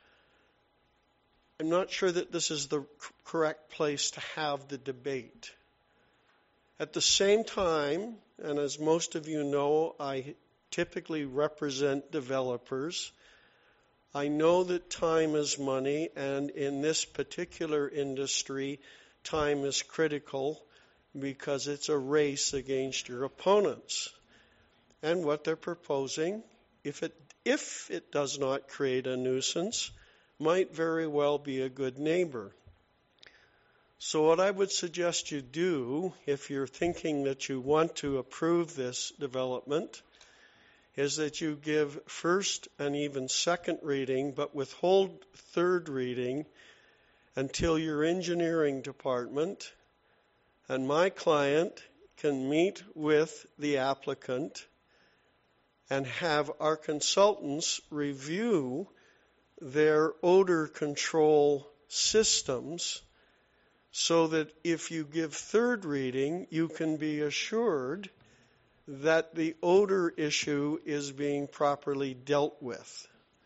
I'm not sure that this is the correct place to have the debate. At the same time, and as most of you know, I typically represent developers. I know that time is money, and in this particular industry, time is critical because it's a race against your opponents. And what they're proposing, if it if it does not create a nuisance, might very well be a good neighbor. So what I would suggest you do, if you're thinking that you want to approve this development, is that you give first and even second reading, but withhold third reading until your engineering department and my client can meet with the applicant and have our consultants review their odor control systems so that if you give third reading, you can be assured that the odor issue is being properly dealt with.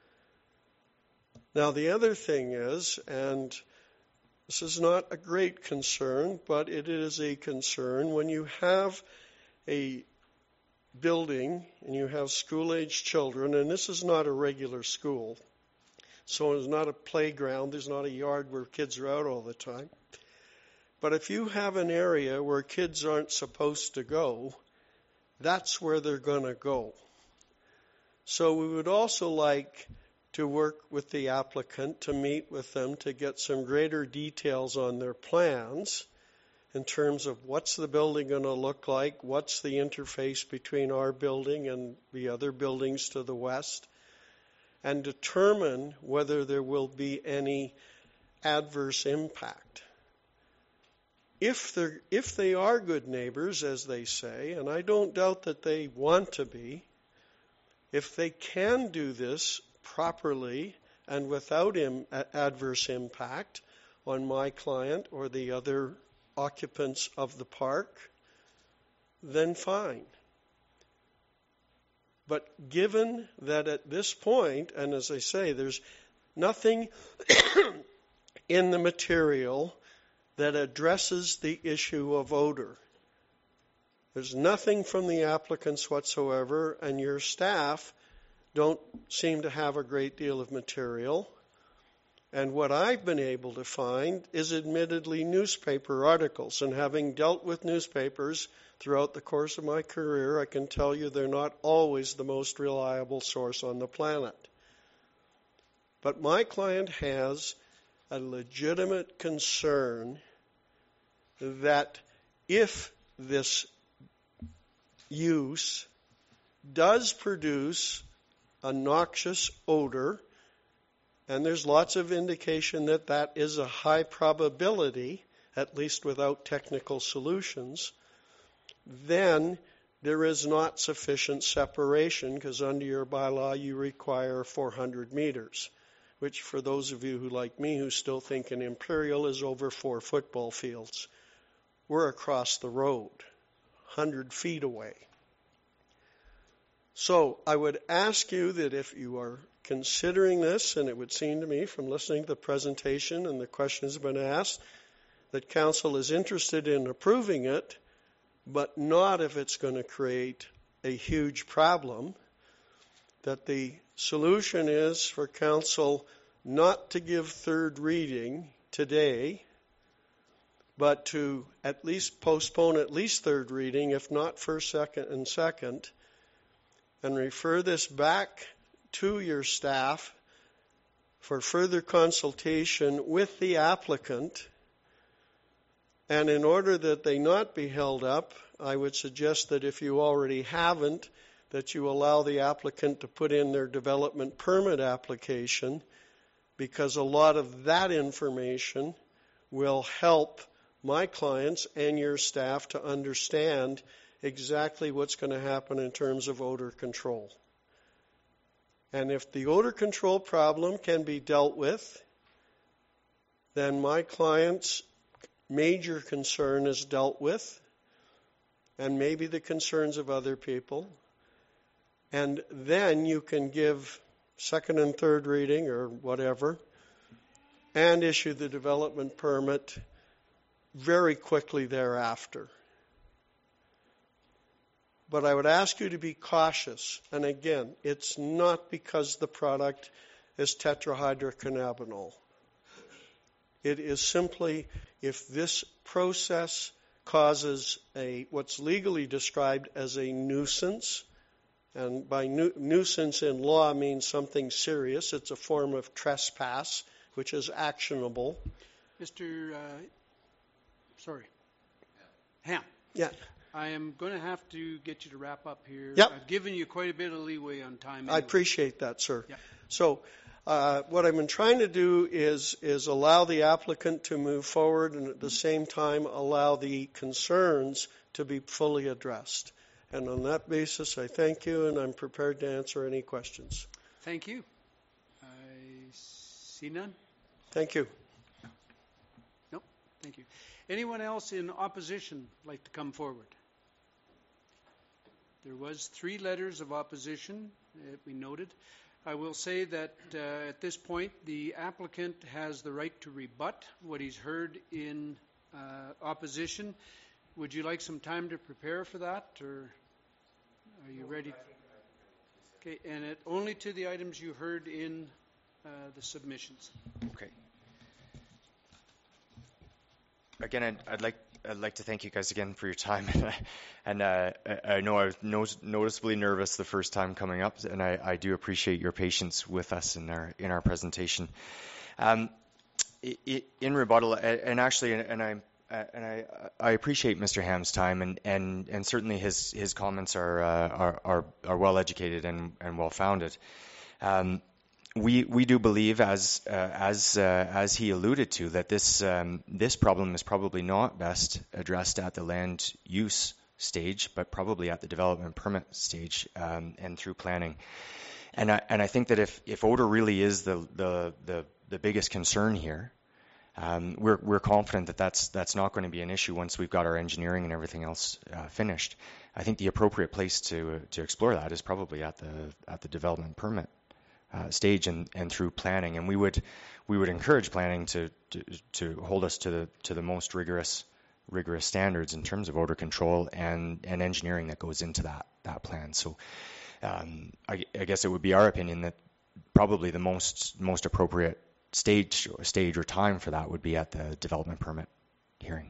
Now, the other thing is, and this is not a great concern, but it is a concern when you have a building and you have school-age children, and this is not a regular school, so it's not a playground, there's not a yard where kids are out all the time. But if you have an area where kids aren't supposed to go, that's where they're going to go. So we would also like to work with the applicant to meet with them to get some greater details on their plans in terms of what's the building going to look like, what's the interface between our building and the other buildings to the west, and determine whether there will be any adverse impact. If they're, if they are good neighbors, as they say, and I don't doubt that they want to be, if they can do this properly and without im- adverse impact on my client or the other occupants of the park, then fine. But given that at this point, and as I say, there's nothing in the material that addresses the issue of odor. There's nothing from the applicants whatsoever, and your staff don't seem to have a great deal of material. And what I've been able to find is admittedly newspaper articles. And having dealt with newspapers throughout the course of my career, I can tell you they're not always the most reliable source on the planet. But my client has a legitimate concern that if this use does produce a noxious odor, and there's lots of indication that that is a high probability, at least without technical solutions, then there is not sufficient separation, because under your bylaw you require four hundred meters. Which for those of you who like me who still think an Imperial is over four football fields. We're across the road, one hundred feet away. So I would ask you that if you are considering this, and it would seem to me from listening to the presentation and the questions have been asked, that council is interested in approving it, but not if it's going to create a huge problem, that the solution is for council not to give third reading today, but to at least postpone at least third reading, if not first, second, and second, and refer this back to your staff for further consultation with the applicant. And in order that they not be held up, I would suggest that if you already haven't, that you allow the applicant to put in their development permit application, because a lot of that information will help my clients and your staff to understand exactly what's going to happen in terms of odor control. And if the odor control problem can be dealt with, then my client's major concern is dealt with, and maybe the concerns of other people. And then you can give second and third reading or whatever, and issue the development permit very quickly thereafter. But I would ask you to be cautious. And again, it's not because the product is tetrahydrocannabinol. It is simply if this process causes a what's legally described as a nuisance, and by nu- nuisance in law means something serious. It's a form of trespass, which is actionable. Mister Uh, sorry. Ham. Yeah. I am going to have to get you to wrap up here. Yep. I've given you quite a bit of leeway on time. I anyway. appreciate that, sir. Yeah. So uh, what I've been trying to do is is allow the applicant to move forward and at the same time allow the concerns to be fully addressed. And on that basis, I thank you, and I'm prepared to answer any questions. Thank you. I see none. Thank you. Nope. Thank you. Anyone else in opposition like to come forward? There was three letters of opposition that we noted. I will say that uh, at this point, the applicant has the right to rebut what he's heard in uh, opposition. Would you like some time to prepare for that, or are you ready? Okay, and it only to the items you heard in uh, the submissions. Okay. Again, I'd, I'd like I'd like to thank you guys again for your time, and uh, I, I know I was no, noticeably nervous the first time coming up, and I, I do appreciate your patience with us in our in our presentation. Um, it, in rebuttal, and actually, and I and I I appreciate Mister Ham's time, and, and, and certainly his his comments are uh, are, are are well educated and, and well founded. Um, We we do believe, as uh, as uh, as he alluded to, that this um, this problem is probably not best addressed at the land use stage, but probably at the development permit stage um, and through planning. And I and I think that if, if odor really is the the the, the biggest concern here, um, we're we're confident that that's that's not going to be an issue once we've got our engineering and everything else uh, finished. I think the appropriate place to uh, to explore that is probably at the at the development permit Uh, stage and, and through planning, and we would we would encourage planning to, to to hold us to the to the most rigorous rigorous standards in terms of odor control and, and engineering that goes into that that plan. So um, I, I guess it would be our opinion that probably the most most appropriate stage stage or time for that would be at the development permit hearing.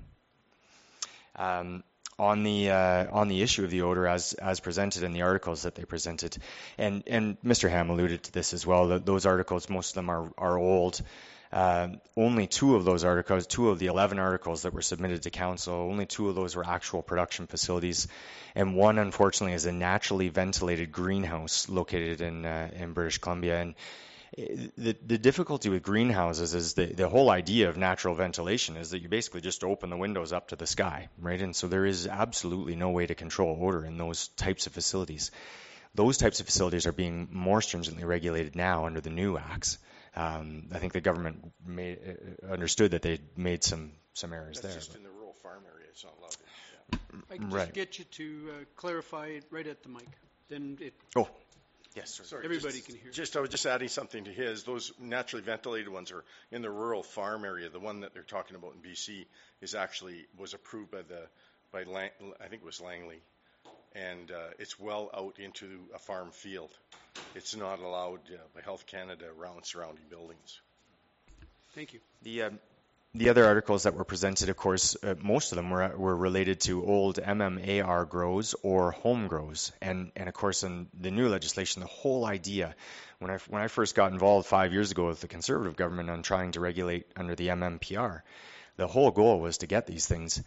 Um, on the uh, on the issue of the odor as as presented in the articles that they presented, and and Mister Ham alluded to this as well. Those articles, most of them are are old. Uh, only two of those articles, two of the eleven articles that were submitted to council, only two of those were actual production facilities, and one, unfortunately, is a naturally ventilated greenhouse located in uh, in British Columbia. And The, the difficulty with greenhouses is the, the whole idea of natural ventilation is that you basically just open the windows up to the sky, right? And so there is absolutely no way to control odor in those types of facilities. Those types of facilities are being more stringently regulated now under the new acts. Um, I think the government made, uh, understood that they made some, some errors That's there. just in the rural farm area. It's not allowed. Yeah. I can Right. just get you to uh, clarify it right at the mic. Then it. Oh. Yes, sir. Sorry, Everybody just, can hear. Just, I was just adding something to his. Those naturally ventilated ones are in the rural farm area. The one that they're talking about in B C is actually was approved by the by Lang, I think it was Langley, and uh, it's well out into a farm field. It's not allowed uh, by Health Canada around surrounding buildings. Thank you. The um, the other articles that were presented, of course, uh, most of them were were related to old M M A R grows or home grows, and and of course in the new legislation, the whole idea when I when I first got involved five years ago with the Conservative government on trying to regulate under the M M P R, the whole goal was to get these things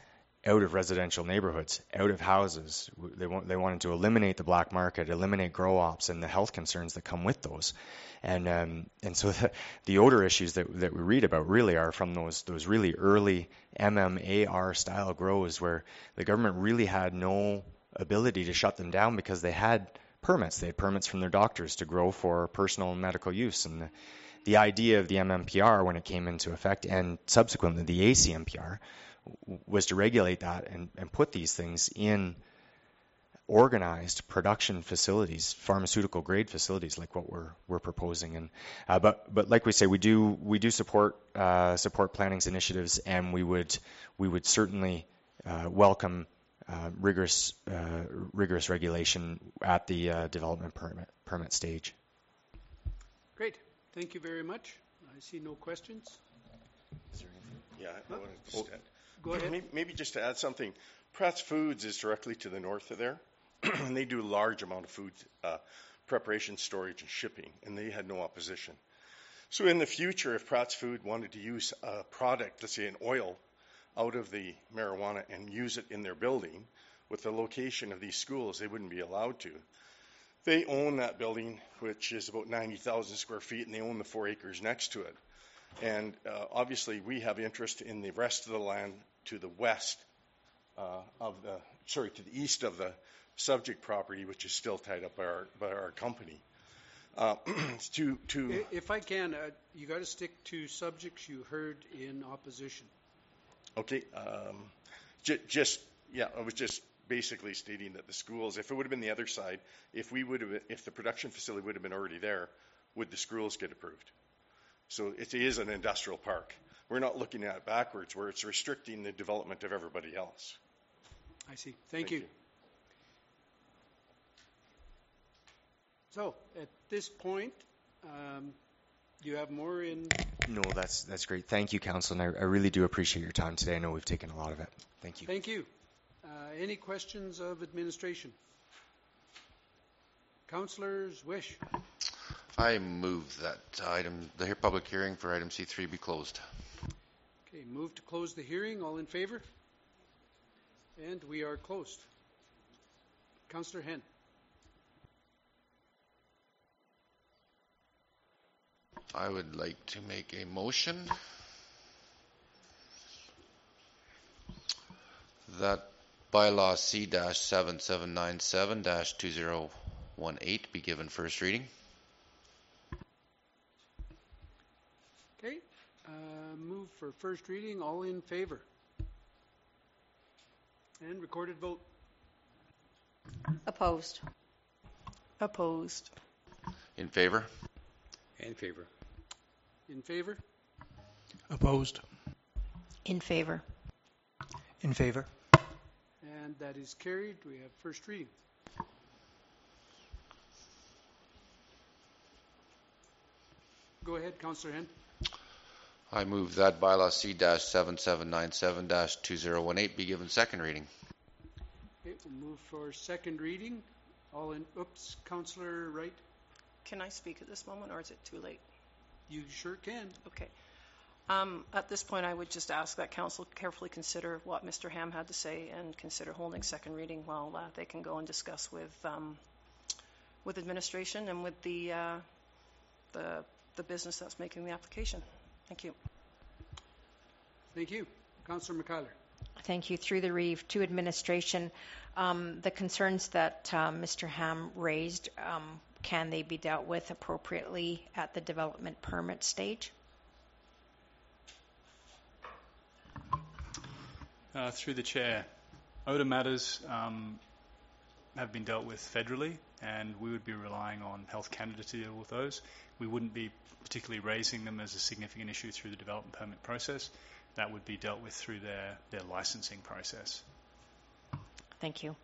out of residential neighborhoods, out of houses. They want, they wanted to eliminate the black market, eliminate grow ops, and the health concerns that come with those. And um, and so the, the odor issues that that we read about really are from those those really early M M A R style grows where the government really had no ability to shut them down because they had permits. They had permits from their doctors to grow for personal and medical use. And the, the idea of the M M P R when it came into effect, and subsequently the A C M P R, was to regulate that and, and put these things in organized production facilities, pharmaceutical grade facilities, like what we're we're proposing. And uh, but but like we say, we do we do support uh, support planning's initiatives, and we would we would certainly uh, welcome uh, rigorous uh, rigorous regulation at the uh, development permit permit stage. Great, thank you very much. I see no questions. Yeah, I wanted to just add. Go ahead. Maybe, maybe just to add something, Pratt's Foods is directly to the north of there, and they do a large amount of food uh, preparation, storage, and shipping, and they had no opposition. So in the future, if Pratt's Food wanted to use a product, let's say an oil, out of the marijuana and use it in their building, with the location of these schools, they wouldn't be allowed to. They own that building, which is about ninety thousand square feet, and they own the four acres next to it. And uh, obviously, we have interest in the rest of the land to the west uh, of the, sorry, to the east of the subject property, which is still tied up by our by our company. Uh, to to if I can, uh, you got to stick to subjects you heard in opposition. Okay, um, j- just yeah, I was just basically stating that the schools, if it would have been the other side, if we would have, if the production facility would have been already there, would the schools get approved? So it is an industrial park. We're not looking at it backwards, where it's restricting the development of everybody else. I see. Thank, Thank you. you. So at this point, um, do you have more in? No, that's that's great. Thank you, Council, and I, I really do appreciate your time today. I know we've taken a lot of it. Thank you. Thank you. Uh, any questions of administration? Councillors wish. I move that item, the public hearing for item C three be closed. Okay, move to close the hearing. All in favor? And we are closed. Councillor Henn. I would like to make a motion that bylaw C seven seven nine seven two zero one eight be given first reading. Okay, uh, move for first reading. All in favor? And recorded vote. Opposed. Opposed. In favor? In favor. In favor? Opposed. In favor. In favor. And that is carried. We have first reading. Go ahead, Councillor Henn. I move that bylaw C seven seven nine seven two zero one eight be given second reading. Okay, we'll move for second reading. All in, oops, Councillor Wright. Can I speak at this moment, or is it too late? You sure can. Okay. Um, at this point, I would just ask that Council carefully consider what Mister Ham had to say and consider holding second reading while uh, they can go and discuss with um, with administration and with the uh, the the business that's making the application. Thank you. Thank you. Councillor McCuller. Thank you. Through the Reeve to administration, um, the concerns that uh, Mister Ham raised, um, can they be dealt with appropriately at the development permit stage? Uh, through the chair, odor matters um, have been dealt with federally, and we would be relying on Health Canada to deal with those. We wouldn't be particularly raising them as a significant issue through the development permit process. That would be dealt with through their, their licensing process. Thank you.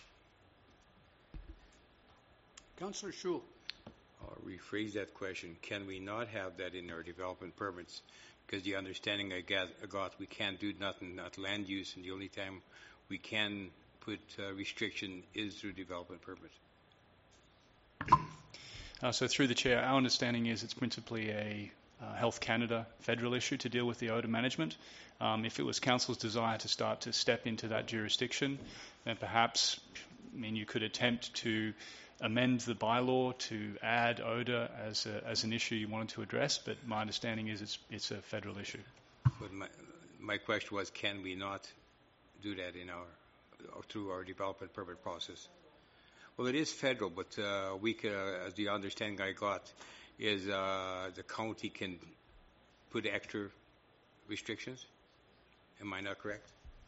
Councillor Schul. I'll rephrase that question. Can we not have that in our development permits? Because the understanding I got, I got, we can't do nothing at land use, and the only time we can put uh, restriction is through development permit. Uh, so through the chair, our understanding is it's principally a uh, Health Canada federal issue to deal with the odour management. Um, if it was council's desire to start to step into that jurisdiction, then perhaps, I mean, you could attempt to amend the bylaw to add odour as a, as an issue you wanted to address. But my understanding is it's it's a federal issue. But my my question was, can we not do that in our or through our development permit process? Well, it is federal, but uh, we could, uh, as the understanding I got, is uh, the county can put extra restrictions. Am I not correct?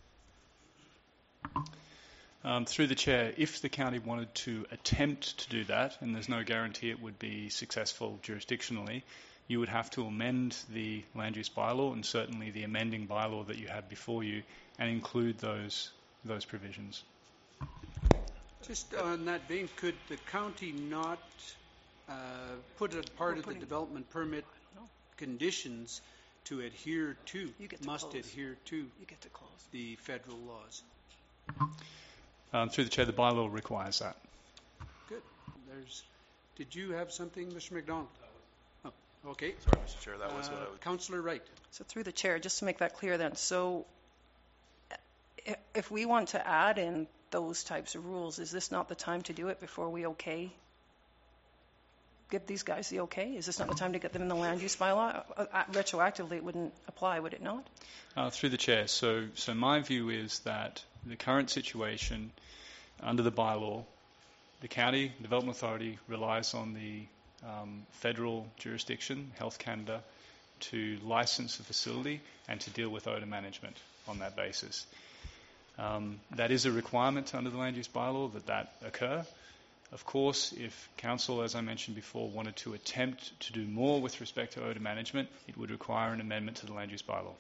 Um, through the chair, if the county wanted to attempt to do that, and there's no guarantee it would be successful jurisdictionally, you would have to amend the land use bylaw and certainly the amending bylaw that you have before you and include those those provisions. Just on that vein, could the county not uh, put a part of the development permit conditions to adhere to, You get to must close. adhere to You get to close. the federal laws? Um, through the chair, the bylaw requires that. Good. There's. Did you have something, Mister McDonald? Oh, okay. Sorry, Mister Chair, that was what I Uh, would... Councillor Wright. So through the chair, just to make that clear then, so i- if we want to add in those types of rules, is this not the time to do it before we okay? Give these guys the okay? Is this not the time to get them in the land use bylaw? Uh, uh, Retroactively, it wouldn't apply, would it not? Uh, through the chair, so so my view is that the current situation under the bylaw, the county development authority relies on the um, federal jurisdiction, Health Canada, to license the facility and to deal with odour management on that basis. Um, that is a requirement under the land use bylaw that that occur. Of course, if council, as I mentioned before, wanted to attempt to do more with respect to odour management, it would require an amendment to the land use bylaw.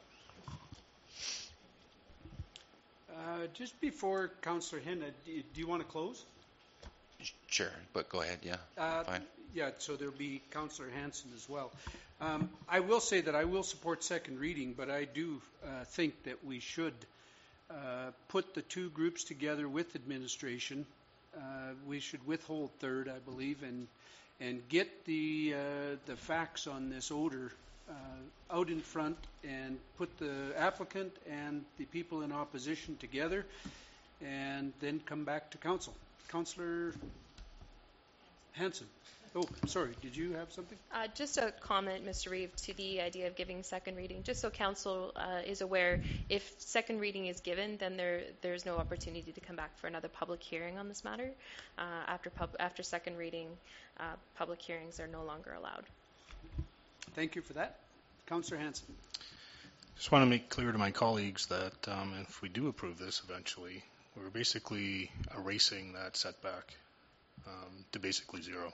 Uh, just before Councillor Henna, do you, do you want to close? Sure, but go ahead, yeah, Uh, fine. Yeah, so there'll be Councillor Hanson as well. Um, I will say that I will support second reading, but I do uh, think that we should uh, put the two groups together with administration. Uh, we should withhold third, I believe, and and get the uh, the facts on this odor uh, out in front and put the applicant and the people in opposition together, and then come back to council. Councillor Hanson. Oh, sorry, did you have something? Uh, just a comment, Mister Reeve, to the idea of giving second reading. Just so council uh, is aware, if second reading is given, then there there's no opportunity to come back for another public hearing on this matter. Uh, after pub- after second reading, uh, public hearings are no longer allowed. Thank you for that. Councillor Hanson. Just want to make clear to my colleagues that um, if we do approve this eventually, we're basically erasing that setback um, to basically zero.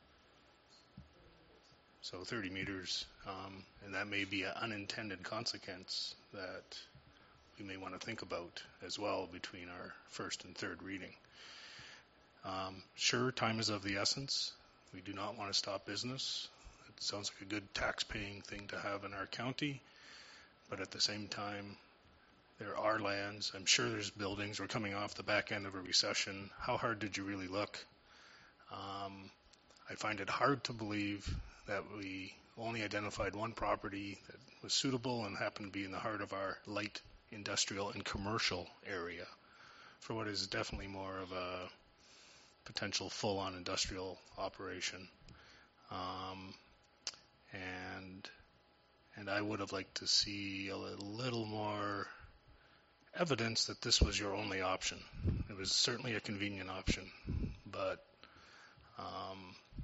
So thirty meters, um, and that may be an unintended consequence that we may want to think about as well between our first and third reading. Um, sure, time is of the essence. We do not want to stop business. It sounds like a good tax-paying thing to have in our county, but at the same time, there are lands. I'm sure there's buildings. We're coming off the back end of a recession. How hard did you really look? Um, I find it hard to believe that we only identified one property that was suitable and happened to be in the heart of our light industrial and commercial area for what is definitely more of a potential full-on industrial operation. Um, and and I would have liked to see a little more evidence that this was your only option. It was certainly a convenient option, but um,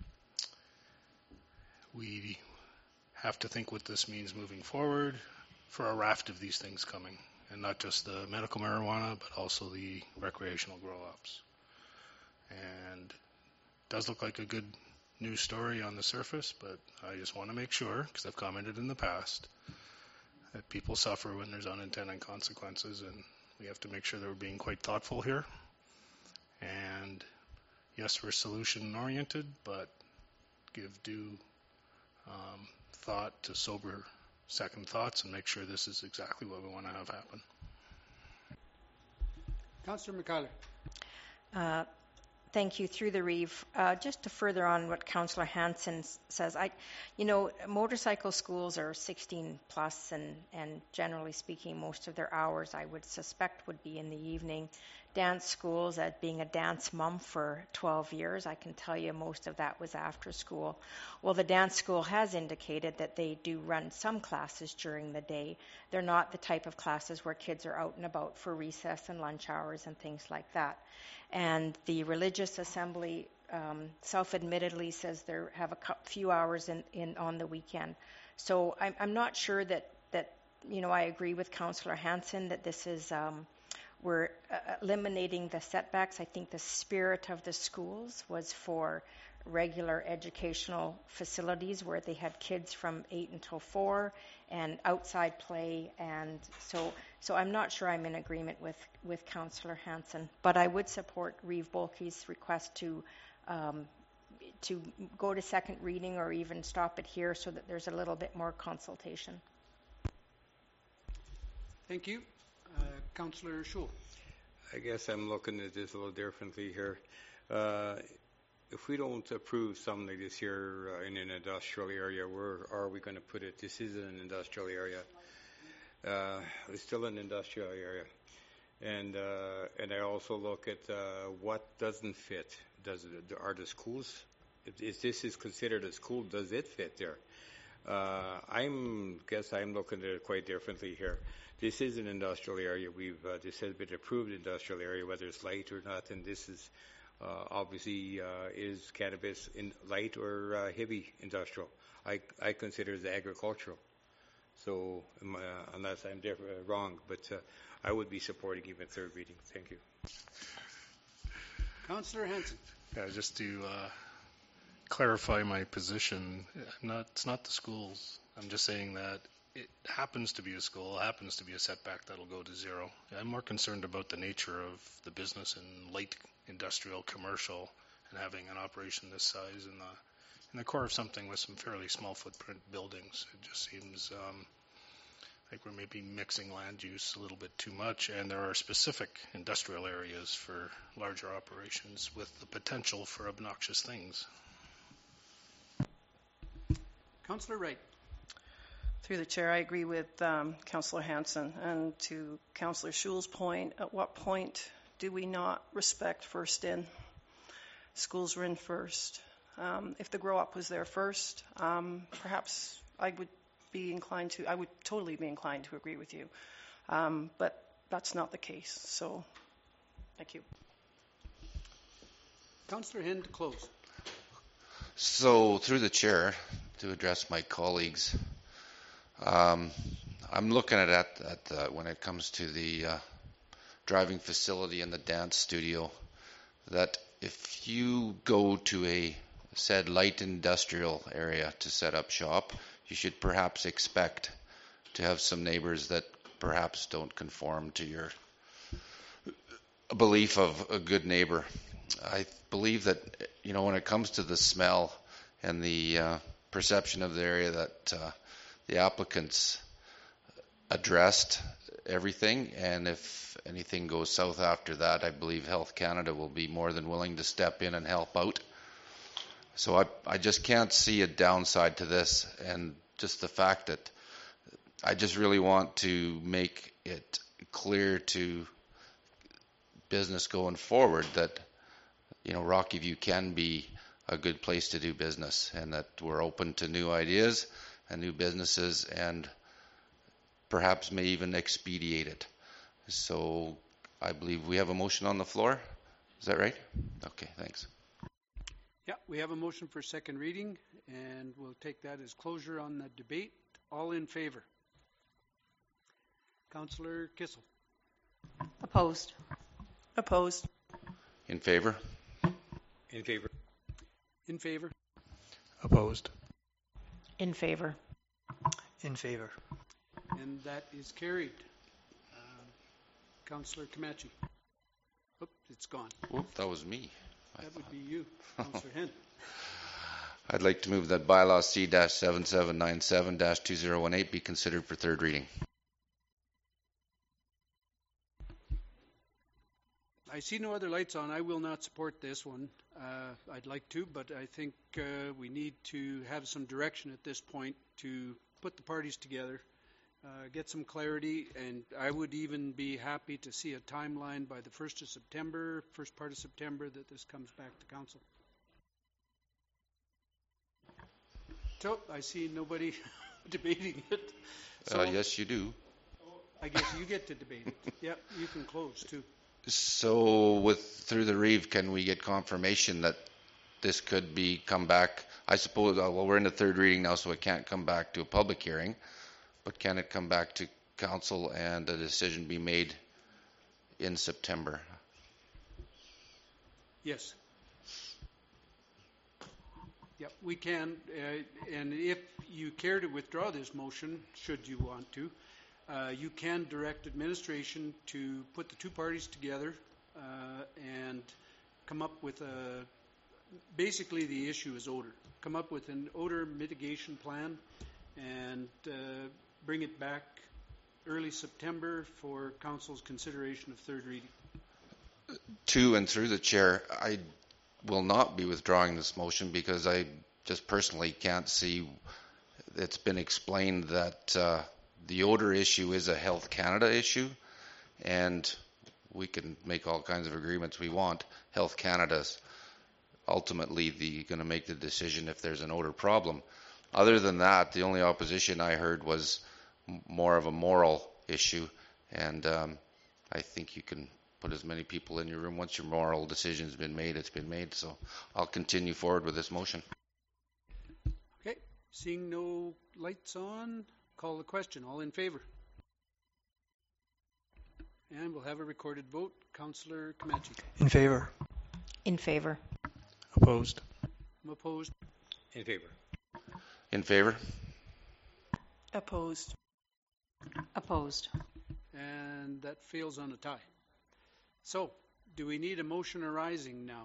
we have to think what this means moving forward for a raft of these things coming, and not just the medical marijuana, but also the recreational grow-ops. And it does look like a good news story on the surface, but I just want to make sure, because I've commented in the past, that people suffer when there's unintended consequences, and we have to make sure that we're being quite thoughtful here. And yes, we're solution-oriented, but give due um, thought to sober second thoughts and make sure this is exactly what we want to have happen. Councillor McCullough. Uh, Thank you. Through the Reeve, uh, just to further on what Councillor Hanson s- says, I, you know, motorcycle schools are sixteen plus, and and generally speaking, most of their hours, I would suspect, would be in the evening. Dance schools, at being a dance mom for twelve years, I can tell you most of that was after school. Well, the dance school has indicated that they do run some classes during the day. They're not the type of classes where kids are out and about for recess and lunch hours and things like that. And the religious assembly um, self-admittedly says they have a cou- few hours in, in on the weekend. So I'm, I'm not sure that, that, you know, I agree with Councillor Hanson that this is, um, we're uh, eliminating the setbacks. I think the spirit of the schools was for regular educational facilities where they had kids from eight until four and outside play, and so so I'm not sure I'm in agreement with with Councillor Hanson, but I would support Reeve Bolke's request to um, to go to second reading or even stop it here so that there's a little bit more consultation. Thank you. Uh, Councillor Schul. I guess I'm looking at this a little differently here. Uh, if we don't approve something like this here uh, in an industrial area, where are we going to put it? This is an industrial area. Uh, it's still an industrial area. And uh, and I also look at uh, what doesn't fit. Does it, are the schools, if, if this is considered a school, does it fit there? Uh, I'm guess I'm looking at it quite differently here. This is an industrial area. We've uh, this has been approved industrial area, whether it's light or not, and this is uh, obviously uh, is cannabis in light or uh, heavy industrial. I I consider it agricultural. So um, uh, unless I'm diff- uh, wrong, but uh, I would be supporting even third reading. Thank you. Councillor Hanson. Yeah, just to uh, clarify my position, I'm not, it's not the schools. I'm just saying that it happens to be a school, happens to be a setback that'll go to zero. I'm more concerned about the nature of the business in light industrial, commercial, and having an operation this size in the in the core of something with some fairly small footprint buildings. It just seems um, like we're maybe mixing land use a little bit too much, and there are specific industrial areas for larger operations with the potential for obnoxious things. Councillor Wright. Through the chair, I agree with um, Councillor Hanson. And to Councillor Schul's point, at what point do we not respect first in? Schools were in first. Um, if the grow up was there first, um, perhaps I would be inclined to, I would totally be inclined to agree with you. Um, but that's not the case. So, thank you. Councillor Hind to close. So, through the chair, to address my colleagues, um, I'm looking at that at, at, uh, when it comes to the uh, driving facility and the dance studio, that if you go to a said light industrial area to set up shop, you should perhaps expect to have some neighbors that perhaps don't conform to your belief of a good neighbor. I believe that, you know, when it comes to the smell and the uh, perception of the area, that uh, the applicants addressed everything, and if anything goes south after that, I believe Health Canada will be more than willing to step in and help out. So I, I just can't see a downside to this, and just the fact that I just really want to make it clear to business going forward that, you know, Rocky View can be a good place to do business, and that we're open to new ideas and new businesses, and perhaps may even expedite it. So I believe we have a motion on the floor. Is that right? Okay, thanks. Yeah, we have a motion for second reading, and we'll take that as closure on the debate. All in favor? Councillor Kissel. Opposed. Opposed. In favor? In favor. In favor? Opposed. In favor. In favor. And that is carried. Uh, Councillor Kamachi. Oops, it's gone. Whoop, that was me. That would be you, Councillor Hind. I'd like to move that bylaw C seven seven nine seven dash two zero one eight be considered for third reading. I I see no other lights on. I will not support this one. Uh, I'd like to, but I think uh, we need to have some direction at this point to put the parties together, uh, get some clarity, and I would even be happy to see a timeline by the first of September, first part of September, that this comes back to council. So I see nobody debating it. So Uh, yes, you do. I guess you get to debate it. Yep, you can close too. So with, through the Reeve, can we get confirmation that this could be come back? I suppose, uh, well, we're in the third reading now, so it can't come back to a public hearing, but can it come back to council and a decision be made in September? Yes. Yep, we can, uh, and if you care to withdraw this motion, should you want to, uh, you can direct administration to put the two parties together uh, and come up with a, basically the issue is odor. Come up with an odor mitigation plan and uh, bring it back early September for council's consideration of third reading. To and through the chair, I will not be withdrawing this motion because I just personally can't see. It's been explained that uh, the odor issue is a Health Canada issue, and we can make all kinds of agreements we want. Health Canada's ultimately the going to make the decision if there's an odor problem. Other than that, the only opposition I heard was m- more of a moral issue, and um, I think you can put as many people in your room. Once your moral decision's been made, it's been made. So I'll continue forward with this motion. Okay, seeing no lights on, call the question. All in favor? And we'll have a recorded vote. Councillor Comanche. In favor. In favor. Opposed. I'm opposed. In favor. In favor? Opposed. Opposed. And that fails on a tie. So, do we need a motion arising now?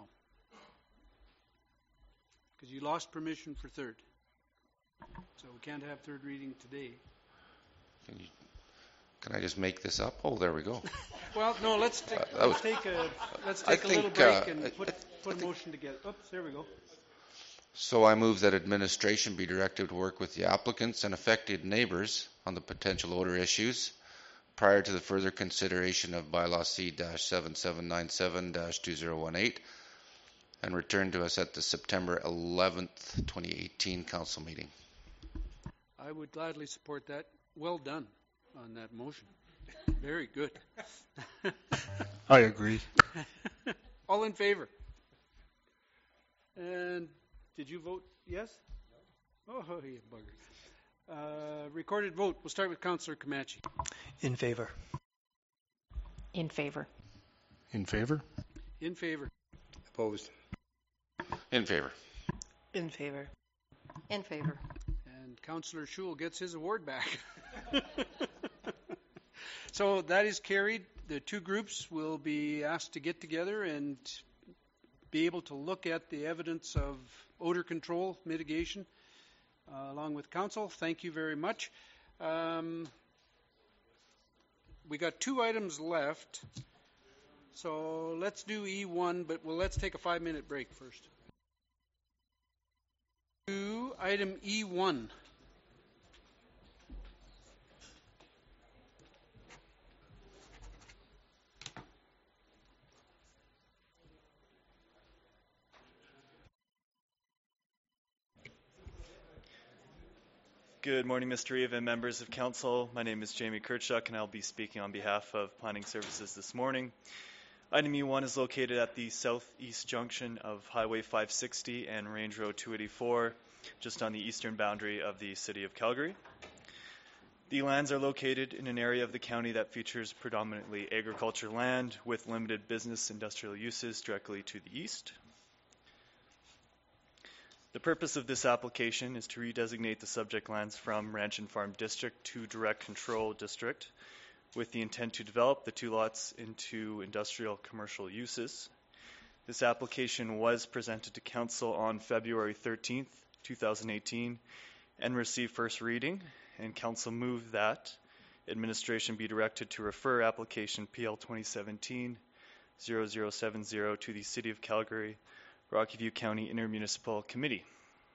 Because you lost permission for third. So we can't have third reading today. Can, you, can I just make this up? Oh, there we go. Well, no, let's take, Uh, let's was- take a, let's I take a little think, break uh, and I- put, I put a motion together. Oops, there we go. So I move that administration be directed to work with the applicants and affected neighbors on the potential odor issues prior to the further consideration of bylaw C seven seven nine seven two zero one eight and return to us at the September eleventh, twenty eighteen council meeting. I would gladly support that. Well done on that motion. Very good. I agree. All in favor? And did you vote yes? Oh, you bugger. Uh, recorded vote. We'll start with Councillor Comanche. In favor. In favor. In favor? In favor. Opposed. In favor. In favor. In favor. And Councillor Schul gets his award back. So that is carried. The two groups will be asked to get together and be able to look at the evidence of odor control mitigation uh, along with council. Thank you very much. Um, we got two items left. So let's do E one, but well, let's take a five-minute break first. To item E one. Good morning, Mister Reeve and members of council. My name is Jamie Kirchuk, and I'll be speaking on behalf of Planning Services this morning. Item E one is located at the southeast junction of Highway five sixty and Range Road two eighty-four, just on the eastern boundary of the city of Calgary. The lands are located in an area of the county that features predominantly agriculture land with limited business industrial uses directly to the east. The purpose of this application is to redesignate the subject lands from Ranch and Farm District to Direct Control District with the intent to develop the two lots into industrial commercial uses. This application was presented to Council on February thirteenth, two thousand eighteen and received first reading, and Council moved that administration be directed to refer application P L twenty seventeen zero zero seven zero to the City of Calgary, Rocky View County Intermunicipal Committee.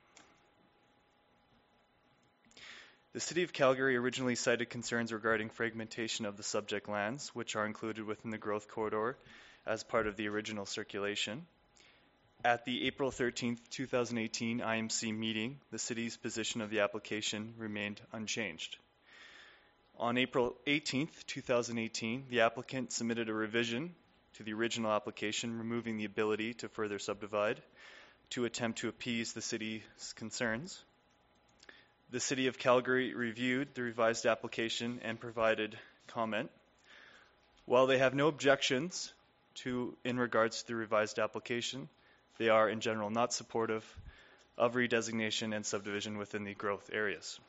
The City of Calgary originally cited concerns regarding fragmentation of the subject lands, which are included within the growth corridor as part of the original circulation. At the April thirteenth, two thousand eighteen I M C meeting, the City's position of the application remained unchanged. On April eighteenth, two thousand eighteen, the applicant submitted a revision to the original application, removing the ability to further subdivide to attempt to appease the City's concerns. The City of Calgary reviewed the revised application and provided comment. While they have no objections to in regards to the revised application, they are in general not supportive of redesignation and subdivision within the growth areas.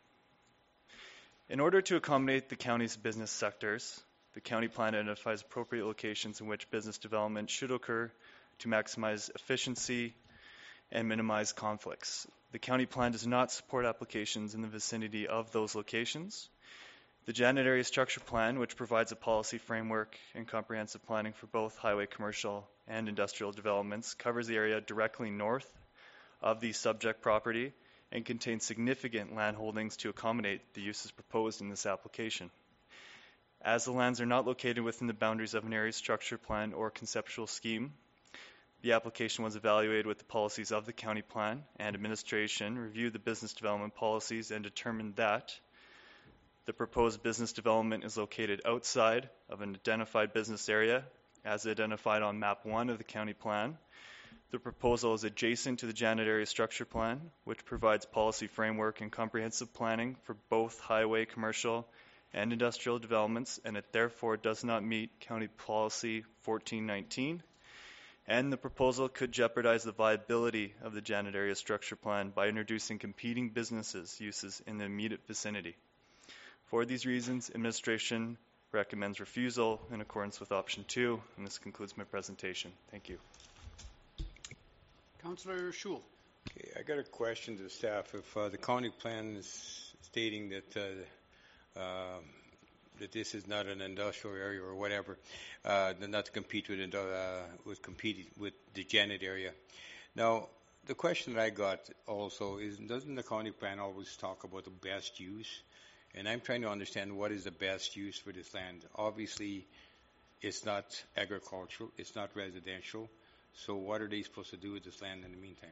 In order to accommodate the county's business sectors, the county plan identifies appropriate locations in which business development should occur to maximize efficiency and minimize conflicts. The county plan does not support applications in the vicinity of those locations. The Janet Area Structure Plan, which provides a policy framework and comprehensive planning for both highway, commercial, and industrial developments, covers the area directly north of the subject property and contains significant land holdings to accommodate the uses proposed in this application. As the lands are not located within the boundaries of an area structure plan or conceptual scheme, the application was evaluated with the policies of the county plan, and administration reviewed the business development policies and determined that the proposed business development is located outside of an identified business area as identified on map one of the county plan. The proposal is adjacent to the Janet Area Structure Plan, which provides policy framework and comprehensive planning for both highway, commercial, and industrial developments, and it therefore does not meet County Policy fourteen nineteen. And the proposal could jeopardize the viability of the Janet Area Structure Plan by introducing competing businesses uses in the immediate vicinity. For these reasons, administration recommends refusal in accordance with option two, and this concludes my presentation. Thank you. Councillor Schul. Okay, I got a question to the staff. If uh, the county plan is stating that uh, uh, that this is not an industrial area or whatever, uh, not to compete with uh, with competing with the Janet area. Now, the question that I got also is, doesn't the county plan always talk about the best use? And I'm trying to understand what is the best use for this land. Obviously, it's not agricultural, it's not residential. So what are they supposed to do with this land in the meantime?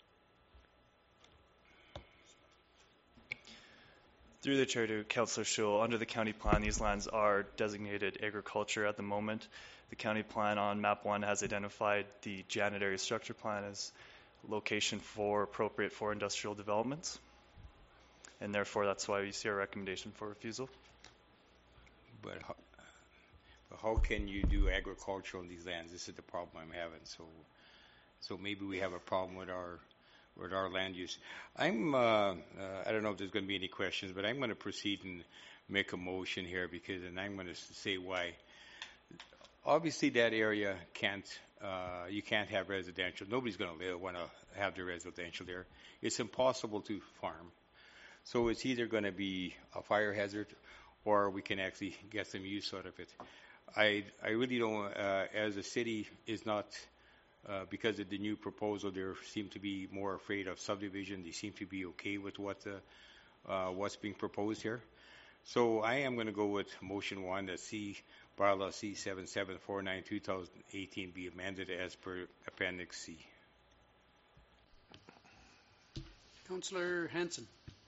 Through the chair to Councillor Schul, under the county plan, these lands are designated agriculture at the moment. The county plan on map one has identified the Janet Area Structure Plan as location for appropriate for industrial developments. And therefore, that's why we see our recommendation for refusal. But how, but how can you do agriculture on these lands? This is the problem I'm having. So, so maybe we have a problem with our with our land use. I'm. Uh, uh, I don't know if there's going to be any questions, but I'm going to proceed and make a motion here because, and I'm going to say why. Obviously, that area can't. Uh, you can't have residential. Nobody's going to want to have their residential there. It's impossible to farm. So it's either going to be a fire hazard, or we can actually get some use out of it. I I really don't. Uh, as a city, is not uh, because of the new proposal. They seem to be more afraid of subdivision. They seem to be okay with what the, uh, what's being proposed here. So I am going to go with motion one that C bylaw C seven seven four nine two thousand eighteen be amended as per Appendix C. Councillor Hansen.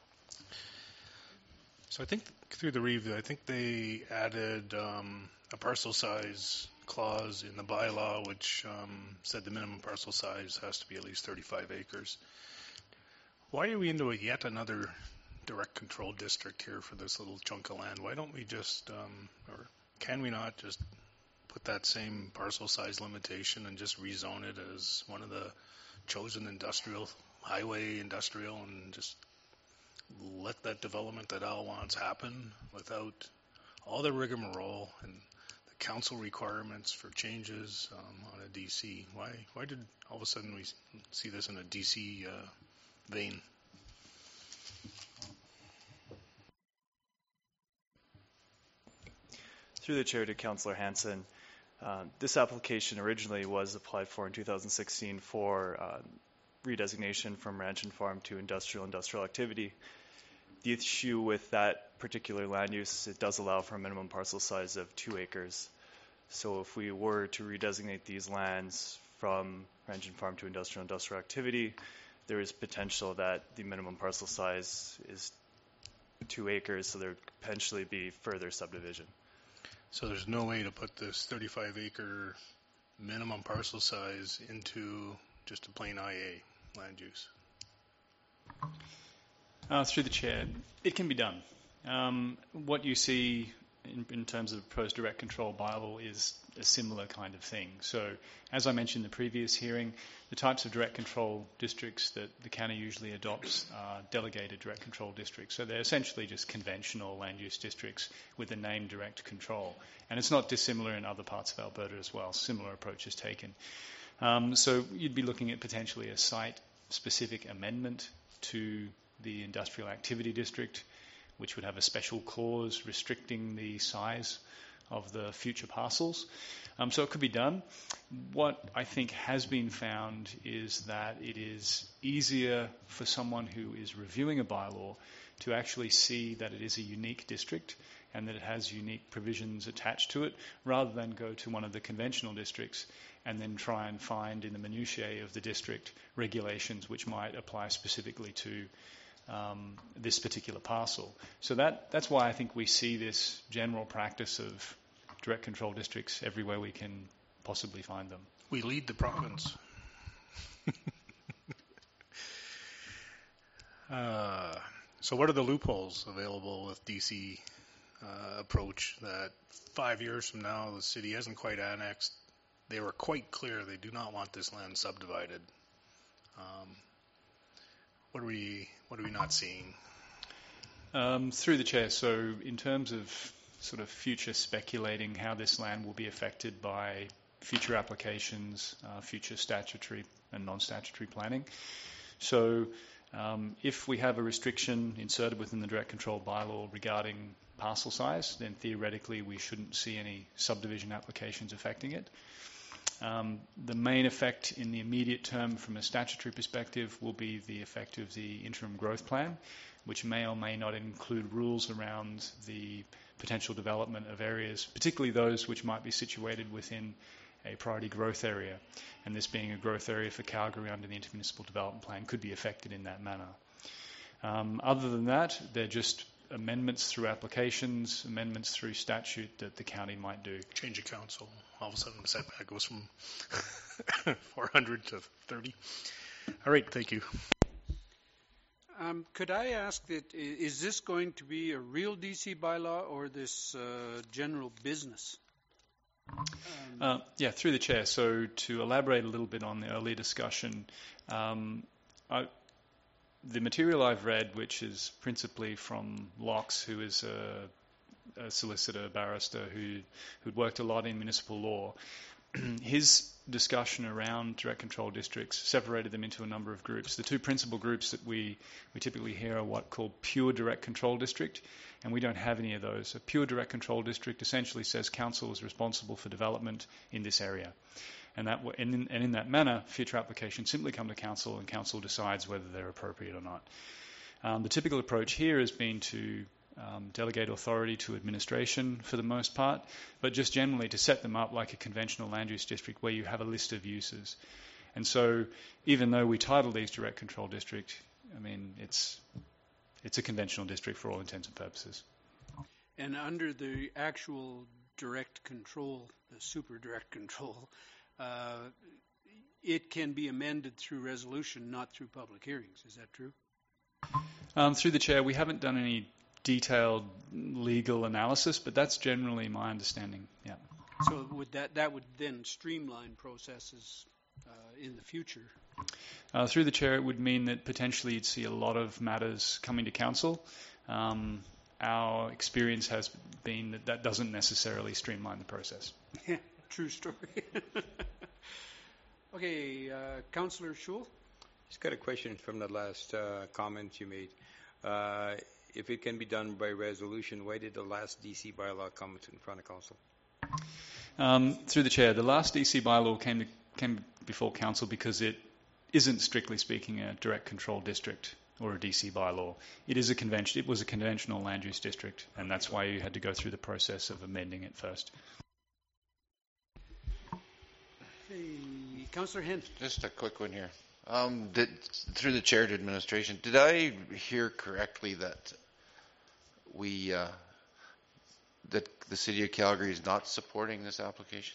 So I think through the review, I think they added um, a parcel size clause in the bylaw, which um, said the minimum parcel size has to be at least thirty-five acres. Why are we into a yet another direct control district here for this little chunk of land? Why don't we just, um, or can we not just put that same parcel size limitation and just rezone it as one of the chosen industrial, highway industrial, and just let that development that Al wants happen without all the rigmarole and the council requirements for changes um, on a D C? Why why did all of a sudden we see this in a D C uh, vein? Through the chair to Councillor Hansen, Uh, this application originally was applied for in two thousand sixteen for uh, redesignation from ranch and farm to industrial industrial activity. The issue with that particular land use, it does allow for a minimum parcel size of two acres. So if we were to redesignate these lands from ranch and farm to industrial industrial activity, there is potential that the minimum parcel size is two acres, so there would potentially be further subdivision. So there's no way to put this thirty-five acre minimum parcel size into just a plain I A land use? Uh, through the chair, it can be done. Um, what you see in, in terms of proposed direct control bylaw is a similar kind of thing. So, as I mentioned in the previous hearing, the types of direct control districts that the county usually adopts are delegated direct control districts. So they're essentially just conventional land use districts with the name direct control. And it's not dissimilar in other parts of Alberta as well. Similar approach is taken. Um, so you'd be looking at potentially a site-specific amendment to the industrial activity district, which would have a special clause restricting the size of the future parcels. Um, so it could be done. What I think has been found is that it is easier for someone who is reviewing a bylaw to actually see that it is a unique district and that it has unique provisions attached to it, rather than go to one of the conventional districts and then try and find in the minutiae of the district regulations which might apply specifically to um, this particular parcel. So that that's why I think we see this general practice of direct control districts everywhere we can possibly find them. We lead the province. uh, so what are the loopholes available with D C uh, approach that five years from now the city hasn't quite annexed? They were quite clear they do not want this land subdivided. Um, what are we what are we not seeing? Um, through the chair, so in terms of sort of future speculating how this land will be affected by future applications, uh, future statutory and non-statutory planning. So um, if we have a restriction inserted within the direct control bylaw regarding parcel size, then theoretically we shouldn't see any subdivision applications affecting it. Um, the main effect in the immediate term from a statutory perspective will be the effect of the interim growth plan, which may or may not include rules around the potential development of areas, particularly those which might be situated within a priority growth area. And this being a growth area for Calgary under the intermunicipal development plan could be affected in that manner. Um, other than that, they're just amendments through applications, amendments through statute that the county might do. Change of council. All of a sudden the setback goes from four hundred to thirty. All right, thank you. Um, could I ask that, is this going to be a real D C bylaw or this uh, general business? Um, uh, yeah, through the chair. So to elaborate a little bit on the earlier discussion, um, I, the material I've read, which is principally from Locks, who is a, a solicitor, barrister, who, who'd worked a lot in municipal law, his discussion around direct control districts separated them into a number of groups. The two principal groups that we, we typically hear are what called pure direct control district, and we don't have any of those. A pure direct control district essentially says council is responsible for development in this area. And, that, and, in, and in that manner, future applications simply come to council and council decides whether they're appropriate or not. Um, the typical approach here has been to Um, delegate authority to administration for the most part, but just generally to set them up like a conventional land use district where you have a list of uses. And so even though we title these direct control district, I mean, it's it's a conventional district for all intents and purposes. And under the actual direct control, the super direct control, uh, it can be amended through resolution, not through public hearings. Is that true? Um, through the chair, we haven't done any detailed legal analysis, but that's generally my understanding. Yeah. So would that that would then streamline processes uh, in the future? Uh, through the chair, it would mean that potentially you'd see a lot of matters coming to council. Um, our experience has been that that doesn't necessarily streamline the process. Yeah, true story. Okay, uh, Councillor Schul. Just got a question from the last uh, comment you made. Uh, If it can be done by resolution, why did the last D C bylaw come in front of council? Um, through the chair, the last D C bylaw came to, came before council because it isn't strictly speaking a direct control district or a D C bylaw. It is a convention. It was a conventional land use district, and that's why you had to go through the process of amending it first. Hey, Councillor Hint. Just a quick one here. Um, did, through the chair to administration, did I hear correctly that we uh, that the City of Calgary is not supporting this application?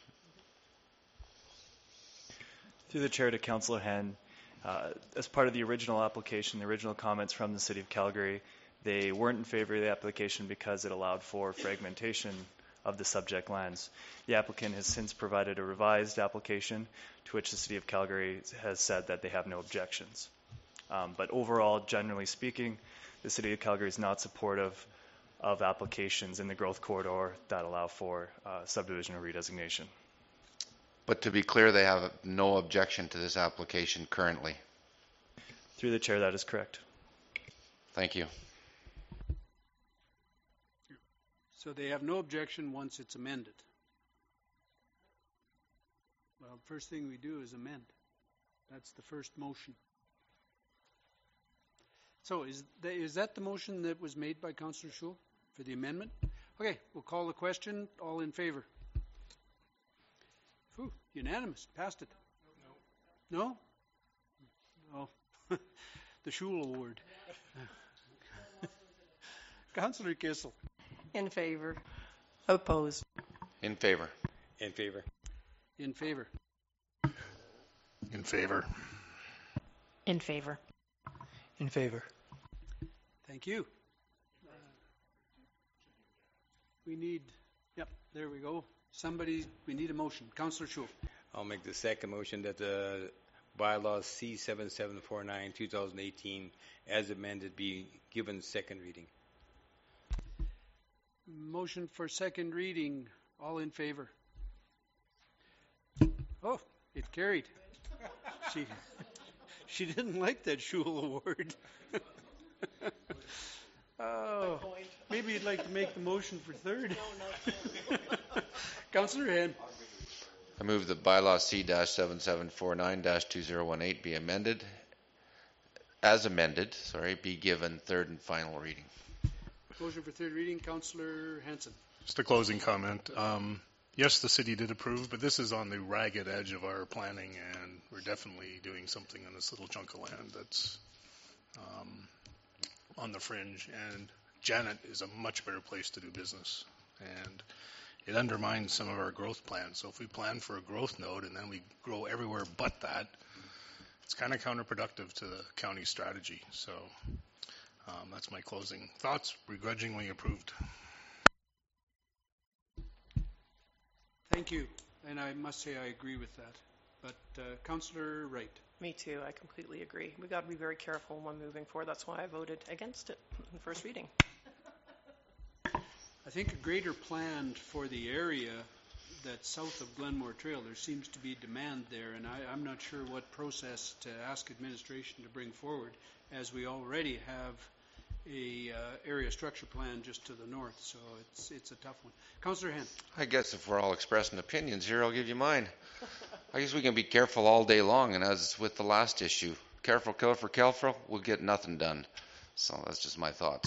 Through the chair to Councillor Hen, uh, as part of the original application, the original comments from the City of Calgary, they weren't in favor of the application because it allowed for fragmentation of the subject lands. The applicant has since provided a revised application to which the City of Calgary has said that they have no objections. Um, but overall, generally speaking, the City of Calgary is not supportive of applications in the growth corridor that allow for uh, subdivision or redesignation. But to be clear, they have no objection to this application currently. Through the chair, that is correct. Thank you. So they have no objection once it's amended. Well, first thing we do is amend. That's the first motion. So is that, is that the motion that was made by Councillor Schul for the amendment? Okay, we'll call the question. All in favor? Whew, unanimous. Passed it. No? No? No. The Schul Award. Councillor Kissel. In favor. Opposed. In favor. In favor. In favor. In favor. In favor. In favor. Thank you. Uh, we need, yep, there we go. Somebody, we need a motion. Councillor Schul. I'll make the second motion that the bylaws C seven seven four nine two thousand eighteen as amended be given second reading. Motion for second reading. All in favor? Oh, it carried. She, she didn't like that Schul Award. Oh, maybe you'd like to make the motion for third. No, no. Councillor Hen. I move that bylaw C seven seven four nine two zero one eight be amended, as amended, sorry, be given third and final reading. Motion for third reading, Councillor Hanson. Just a closing comment. Um, yes, the city did approve, but this is on the ragged edge of our planning, and we're definitely doing something on this little chunk of land that's um, on the fringe. And Janet is a much better place to do business, and it undermines some of our growth plans. So if we plan for a growth node and then we grow everywhere but that, it's kind of counterproductive to the county strategy. So um, that's my closing thoughts. Begrudgingly approved. Thank you. And I must say I agree with that. But uh, Councillor Wright. Me too. I completely agree. We've got to be very careful when moving forward. That's why I voted against it in first reading. I think a greater plan for the area that's south of Glenmore Trail, there seems to be demand there, and I, I'm not sure what process to ask administration to bring forward, as we already have a uh, area structure plan just to the north, so it's it's a tough one. Councillor Hen. I guess if we're all expressing opinions here, I'll give you mine. I guess we can be careful all day long, and as with the last issue, careful, careful, careful, we'll get nothing done. So that's just my thoughts.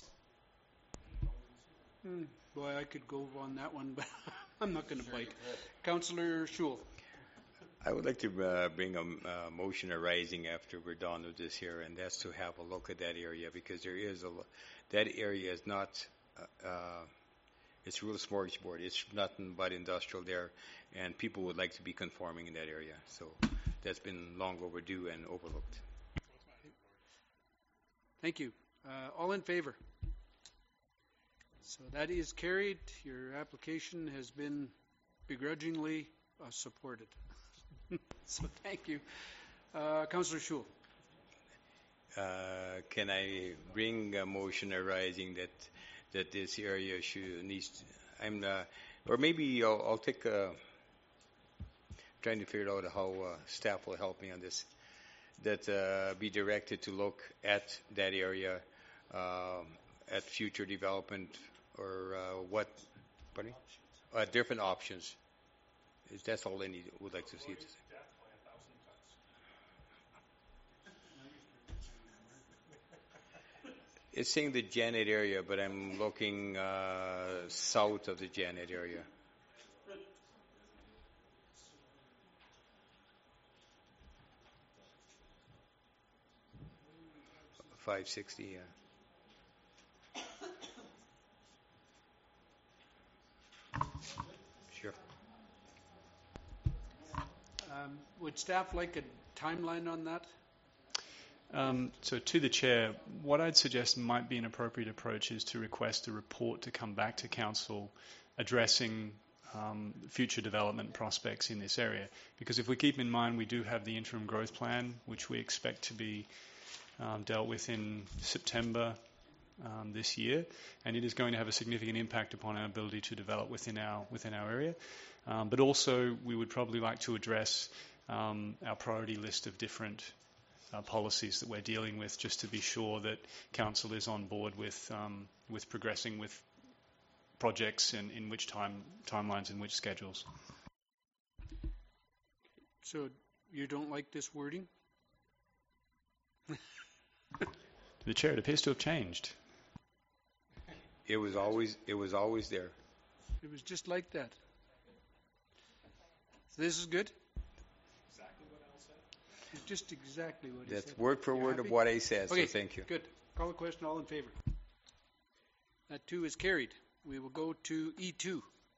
Hmm. Boy, I could go on that one, but I'm not going to bite. Councillor Schul. I would like to uh, bring a uh, motion arising after we're done with this here, and that's to have a look at that area, because there is a lo- that area is not uh, uh, it's real smorgasbord. It's nothing but industrial there, and people would like to be conforming in that area. So that's been long overdue and overlooked. Thank you. Uh, all in favor? So that is carried. Your application has been begrudgingly uh, supported. So thank you. Uh, Councillor Schul. Uh, can I bring a motion arising that that this area should needs? To, I'm uh, or maybe I'll, I'll take a trying to figure out how uh, staff will help me on this. That uh, be directed to look at that area uh, at future development or uh, what? Pardon me? uh, different options. Is That's all I need, would like to see. It. It's saying the Janet area, but I'm looking uh, south of the Janet area. five sixty, yeah. Sure. Um, would staff like a timeline on that? Um, so to the chair, what I'd suggest might be an appropriate approach is to request a report to come back to council addressing um, future development prospects in this area. Because if we keep in mind we do have the interim growth plan, which we expect to be um, dealt with in September um, this year, and it is going to have a significant impact upon our ability to develop within our within our area. Um, but also we would probably like to address um, our priority list of different Uh, policies that we're dealing with, just to be sure that council is on board with um, with progressing with projects and in which time timelines and which schedules. So you don't like this wording? The chair, it appears to have changed. It was always it was always there. It was just like that. So this is good? It's just exactly what he That's said. word for You're word happy? of what I said, Okay, so thank you. Good. Call the question. All in favor? That two is carried. We will go to E two.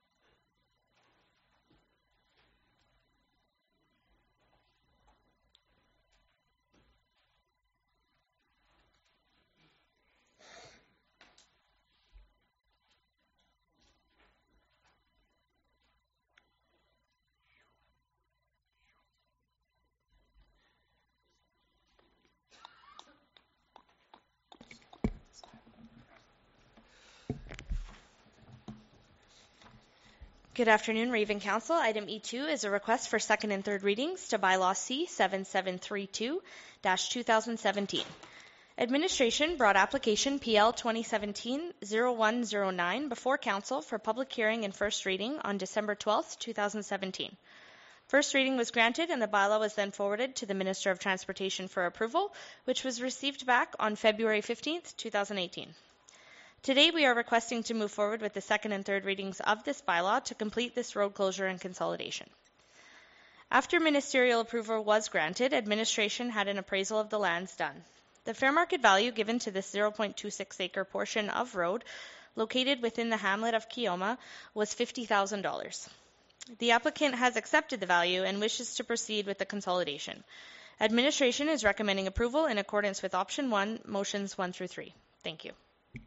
Good afternoon, Raven Council. Item E two is a request for second and third readings to Bylaw C seven seven three two dash two thousand seventeen. Administration brought application P L twenty seventeen oh one oh nine before Council for public hearing and first reading on December twelfth, two thousand seventeen. First reading was granted and the bylaw was then forwarded to the Minister of Transportation for approval, which was received back on February fifteenth, two thousand eighteen. Today we are requesting to move forward with the second and third readings of this bylaw to complete this road closure and consolidation. After ministerial approval was granted, administration had an appraisal of the lands done. The fair market value given to this zero point two six acre portion of road located within the hamlet of Kioma was fifty thousand dollars. The applicant has accepted the value and wishes to proceed with the consolidation. Administration is recommending approval in accordance with option one, motions one through three. Thank you.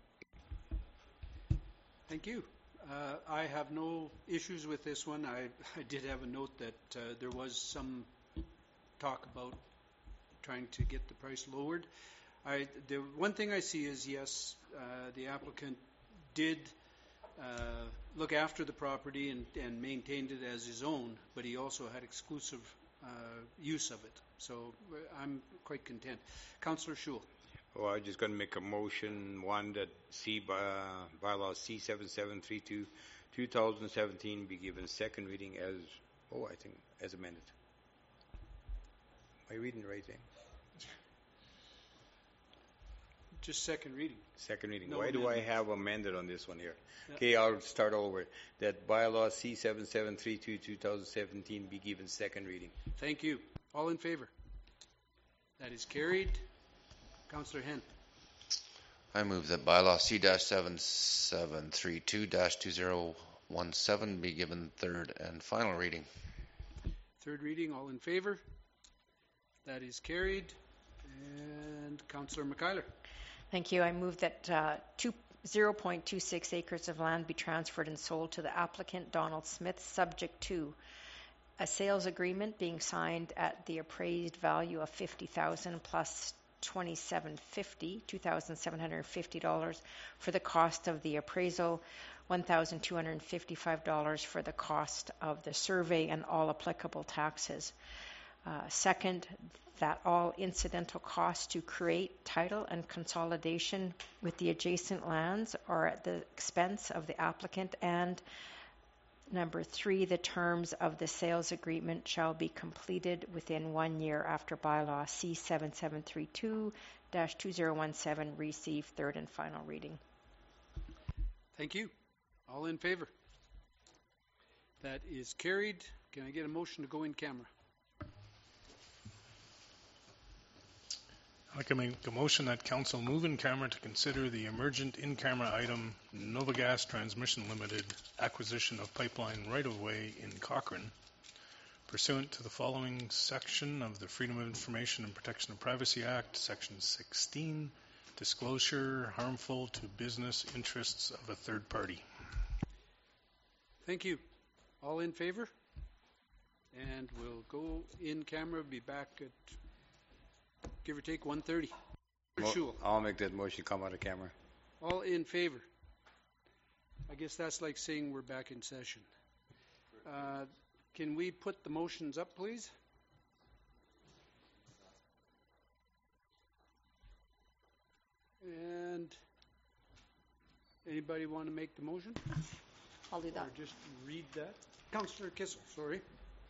Thank you. Uh, I have no issues with this one. I, I did have a note that uh, there was some talk about trying to get the price lowered. I, the one thing I see is, yes, uh, the applicant did uh, look after the property and, and maintained it as his own, but he also had exclusive uh, use of it. So I'm quite content. Councillor Schul. Well, I'm just going to make a motion, one, that C, by, uh, bylaw C seven seven three two, two thousand seventeen be given second reading as, oh, I think, as amended. Am I reading the right thing? Just second reading. Second reading. No Why do I amendments. have amended on this one here? Yeah. Okay, I'll start over. That bylaw C seven seven three two, two thousand seventeen be given second reading. Thank you. All in favor? That is carried. Councillor Hen. I move that bylaw C seven seven three two dash two thousand seventeen be given third and final reading. Third reading. All in favor? That is carried. And Councillor McKeiler. Thank you. I move that uh, two, zero point two six acres of land be transferred and sold to the applicant, Donald Smith, subject to a sales agreement being signed at the appraised value of fifty thousand dollars plus twenty-seven fifty, two thousand seven hundred fifty dollars for the cost of the appraisal, one thousand two hundred fifty-five dollars for the cost of the survey and all applicable taxes. Uh, second, that all incidental costs to create title and consolidation with the adjacent lands are at the expense of the applicant and number three, the terms of the sales agreement shall be completed within one year after bylaw C seven seven three two dash two zero one seven received third and final reading. Thank you. All in favor? That is carried. Can I get a motion to go in camera? I can make a motion that council move in camera to consider the emergent in-camera item Novagas Transmission Limited acquisition of pipeline right-of-way in Cochrane pursuant to the following section of the Freedom of Information and Protection of Privacy Act, Section sixteen, disclosure harmful to business interests of a third party. Thank you. All in favor? And we'll go in camera, be back at give or take one thirty. Mo- I'll make that motion come out of camera. All in favor? I guess that's like saying we're back in session. Uh, can we put the motions up, please? And anybody want to make the motion? I'll do that. Or just read that? Councillor Kissel, sorry.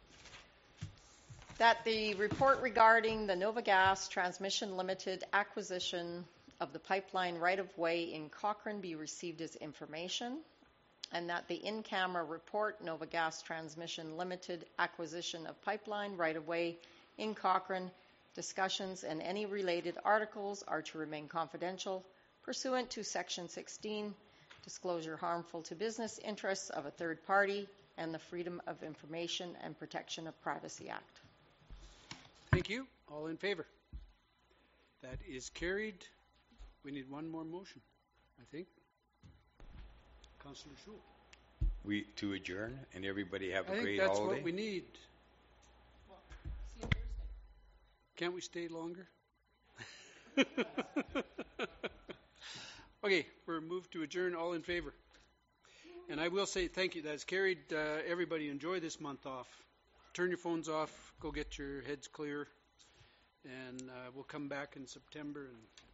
That the report regarding the Novagas Transmission Limited acquisition of the pipeline right-of-way in Cochrane be received as information, and that the in-camera report, Novagas Transmission Limited acquisition of pipeline right-of-way in Cochrane, discussions and any related articles are to remain confidential pursuant to Section sixteen, disclosure harmful to business interests of a third party, and the Freedom of Information and Protection of Privacy Act. Thank you. All in favor? That is carried. We need one more motion, I think. Councillor Schul. We to adjourn and everybody have a I think great that's holiday. what we need. Can't we stay longer? Okay, we're moved to adjourn. All in favor? And I will say thank you. That's carried. Uh, everybody enjoy this month off. Turn your phones off. Go get your heads clear. And uh, we'll come back in September and